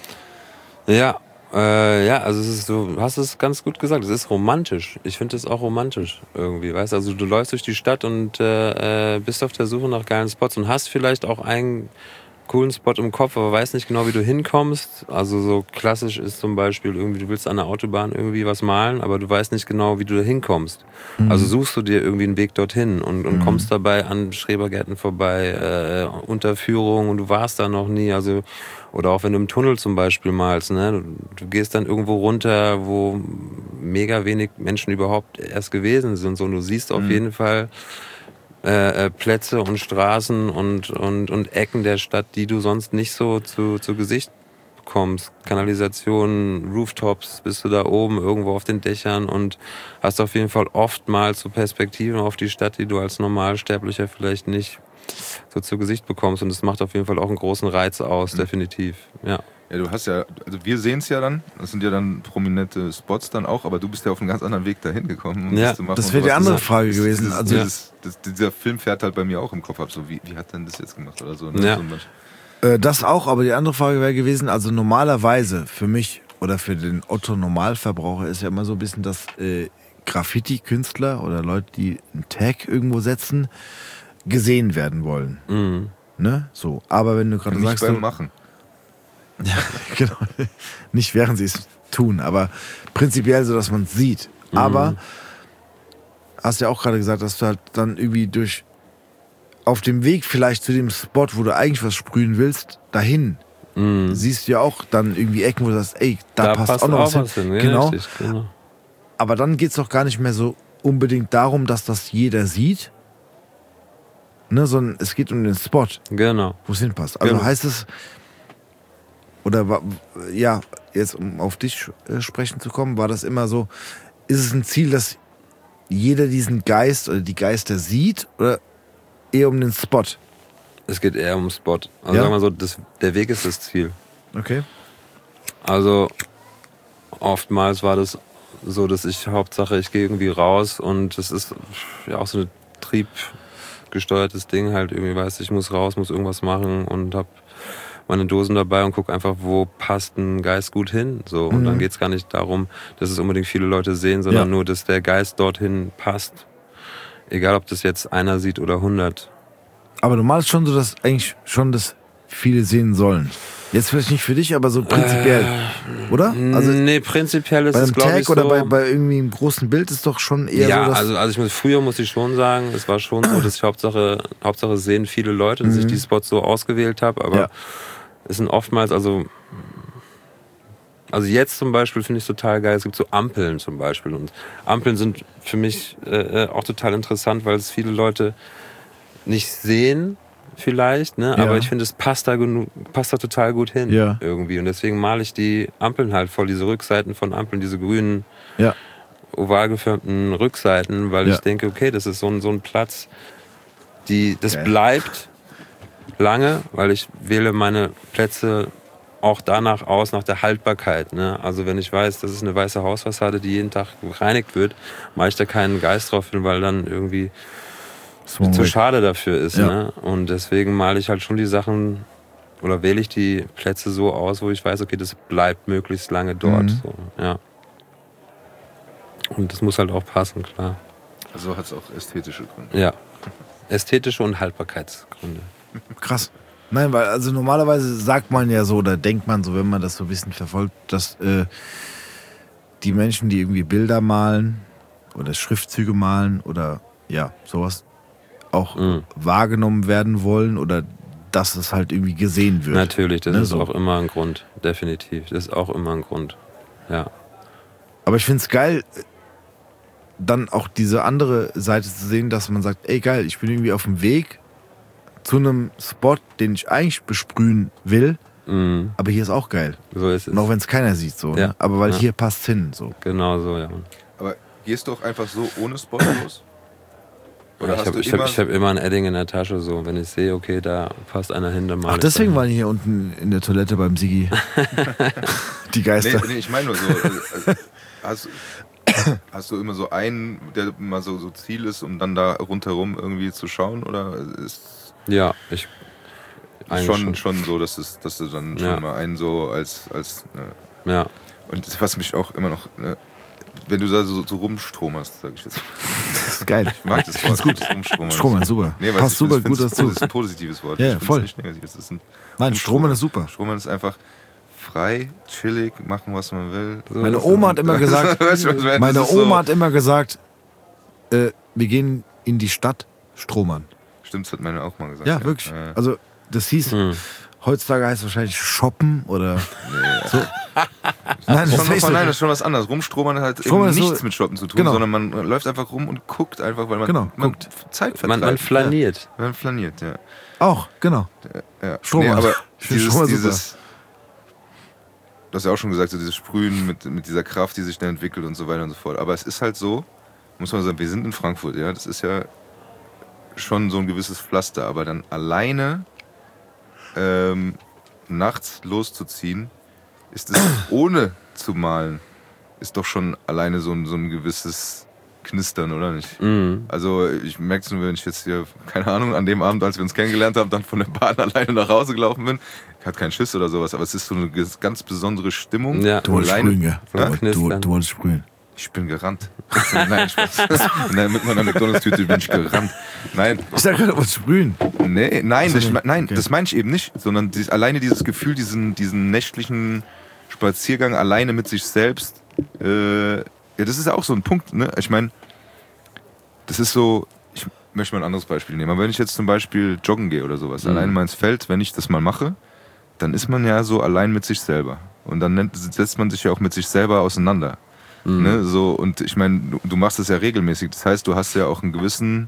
Ja, äh, ja, also es ist so, du hast es ganz gut gesagt, es ist romantisch. Ich finde es auch romantisch irgendwie, weißt du? Also du läufst durch die Stadt und äh, äh, bist auf der Suche nach geilen Spots und hast vielleicht auch einen coolen Spot im Kopf, aber weißt nicht genau, wie du hinkommst. Also so klassisch ist zum Beispiel irgendwie, du willst an der Autobahn irgendwie was malen, aber du weißt nicht genau, wie du da hinkommst. Mhm. Also suchst du dir irgendwie einen Weg dorthin und, und Mhm. kommst dabei an Schrebergärten vorbei, äh, Unterführung und du warst da noch nie. Also oder auch wenn du im Tunnel zum Beispiel malst, ne? Du, du gehst dann irgendwo runter, wo mega wenig Menschen überhaupt erst gewesen sind. So, und du siehst auf Mhm. jeden Fall äh, äh, Plätze und Straßen und, und, und Ecken der Stadt, die du sonst nicht so zu, zu Gesicht bekommst. Kanalisationen, Rooftops, bist du da oben irgendwo auf den Dächern und hast auf jeden Fall oftmals so Perspektiven auf die Stadt, die du als Normalsterblicher vielleicht nicht so zu Gesicht bekommst. Und das macht auf jeden Fall auch einen großen Reiz aus, Mhm. definitiv. Ja. ja, du hast ja, also wir sehen es ja dann, das sind ja dann prominente Spots dann auch, aber du bist ja auf einen ganz anderen Weg dahin gekommen. Um Ja, das zu machen Das und wäre die sowas. andere Das- Frage das- gewesen. Dieses, Also, dieses, das, dieser Film fährt halt bei mir auch im Kopf ab, so wie, wie hat denn das jetzt gemacht oder so. Ne? Ja. So manch- Äh, das auch, aber die andere Frage wäre gewesen, also normalerweise für mich oder für den Otto-Normalverbraucher ist ja immer so ein bisschen, dass äh, Graffiti-Künstler oder Leute, die einen Tag irgendwo setzen, gesehen werden wollen. Mhm. Ne? So. Aber wenn du gerade Nicht sagst, beim so, Machen. ja, genau, nicht während sie es tun, aber prinzipiell so, dass man es sieht. Mhm. Aber hast ja auch gerade gesagt, dass du halt dann irgendwie durch auf dem Weg vielleicht zu dem Spot, wo du eigentlich was sprühen willst, dahin Mhm. siehst du ja auch dann irgendwie Ecken, wo du sagst, ey, da, passt, auch noch was hin. Ja, Genau. richtig, genau. Aber dann geht es doch gar nicht mehr so unbedingt darum, dass das jeder sieht, ne, sondern es geht um den Spot, Genau. wo es hinpasst. Also Genau. heißt es, oder wa- ja, jetzt um auf dich äh, sprechen zu kommen, war das immer so, ist es ein Ziel, dass jeder diesen Geist oder die Geister sieht oder eher um den Spot? Es geht eher um Spot. Also Ja? sagen wir so, das, der Weg ist das Ziel. Okay. Also oftmals war das so, dass ich Hauptsache, ich gehe irgendwie raus und das ist ja auch so ein triebgesteuertes Ding halt irgendwie, weißt du, ich muss raus, muss irgendwas machen und hab meine Dosen dabei und guck einfach, wo passt ein Geist gut hin. So. Und Mhm. dann geht's gar nicht darum, dass es unbedingt viele Leute sehen, sondern Ja. nur, dass der Geist dorthin passt. Egal, ob das jetzt einer sieht oder hundert. Aber du malst schon so, dass eigentlich schon das viele sehen sollen. Jetzt vielleicht nicht für dich, aber so prinzipiell. Oder? Also nee, prinzipiell ist bei es, einem glaube Tag ich, so. oder bei, bei irgendwie einem großen Bild ist doch schon eher ja, so, dass... also, also ich muss, früher muss ich schon sagen, es war schon so, dass ich Hauptsache, Hauptsache sehen viele Leute, dass ich die Spots so ausgewählt habe, aber Ja. es sind oftmals, also also jetzt zum Beispiel finde ich es total geil, es gibt so Ampeln zum Beispiel und Ampeln sind für mich äh, auch total interessant, weil es viele Leute nicht sehen vielleicht, ne? Ja. Aber ich finde, es passt da, genug, passt da total gut hin Ja. irgendwie und deswegen male ich die Ampeln halt voll, diese Rückseiten von Ampeln, diese grünen ja. oval geförmten Rückseiten, weil Ja. ich denke, okay, das ist so ein, so ein Platz, die, das Geil. bleibt lange, weil ich wähle meine Plätze auch danach aus, nach der Haltbarkeit. Ne? Also wenn ich weiß, das ist eine weiße Hausfassade, die jeden Tag gereinigt wird, mache ich da keinen Geist drauf hin, weil dann irgendwie So zu weg. schade dafür ist. Ja. Ne? Und deswegen male ich halt schon die Sachen oder wähle ich die Plätze so aus, wo ich weiß, okay, das bleibt möglichst lange dort. Mhm. So, ja. Und das muss halt auch passen, klar. Also hat es auch ästhetische Gründe. Ja. Ästhetische und Haltbarkeitsgründe. Krass. Nein, weil also normalerweise sagt man ja so, oder denkt man so, wenn man das so ein bisschen verfolgt, dass äh, die Menschen, die irgendwie Bilder malen oder Schriftzüge malen oder ja, sowas auch Mhm. wahrgenommen werden wollen oder dass es halt irgendwie gesehen wird. Natürlich, das Ne, ist so. auch immer ein Grund. Definitiv. Das ist auch immer ein Grund. Ja. Aber ich finde es geil, dann auch diese andere Seite zu sehen, dass man sagt, ey geil, ich bin irgendwie auf dem Weg zu einem Spot, den ich eigentlich besprühen will, Mhm. aber hier ist auch geil. So ist es. Und auch wenn es keiner sieht, so. Ja. Ne? Aber weil Ja. hier passt hin, so. Genau so, ja. Aber gehst du auch einfach so ohne Spot los? Oder ich hast habe du ich hab, immer... ich hab immer ein Edding in der Tasche, so. Wenn ich sehe, okay, da passt einer hin, dann mal. Ach, deswegen waren die hier unten in der Toilette beim Sigi. Die Geister. Nee, nee, ich meine nur so. äh, Hast, hast du immer so einen, der mal so, so Ziel ist, um dann da rundherum irgendwie zu schauen? Oder ist Ja, ich. eigentlich schon, schon so, dass, es, dass du dann schon Ja. mal einen so als. als ne. Ja. Und das, was mich auch immer noch. Ne, wenn du da so, so rumstromerst, sag ich jetzt. Das ist geil. Ich mag das Wort. Gut, das Rumstromern. Stromern ist super. Nee, weil Passt ich, super ich gut find's- dazu. Das ist ein positives Wort. Ja, Ich find's voll. nicht negativ. Das ist ein Nein, Stromern ist super. Stromern ist einfach frei, chillig, machen, was man will. Meine Oma hat immer gesagt, Weißt du, was ich meine? meine Das ist so- Oma hat immer gesagt, äh, wir gehen in die Stadt stromern. Stimmt, das hat meine auch mal gesagt. Ja, wirklich. Ja. Also, das hieß, Hm. heutzutage heißt es wahrscheinlich shoppen oder so. Nein, Schon das was, ist nein, das ist schon was anderes. Rumstromern hat Stromern eben ist so- nichts mit Shoppen zu tun, Genau. sondern man läuft einfach rum und guckt einfach, weil man, Genau, man guckt. Zeit vertreibt. Man, man flaniert. Ja. Man flaniert, ja. auch, genau. ja. Stromern. Nee, aber Ich find dieses, Stromern super. dieses du hast ja auch schon gesagt, so dieses Sprühen mit, mit dieser Kraft, die sich dann entwickelt und so weiter und so fort. Aber es ist halt so, muss man sagen, wir sind in Frankfurt, ja, das ist ja schon so ein gewisses Pflaster, aber dann alleine ähm, nachts loszuziehen, ist es ohne zu malen, ist doch schon alleine so ein, so ein gewisses Knistern, oder nicht? Mhm. Also ich merke es nur, wenn ich jetzt hier, keine Ahnung, an dem Abend, als wir uns kennengelernt haben, dann von der Bahn alleine nach Hause gelaufen bin. Ich hatte keinen Schiss oder sowas, aber es ist so eine ges- ganz besondere Stimmung. Ja. Du wolltest Alleine- sprühen, gell? So Du, du, knistern. du wolltest sprühen. Ich bin gerannt. Nein, Spaß. Nein, mit meiner McDonalds-Tüte bin ich gerannt. Nein, Ich sag gerade, du wolltest sprühen. nee, nein, Ach so, ich, nee. mein- nein, Okay. das meine ich eben nicht, sondern dies, alleine dieses Gefühl, diesen, diesen nächtlichen Spaziergang alleine mit sich selbst, äh, ja, das ist ja auch so ein Punkt, ne? Ich meine, das ist so, ich möchte mal ein anderes Beispiel nehmen, aber wenn ich jetzt zum Beispiel joggen gehe oder sowas, Mhm. alleine mal ins Feld, wenn ich das mal mache, dann ist man ja so allein mit sich selber. Und dann nennt, setzt man sich ja auch mit sich selber auseinander. Mhm. Ne, so, und ich meine, du, du machst es ja regelmäßig. Das heißt, du hast ja auch einen gewissen,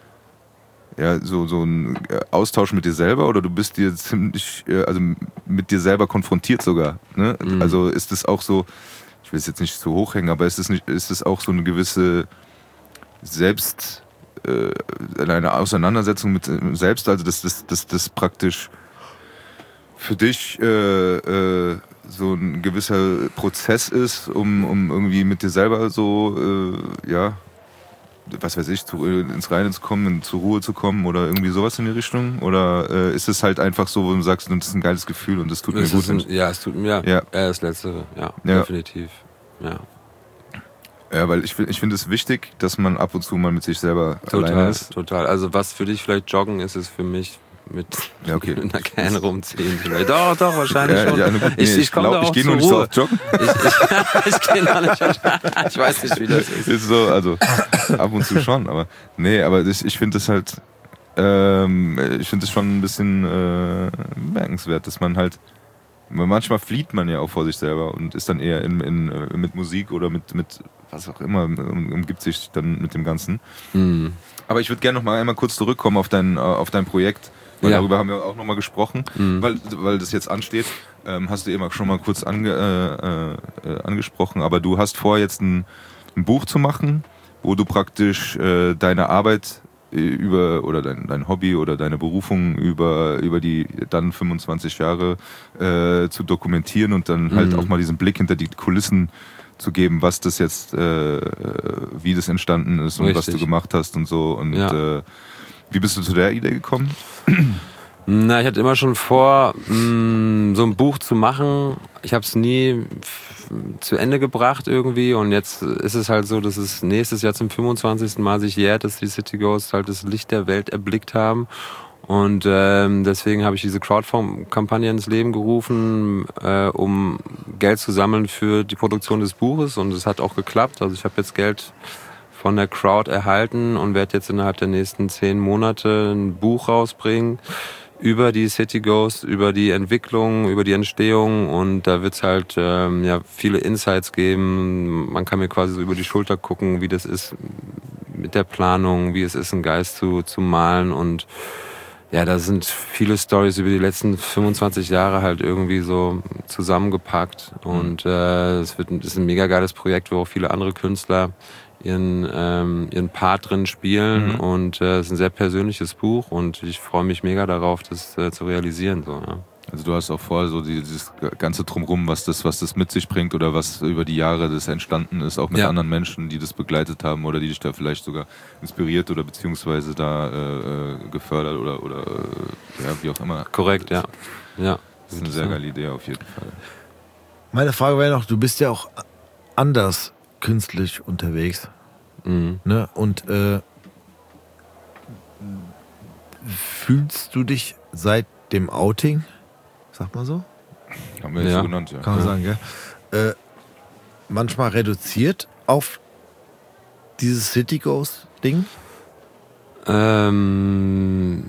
ja, so, so einen äh, Austausch mit dir selber oder du bist dir ziemlich, äh, also mit dir selber konfrontiert sogar. Ne? Mhm. Also ist es auch so, ich will es jetzt nicht zu hoch hängen, aber ist es nicht, ist es auch so eine gewisse Selbst, äh, eine Auseinandersetzung mit äh, selbst, also dass das, das, das praktisch für dich äh, äh, so ein gewisser Prozess ist, um, um irgendwie mit dir selber so, äh, ja, was weiß ich, zu, ins Reine zu kommen, zur Ruhe zu kommen oder irgendwie sowas in die Richtung? Oder äh, ist es halt einfach so, wo du sagst, das ist ein geiles Gefühl und das tut Das mir gut? ist ein, ja, es tut mir, Ja. ja, das Letztere, ja, Ja. definitiv, ja. Ja, weil ich, ich finde es wichtig, dass man ab und zu mal mit sich selber Total, alleine ist. total. Also was für dich vielleicht Joggen ist, ist für mich mit Ja, okay. einer Can rumziehen vielleicht. Doch, doch, wahrscheinlich Ja, schon. ja, ne, gut, nee, ich ich ich komme glaub, da auch ich gehe zur nur nicht so Ruhe. oft joggen. Ich, ich, ich gehe noch nicht. Ich weiß nicht, wie das ist. Ist so, also ab und zu schon, aber nee, aber ich, ich finde es halt, ähm, ich finde es schon ein bisschen äh, bemerkenswert, dass man halt, manchmal flieht man ja auch vor sich selber und ist dann eher in, in, mit Musik oder mit, mit was auch immer, umgibt sich dann mit dem Ganzen. Mhm. Aber ich würde gerne noch mal einmal kurz zurückkommen auf dein, auf dein Projekt, weil Ja. darüber haben wir auch noch mal gesprochen, Mhm. weil, weil das jetzt ansteht. Ähm, hast du eben schon mal kurz ange, äh, äh, angesprochen, aber du hast vor, jetzt ein, ein Buch zu machen, wo du praktisch äh, deine Arbeit äh, über oder dein, dein Hobby oder deine Berufung über, über die dann fünfundzwanzig Jahre äh, zu dokumentieren und dann halt Mhm. auch mal diesen Blick hinter die Kulissen zu geben, was das jetzt, äh, wie das entstanden ist und was Richtig. du gemacht hast und so. Und Ja. äh, wie bist du zu der Idee gekommen? Na, ich hatte immer schon vor, mh, so ein Buch zu machen. Ich habe es nie f- zu Ende gebracht irgendwie und jetzt ist es halt so, dass es nächstes Jahr zum fünfundzwanzigsten Mal sich jährt, dass die City Ghosts halt das Licht der Welt erblickt haben. Und ähm, deswegen habe ich diese Crowdfund-Kampagne ins Leben gerufen, äh, um Geld zu sammeln für die Produktion des Buches. Und es hat auch geklappt. Also ich habe jetzt Geld von der Crowd erhalten und werde jetzt innerhalb der nächsten zehn Monate ein Buch rausbringen über die City Ghosts, über die Entwicklung, über die Entstehung. Und da wird es halt ähm, ja, viele Insights geben. Man kann mir quasi so über die Schulter gucken, wie das ist mit der Planung, wie es ist, einen Geist zu, zu malen. Und ja, da sind viele Stories über die letzten fünfundzwanzig Jahre halt irgendwie so zusammengepackt. Und äh, es wird, es ist ein mega geiles Projekt, wo auch viele andere Künstler ihren, ähm, ihren Part drin spielen. Mhm. Und äh, es ist ein sehr persönliches Buch und ich freue mich mega darauf, das äh, zu realisieren. So, ja. Also du hast auch vor, so dieses ganze Drumrum, was das, was das mit sich bringt oder was über die Jahre das entstanden ist, auch mit Ja. anderen Menschen, die das begleitet haben oder die dich da vielleicht sogar inspiriert oder beziehungsweise da äh, gefördert oder, oder äh, ja, wie auch immer. Korrekt, ja. ja. Das ist eine sehr geile Idee auf jeden Fall. Meine Frage wäre noch, du bist ja auch anders künstlich unterwegs. Mhm. Ne? Und äh, fühlst du dich seit dem Outing, sagt man so? Haben wir jetzt Ja. so genannt, ja. Kann man sagen, gell? Äh, manchmal reduziert auf dieses City Ghost Ding? Ähm,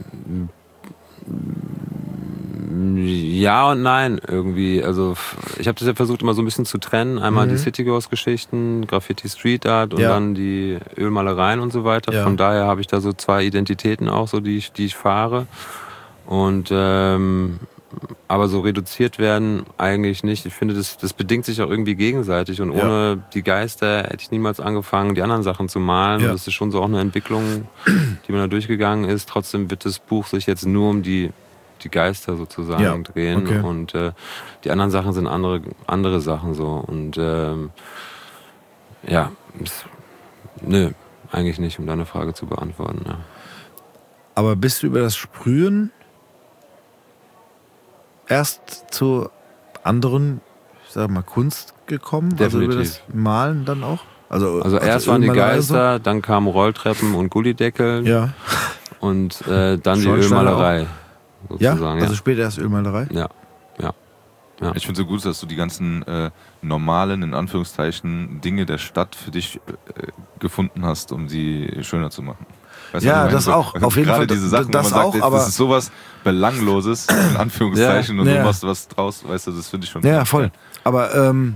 ja und nein irgendwie. Also ich habe das ja versucht immer so ein bisschen zu trennen. Einmal Mhm. die City Ghost Geschichten, Graffiti Street Art und Ja. dann die Ölmalereien und so weiter. Ja. Von daher habe ich da so zwei Identitäten auch, so die ich, die ich fahre. Und ähm, aber so reduziert werden eigentlich nicht. Ich finde, das, das bedingt sich auch irgendwie gegenseitig. Und ohne die Geister hätte ich niemals angefangen, die anderen Sachen zu malen. Ja. Und das ist schon so auch eine Entwicklung, die man da durchgegangen ist. Trotzdem wird das Buch sich jetzt nur um die, die Geister sozusagen Ja, drehen. okay. Und äh, die anderen Sachen sind andere, andere Sachen so. Und ähm, ja, es, nö, eigentlich nicht, um deine Frage zu beantworten. Ja. Aber bist du über das Sprühen erst zu anderen, ich sag mal, Kunst gekommen? Also über das Definitiv. Malen dann auch? Also, Also erst waren die Ölmalerei Geister, dann kamen Rolltreppen und Gullideckel So? Ja. und äh, dann die Schornsteine Ölmalerei. Ja, Sozusagen, also ja. später erst Ölmalerei? ja. ja. Ja. Ich finde es so gut, dass du die ganzen äh, normalen, in Anführungszeichen, Dinge der Stadt für dich äh, gefunden hast, um sie schöner zu machen. Weißt du, Ja, was ich meine? das So, auch, auf jeden gerade Fall, diese Sachen, das wo man sagt, auch, jetzt, aber- das ist sowas Belangloses, in Anführungszeichen, und Ja. du machst was draus, weißt du, das finde ich schon. Ja, voll. Aber ähm,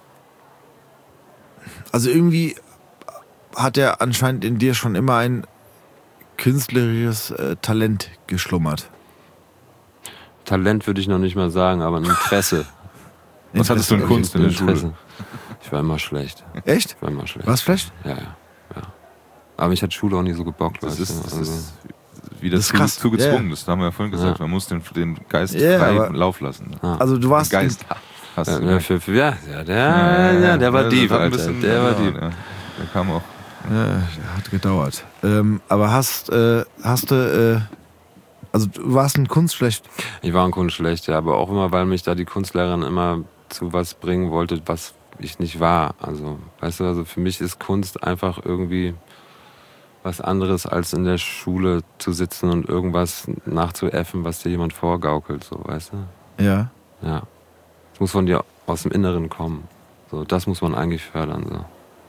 also irgendwie hat er anscheinend in dir schon immer ein künstlerisches äh, Talent geschlummert. Talent würde ich noch nicht mal sagen, aber ein Interesse. Was hattest du in Kunst in der Schule? Interesse. Ich war immer schlecht. Echt? Ich war immer schlecht. Was schlecht? Ja, ja. ja. Aber mich hat Schule auch nie so gebockt. Das weißt ist, du, das also. ist wieder Das ist zu, krass. zu gezwungen, Ja. das haben wir ja vorhin gesagt. Ja. Man muss den, den Geist Ja, frei aber- Lauf lassen. Ja. Also du warst Den Geist hast Ja, du. ja, für, für, ja, ja, der, ja, der war das Dieb, hat ein Alter. bisschen Der war gedauert, Dieb. ja. Der kam auch. Ja, hat gedauert. Ähm, aber hast, äh, hast du, äh, also du warst in Kunst schlecht. Ich war in Kunst schlecht, ja, aber auch immer, weil mich da die Kunstlehrerin immer zu was bringen wollte, was ich nicht war. Also, weißt du, also für mich ist Kunst einfach irgendwie was anderes, als in der Schule zu sitzen und irgendwas nachzuäffen, was dir jemand vorgaukelt, so, weißt du? Ja. Ja. Es muss von dir aus dem Inneren kommen. So, das muss man eigentlich fördern, so.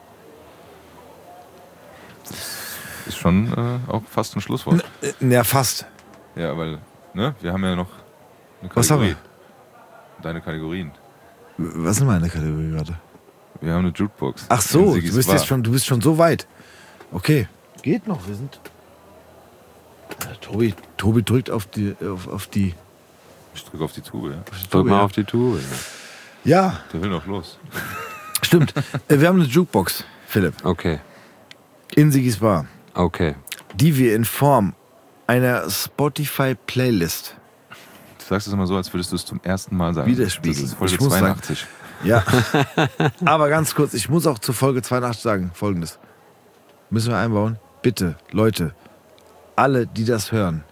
Ist schon äh, auch fast ein Schlusswort. Äh, Ja, fast. Ja, weil, ne, wir haben ja noch eine Was haben Kategorie. Deine Kategorien. Was ist meine Kategorie gerade? Wir haben eine Jukebox. Ach so, In du Sigis bist Bar. jetzt schon, du bist schon so weit. Okay. Geht noch, wir sind. Äh, Tobi, Tobi drückt auf die, auf, auf die. Ich drücke auf die Tube, ja. Drück mal ja. auf die Tube. Ja, Der will noch los. stimmt. Äh, wir haben eine Jukebox, Philipp, Okay, in Sigis Bar, okay. die wir in Form einer Spotify-Playlist. Du sagst es immer so, als würdest du es zum ersten Mal sagen. Widerspiegeln. Das ist Folge Ich muss sagen- zweiundachtzig. Ja. Aber ganz kurz, ich muss auch zur Folge zweiundachtzig sagen, folgendes. Müssen wir einbauen? Bitte, Leute, alle, die das hören.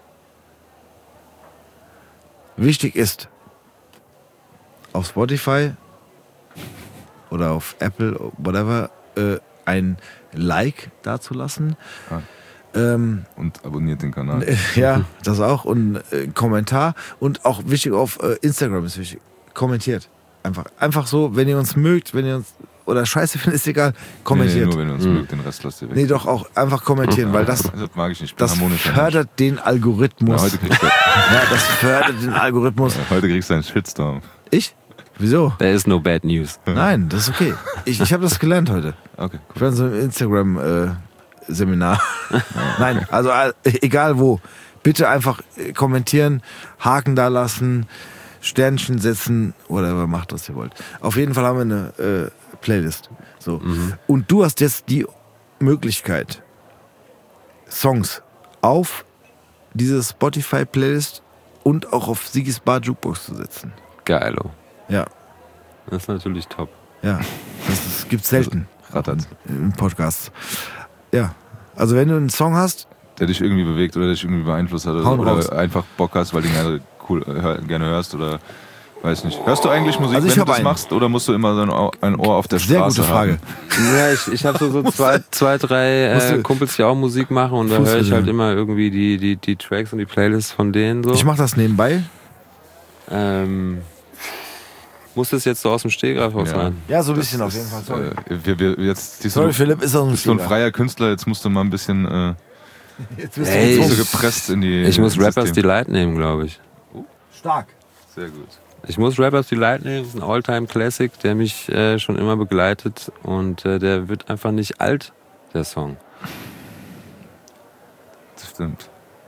Wichtig ist, auf Spotify oder auf Apple, whatever, äh, ein Like dazulassen. Ah. Ähm, Und abonniert den Kanal. ja, das auch. Und äh, Kommentar. Und auch wichtig auf äh, Instagram ist wichtig. Kommentiert. Einfach, einfach so, wenn ihr uns mögt, wenn ihr uns oder Scheiße findet, ist egal. Nee, nee, Kommentiert. nur wenn ihr uns Mhm. mögt, den Rest lasst ihr weg. Nee, doch auch einfach kommentieren, weil das, Das mag ich nicht. Ich bin das harmonischer fördert den Mensch. Algorithmus. Ja, heute, kriegst du, Ja, das fördert den Algorithmus. heute kriegst du einen Shitstorm. Ich? Wieso? There is no bad news. Nein, das ist okay. Ich, ich habe das gelernt heute. Okay, Ich war in so einem Instagram-Seminar. Nein, also äh, egal wo. Bitte einfach äh, kommentieren, Haken da lassen, Sternchen setzen, whatever, macht, was ihr wollt. Auf jeden Fall haben wir eine äh, Playlist. So. Und du hast jetzt die Möglichkeit, Songs auf diese Spotify-Playlist und auch auf Sigis Bar Jukebox zu setzen. Geilo. Ja, Das ist natürlich top. ja. Das, das gibt's selten rattert. im Podcast. Ja, also wenn du einen Song hast, Der dich irgendwie bewegt oder dich irgendwie beeinflusst hat oder, Hauen so, raus. oder einfach Bock hast, weil du ihn gerne, cool, äh, hör, gerne hörst oder weiß nicht. Hörst du eigentlich Musik, Also ich wenn du hab das einen. machst oder musst du immer so ein Ohr, ein Ohr auf der sehr Straße gute Frage. haben? Ja, ich, ich habe so, so zwei, zwei, drei Musst äh, du- Kumpels, die auch Musik machen und da höre ich Fußball, halt ja. immer irgendwie die, die, die Tracks und die Playlists von denen so. Ich mache das nebenbei. Ähm, muss das jetzt so aus dem Stegreif raus Ja. sein? Ja, so ein Das bisschen auf jeden ist, Fall. Sorry. Äh, wir, wir, jetzt, siehst Sorry, du, Philipp, ist auch ein bist so ein Spieler. freier Künstler, jetzt musst du mal ein bisschen äh, Jetzt bist Ey, bist du du ich- gepresst in die. Ich muss ins Rappers System. Delight nehmen, glaube ich. stark. Sehr gut. Ich muss Rappers Delight nehmen, das ist ein All-Time-Classic, der mich äh, schon immer begleitet und äh, der wird einfach nicht alt, der Song. Das stimmt.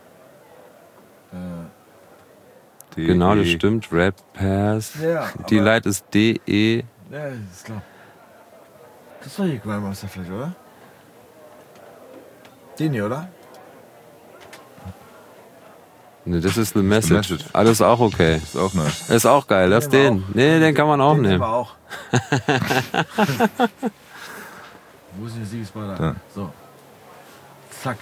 D Genau, das E. stimmt. Rappers Ja, aber- Delight ist D E. Ja, ist klar. Das war hier Grandmaster vielleicht, oder? Den hier, oder? Ne, das ist The Message. Message. Alles auch okay. Ist auch nice. Ist auch geil, lass Den den. Nee, den kann man auch Den nehmen. wir auch. Wo ist denn der Siegesball da? Da. So. Zack.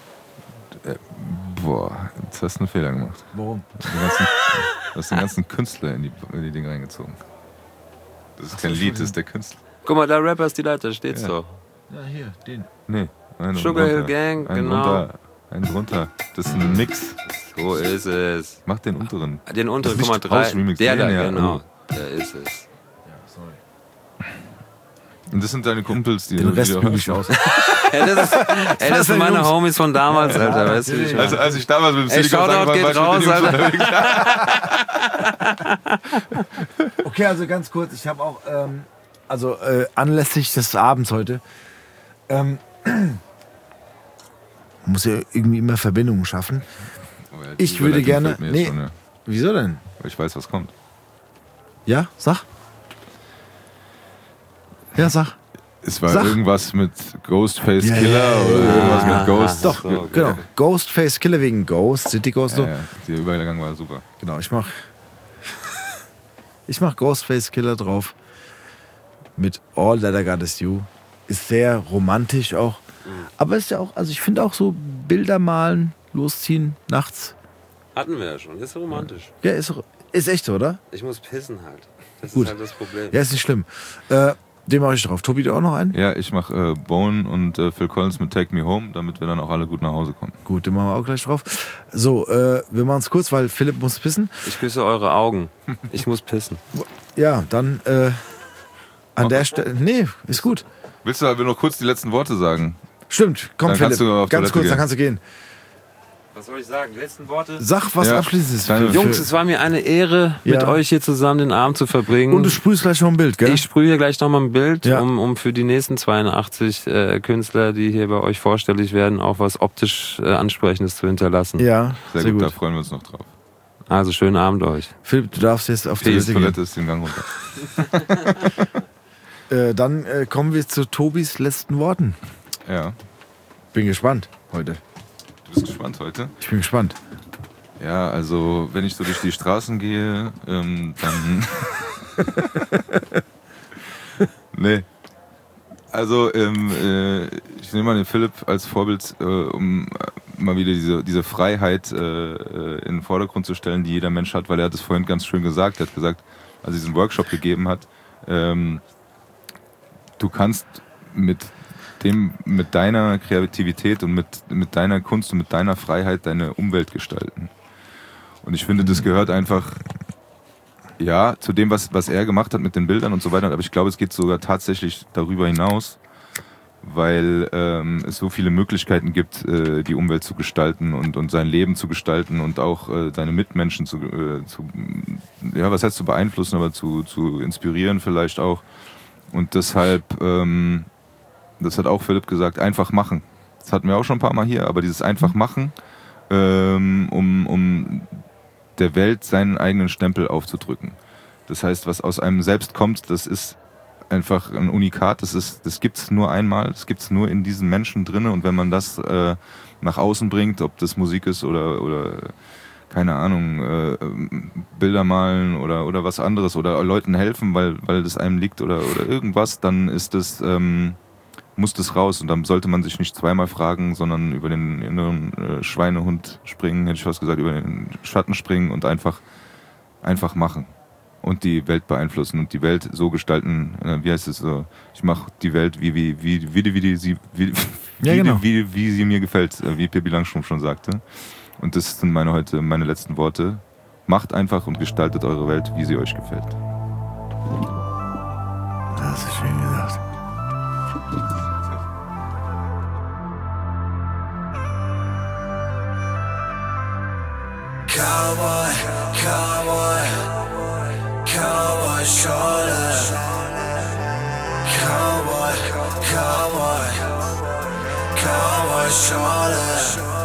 Boah, jetzt hast du einen Fehler gemacht. Warum? Den ganzen, du hast den ganzen Künstler in die, in die Dinge reingezogen. Das ist kein Lied, das ist der Künstler. Guck mal, da Rappers Delight, da steht's Ja. doch. Ja, hier, den. Nee, einen Sugar Hill runter. Gang, einen genau. Runter, einen drunter. Das ist ein Mix. So ist es. Mach den unteren. Den unteren, Das guck mal, nicht drei. House-Remix, Der da, den ja. genau. Der ist es. Ja, sorry. Und das sind deine Kumpels, die Den die Rest du übe hörst. ich aus. Ey, das, ist, ey, das sind meine Homies von damals, Alter. Weißt du, wie ich meine? Also als ich damals mit dem Ey, Silicon Shoutout angefangen geht war, ich mit raus, den Jungs Alter. unterwegs. Okay, also ganz kurz, ich habe auch, ähm, also äh, anlässlich des Abends heute, ähm, muss ja irgendwie immer Verbindungen schaffen. Oh ja, die Ich würde Überleitung gerne- fällt mir jetzt nee. schon, ja. Wieso denn? Weil ich weiß, was kommt. Ja, sag. Ja, sag. Es war Sag. irgendwas mit Ghostface Ja, Killer ja, ja, oder ja, irgendwas ja, mit Ghost. ja. Doch, So, okay. genau. Ghostface Killer wegen Ghost, City Ghost. So. Ja, ja, der Übergang war super. Genau, ich mach. Ich mach Ghostface Killer drauf. Mit All That I Got Is You. Ist sehr romantisch auch. Aber ist ja auch, also ich finde auch so Bilder malen, losziehen, nachts. Hatten wir ja schon. Ist romantisch. Ja, ist, ist echt so, oder? Ich muss pissen halt. Das Gut. ist halt das Problem. Ja, ist nicht schlimm. Äh, den mache ich drauf. Tobi, du auch noch einen? Ja, ich mach äh, Bone und äh, Phil Collins mit Take Me Home, damit wir dann auch alle gut nach Hause kommen. Gut, den machen wir auch gleich drauf. So, äh, wir machen es kurz, weil Philipp muss pissen. Ich küsse eure Augen. Ich muss pissen. Ja, dann äh, an der Stelle. Nee, ist gut. Willst du aber noch kurz die letzten Worte sagen? Stimmt, komm, Dann Philipp. kannst du auf Ganz Toilette kurz, gehen. dann kannst du gehen. Was soll ich sagen? Letzten Worte? Sag was Ja, Abschließendes. kleine- Für- Jungs, es war mir eine Ehre, Ja. mit euch hier zusammen den Abend zu verbringen. Und du sprühst gleich noch ein Bild, gell? Ich sprühe hier gleich nochmal ein Bild, Ja. um, um für die nächsten zweiundachtzig äh, Künstler, die hier bei euch vorstellig werden, auch was optisch äh, Ansprechendes zu hinterlassen. Ja, Sehr, sehr, gut, gut. da freuen wir uns noch drauf. Also schönen Abend euch. Philipp, du darfst jetzt auf Die Toilette gehen. Toilette ist den Gang runter. Äh, dann äh, kommen wir zu Tobis letzten Worten. Ja. Bin gespannt heute. Du bist gespannt heute? Ich bin gespannt. Ja, also wenn ich so durch die Straßen gehe, ähm, dann... nee. Also ähm, äh, ich nehme mal den Philipp als Vorbild, äh, um äh, mal wieder diese, diese Freiheit äh, äh, in den Vordergrund zu stellen, die jeder Mensch hat, weil er hat es vorhin ganz schön gesagt. Er hat gesagt, als er diesen Workshop gegeben hat, ähm, du kannst mit dem, mit deiner Kreativität und mit, mit deiner Kunst und mit deiner Freiheit deine Umwelt gestalten. Und ich finde, das gehört einfach, ja, zu dem, was, was er gemacht hat mit den Bildern und so weiter. Aber ich glaube, es geht sogar tatsächlich darüber hinaus, weil ähm, es so viele Möglichkeiten gibt, äh, die Umwelt zu gestalten und, und sein Leben zu gestalten und auch äh, deine Mitmenschen zu, äh, zu, ja, was heißt zu beeinflussen, aber zu, zu inspirieren vielleicht auch. Und deshalb, ähm, das hat auch Philipp gesagt, einfach machen. Das hatten wir auch schon ein paar Mal hier, aber dieses einfach machen, ähm, um, um der Welt seinen eigenen Stempel aufzudrücken. Das heißt, was aus einem selbst kommt, das ist einfach ein Unikat, das, ist, das gibt es nur einmal, das gibt es nur in diesen Menschen drin und wenn man das äh, nach außen bringt, ob das Musik ist oder, oder keine Ahnung, äh, Bilder malen oder, oder was anderes oder Leuten helfen, weil, weil das einem liegt oder, oder irgendwas, dann ist das, ähm, muss das raus und dann sollte man sich nicht zweimal fragen, sondern über den inneren äh, Schweinehund springen, hätte ich fast gesagt, über den Schatten springen und einfach, einfach machen und die Welt beeinflussen und die Welt so gestalten, äh, wie heißt es so, ich mache die Welt wie, wie, wie, wie, wie, wie, sie, wie, Ja, wie, genau. wie, wie sie mir gefällt, äh, wie Pippi Langstrumpf schon sagte. Und das sind meine heute meine letzten Worte. Macht einfach und gestaltet eure Welt, wie sie euch gefällt. Das ist schön gesagt. Cowboy, cowboy, cowboy Schorle. Cowboy, cowboy, cowboy Schorle.